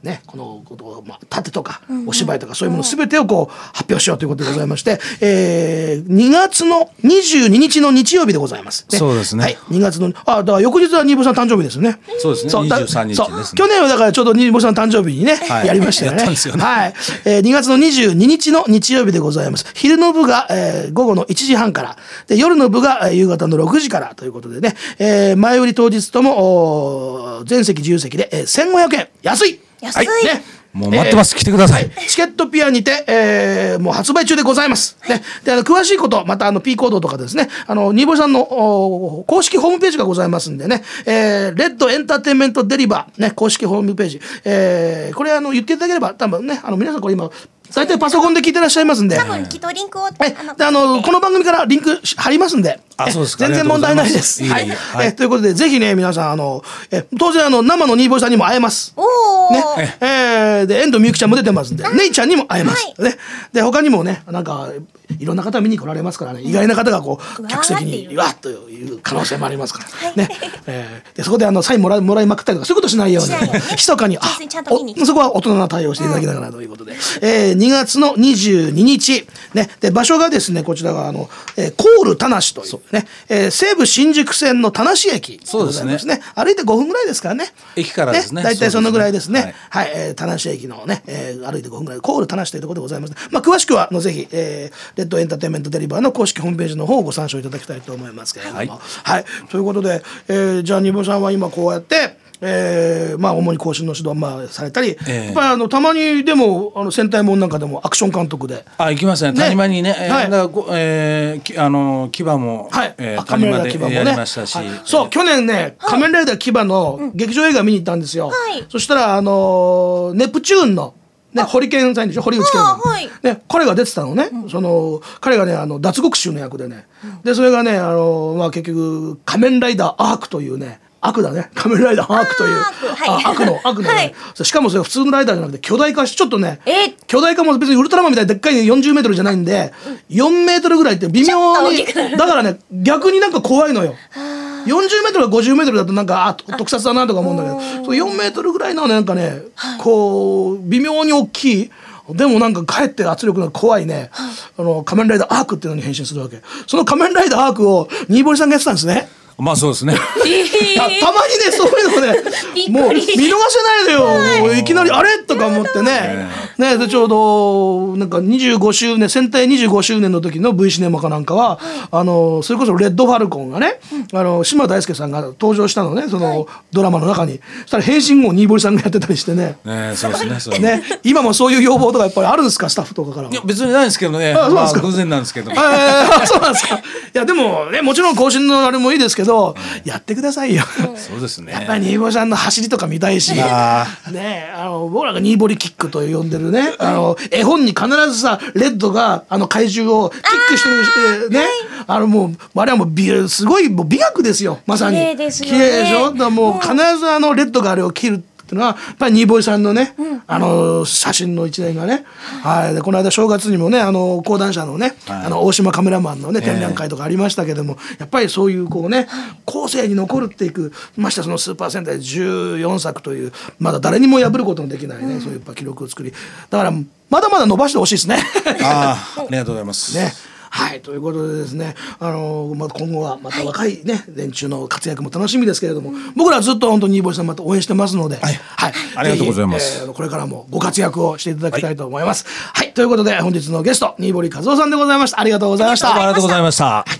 ね、このことを、まあ、盾とかお芝居とかそういうもの全てをこう発表しようということでございまして、えー、にがつのにじゅうににちの日曜日でございます、 ね、そうですね、 はい、にがつのあだから翌日は新保さん誕生日ですね。 そうですね、にじゅうさんにちですね。 去年はだからちょうど新保さん誕生日にね、はい、やりましたよね。 やったんですよね、 はい、えー、にがつのにじゅうににちの日曜日でございます。昼の部が、えー、午後のいちじはんからで夜の部が夕方のろくじからということでね、えー、前売り当日とも全席自由席で、えー、せんごひゃくえん安い安い、 はいね、 もう待ってます、えー、来てください。 チケットピアにて、えー、もう発売中でございます、ね、であの詳しいことまたあの P コードとかですね、あの新保さんの公式ホームページがございますんでね、えー、レッドエンターテインメントデリバー、ね、公式ホームページ、えー、これあの言っていただければ多分ね、あの皆さんこれ今大体パソコンで聞いてらっしゃいますんで、 多分きっとリンクを、 えであのこの番組からリンク貼りますんで、 あ、そうですか、 全然問題ないです。はい、 はい、 えということでぜひね皆さんあのえ当然あの生の新保さんにも会えます。 おね、えー、で遠藤美幸ちゃんも出てますんで、ねいちゃんにも会えます、はい、ね。で他にもねなんかいろんな方見に来られますからね、意外な方がこう客席にわっという可能性もありますからね。えー、でそこであのサインもらいもらいまくったりとかそういうことしないように密かに、あそこは大人な対応していただきながらということで、うん、えー、にがつのにじゅうににちね、で場所がですねこちらがあの、えー、コール田無というね、えー、西武新宿線の田無駅でございますね。歩いてごふんぐらいですからね。 駅からですね。 大体そのぐらいですね。はい、はい、えー、田無駅のね、えー、歩いてごふんぐらいコール田無というところでございます。まあ詳しくはあのぜひ、えー、レッドエンターテインメントデリバーの公式ホームページの方をご参照いただきたいと思いますけれども、はい、はい、ということで、えー、じゃあ新保さんは今こうやって。えー、まあ主に後進の指導まあされたり、えー、やっぱりあのたまにでもあの戦隊もんなんかでもアクション監督であ行きますね、谷間にね、えーはい、だからえー、あの牙も、 はいえー、 仮面ライダー牙もねやりましたし、はい、 そう去年ね、はい、仮面ライダー牙の劇場映画見に行ったんですよ、はい、そしたらあのネプチューンのね、ホリケンさんでしょ、堀内健さん、はい、ね、彼が出てたのね、うん、その彼がねあの脱獄囚の役でね、うん、でそれがねあの、まあ、結局仮面ライダーアークというね悪だね仮面ライダーアークというあ悪の悪のね、はい、しかもそれ普通のライダーじゃなくて巨大化してちょっとね巨大化も別にウルトラマンみたいにでっかいよんじゅうメートルじゃないんでよんメートルぐらいって微妙にだからね逆になんか怖いのよ。よんじゅうメートルかごじゅうメートルだとなんかあ特撮だなとか思うんだけどそうよんメートルぐらいのなんかねこう微妙に大きいでもなんかかえって圧力が怖いねあの仮面ライダーアークっていうのに変身するわけ。その仮面ライダーアークを新堀さんがやってたんですね。 まあそうですね。た, たまにねそういうのねもう見逃せないのよ、はい、もういきなりあれとか思ってねねでちょうどなんかにじゅうごしゅうねん戦隊にじゅうごしゅうねんの時の V シネマかなんかは、はい、あのそれこそレッドファルコンがね、うん、あの島大輔さんが登場したのねその、はい、ドラマの中にそしたら変身後新堀さんがやってたりしてねねそうですねそうね今もそういう要望とかやっぱりあるんですかスタッフとかから。 いや別にないんですけどね。 あそうなんですか、 まあ、偶然なんですけどあそうなんですか。いやでもねもちろん更新のあれもいいですけど、うん、やってくださいよ。 そうですね。 やっぱり新堀さんの走りとか見たいし、ねあの僕らが新堀キックと呼んでるね、あの絵本に必ずさレッドがあの怪獣をキックしてるね、あのもうあれはもう美すごいもう美学ですよまさに。 綺麗ですよね。 綺麗でしょ。だからもう必ずあのレッドがあれを切る。っていうのはやっぱり新堀さんのね、うん、あの写真の一年がね、はい、でこの間正月にもねあの講談社のね、はい、あの大島カメラマンのね展覧会とかありましたけども、えー、やっぱりそういうこうね後世に残るっていくましてそのスーパー戦隊じゅうよんさくというまだ誰にも破ることのできないね、うん、そういうやっぱ記録を作りだからまだまだ伸ばしてほしいですね。 ああ、ありがとうございますね。はいということでですねあの、まあ、今後はまた若いね、はい、連中の活躍も楽しみですけれども、うん、僕らはずっと本当に新堀さんまた応援してますので、はいはい、ありがとうございます、 えー、これからもご活躍をしていただきたいと思います。はい、はい、ということで本日のゲスト新堀和夫さんでございました。ありがとうございました。 ありがとうございました。はい、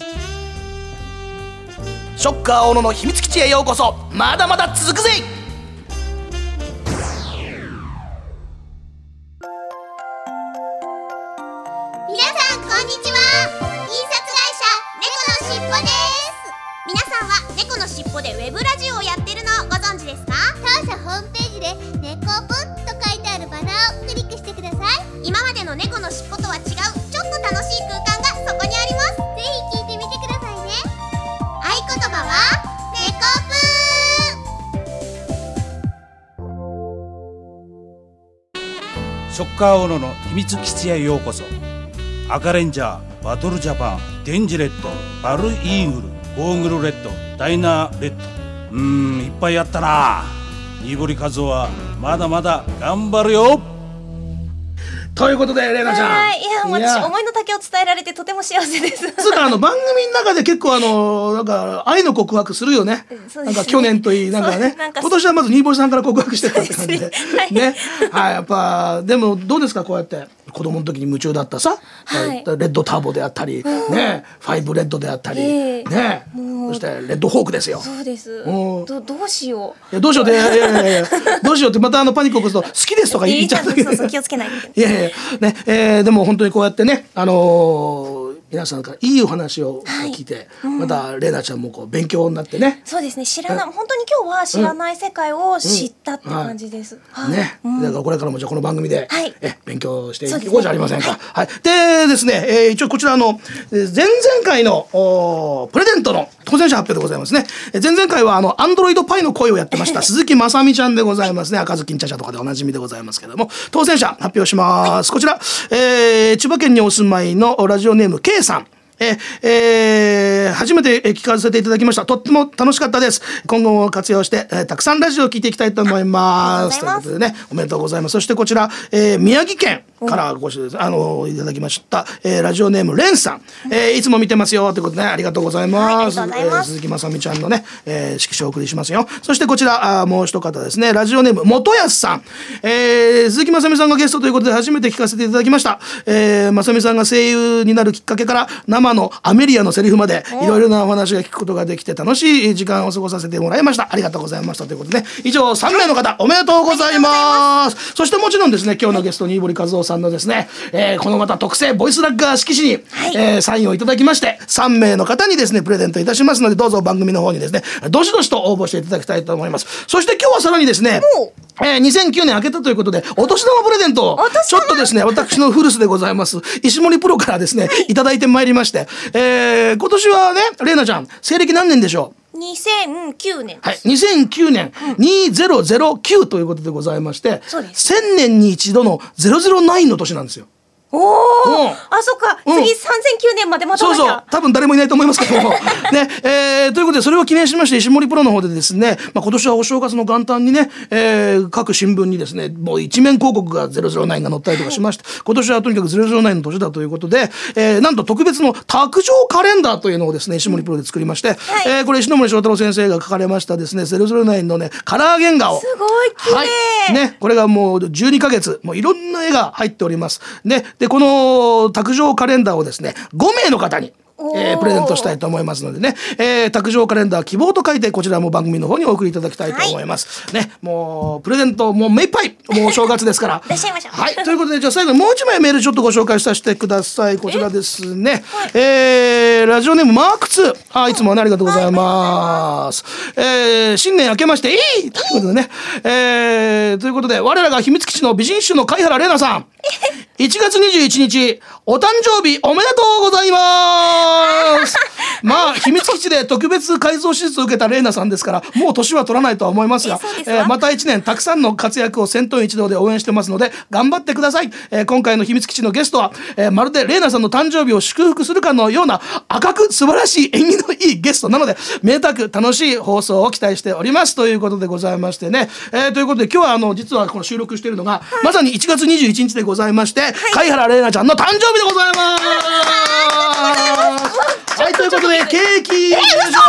ショッカー小野の秘密基地へようこそ。まだまだ続くぜ。 皆さんこんにちは。印刷会社猫のしっぽです。皆さんは猫のしっぽでウェブラジオをやってるのをご存知ですか？当社ホームページで猫ぷと書いてあるバナーをクリックしてください。今までの猫のしっぽとは違うちょっと楽しい空間がそこにあります。ぜひ聞いてみてくださいね。合言葉は猫ぷ。ショッカー小野の秘密基地へようこそ。赤レンジャー、バトルジャパン、デンジレッド、バルイーグル、ゴーグルレッド、ダイナーレッド、うーんいっぱいやったな。新堀和夫はまだまだ頑張るよ。 ということでレイナちゃん、 はい、いやもう私思いの丈を伝えられてとても幸せです。 つうかあの番組の中で結構あのなんか愛の告白するよね。 そうですね、 なんか去年といいなんかね、 なんか今年はまずニーボイさんから告白してたって感じで、 はい、 ね、はい、やっぱでもどうですか、こうやって子供の時に夢中だったさ、はい、レッドターボであったり、ね、ファイブレッドであったり、えー、ね、そしてレッドホークですよ。 そうです。ど, どうしよう。 いやどうしようっていやいやいやいやどうしようってまたあのパニック起こすと好きですとか言っちゃう。 そうそう気をつけないと。 いやいやね、えー、でも本当にこうやってね、あのー皆さんからいいお話を聞いて、はいうん、またレイナちゃんもこう勉強になってね。 そうですね、知らない、本当に今日は知らない世界を知ったって感じです。 うんうんはい、ね、うん、だからこれからもじゃあこの番組で、はい、え勉強していこうじゃありませんか。 はい、 はい、でですね、えー、一応こちらの前々回のプレゼントの当選者発表でございますね。前々回はあのアンドロイドパイの声をやってました鈴木まさみちゃんでございますね。赤ずきんちゃちゃとかでおなじみでございますけれども、当選者発表します。はい、こちら、えー、千葉県にお住まいのラジオネーム K さん。ええー、初めて聞かせていただきました。とっても楽しかったです。今後も活用して、えー、たくさんラジオを聞いていきたいと思います。ということでね、おめでとうございます。そしてこちら、えー、宮城県からご指導あのいただきました、えー、ラジオネームレンさん、えー、いつも見てますよということでね、ありがとうございます。はい、えー、鈴木まさみちゃんのね、えー、色紙をお送りしますよ。そしてこちらあもう一方ですね、ラジオネーム元康さん、えー、鈴木まさみさんがゲストということで初めて聞かせていただきました。えー、まさみさんが声優になるきっかけから生のアメリアのセリフまでいろいろなお話が聞くことができて楽しい時間を過ごさせてもらいました。ありがとうございましたということでね、以上さんめいの方おめでとうございます。そしてもちろんですね、今日のゲスト新堀和夫さんのですね、えー、このまた特製ボイスラッガー色紙に、はい、えー、サインをいただきましてさんめいの方にですねプレゼントいたしますので、どうぞ番組の方にですねどしどしと応募していただきたいと思います。そして今日はさらにですね、えー、にせんきゅうねん明けたということでお年玉プレゼントをちょっとですね私の古巣でございます石森プロからですねいただいてまいりまして、えー、今年はねレイナちゃん西暦何年でしょう。 にせんきゅうねんです。 はい、にせんきゅうねん、うん、にせんきゅうということでございまして、せんねんに一度のゼロゼロナインの年なんですよ。 おお、うん、あ、そっか、うん、次さんぜんきゅうねんまで待たなきゃ。 そうそう、多分誰もいないと思いますけどもね、えー、ということでそれを記念しまして石森プロの方でですね、まあ、今年はお正月の元旦にね、えー、各新聞にですねもう一面広告がゼロゼロナインが載ったりとかしまして、はい、今年はとにかくゼロゼロナインの年だということで、えー、なんと特別の卓上カレンダーというのをですね石森プロで作りまして、はい、えー、これ石森章太郎先生が書かれましたですねゼロゼロナインのねカラー原画をすごい綺麗、はい、 ね、これがもうじゅうにかげつもういろんな絵が入っております。ね、でこの卓上カレンダーをですねごめいの方に、えー、プレゼントしたいと思いますのでね、えー、卓上カレンダー希望と書いてこちらも番組の方にお送りいただきたいと思います、はい、ね、もうプレゼントもう目いっぱいもう正月ですからいらっしゃいましょう。 はい、ということでじゃあ最後にもう一枚メールちょっとご紹介させてください。こちらですね、はい、えー、ラジオネームマークツー、あ、いつもねありがとうございます、はい、えー、新年明けましていいということでね、えー、ということで我らが秘密基地の美人種の貝原玲奈さんいちがつにじゅういちにちお誕生日おめでとうございますまあ秘密基地で特別改造手術を受けた玲奈さんですからもう年は取らないとは思いますが、えー、またいちねんたくさんの活躍を先頭一同で応援してますので頑張ってください、えー、今回の秘密基地のゲストは、えー、まるで玲奈さんの誕生日を祝福するかのような赤く素晴らしい縁起のいいゲストなのでめでたく楽しい放送を期待しておりますということでございましてね、えー、ということで今日はあの実はこの収録しているのが、はい、まさにいちがつにじゅういちにちでございまして、はい、貝原玲奈ちゃんの誕生日でございますはい、ということでケーキでしょ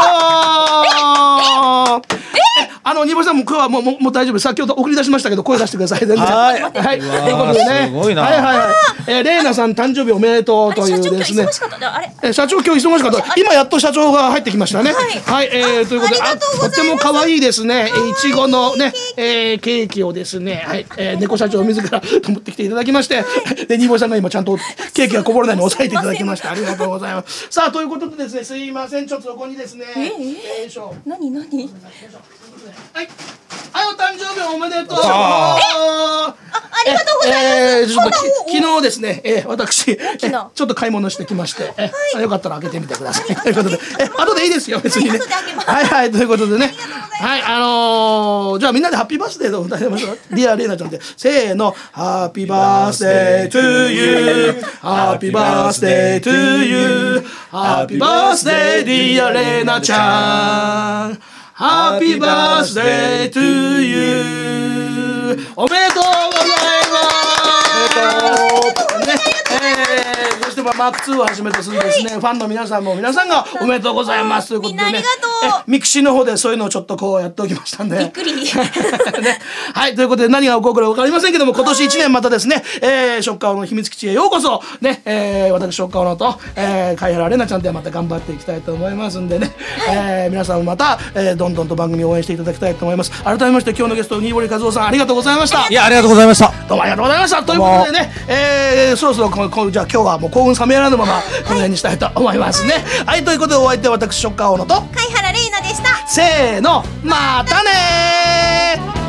あのにぼりさんも今日はもうもうもう大丈夫です。先ほど送り出しましたけど声出してください。全然はい、 はい、ということでね、 すごいな、 はいはいはい、えー、玲奈さん誕生日おめでとうというですね。社長今日忙しかった。今やっと社長が入ってきましたね。はい、はい、えー、ということであとっても可愛いですね。いちごのね、えー、ケーキをですね、はい、えー、猫社長自ら持ってきていただきまして、はい、でにぼりさんが今ちゃんとケーキがこぼれないように押さえていただきましてありがとうございます。さあということでですね、すいません、ちょっとそこにですね、 えー、よいしょ。何何？ はい、はい、お誕生日おめでとう。 あ、ありがとうございます。 えー、ちょっと昨日ですね、えー、私えちょっと買い物してきまして、えー、よかったら開けてみてください。ということで、え後でいいですよ別にね。はいはい、ということでね、はい、あのー、じゃあみんなでハッピーバースデーを歌いましょう。リアレイナちゃんでせーの、ハッピーバースデートゥーユー、ハッピーバースデートゥーユー、ハッピーバースデーリアレイナちゃん。 Happy birthday to you おめでとうございますね、えー、そしてマークツーをはじめとするですね、はい、ファンの皆さんも皆さんがおめでとうございますということでね、 みんなありがとう。 えミクシーの方でそういうのをちょっとこうやっておきましたんでびっくり、ね、 はいということで何が起こるか分かりませんけども、今年いちねんまたですね、えー、ショッカーの秘密基地へようこそね、えー、私ショッカーのと、えー、貝原玲奈ちゃんでまた頑張っていきたいと思いますんでね、はい、えー、皆さんもまた、えー、どんどんと番組を応援していただきたいと思います。改めまして今日のゲスト新堀和夫さんありがとうございました。 いやありがとうございました。 どうもありがとうございました。ということでね、えー、そろそろここじゃあ今日はもう興奮冷めやらぬままこの辺にしたいと思いますね。はい、はい、ということでお相手は私ショッカー大野と貝原玲奈でした。 せーのまたねー。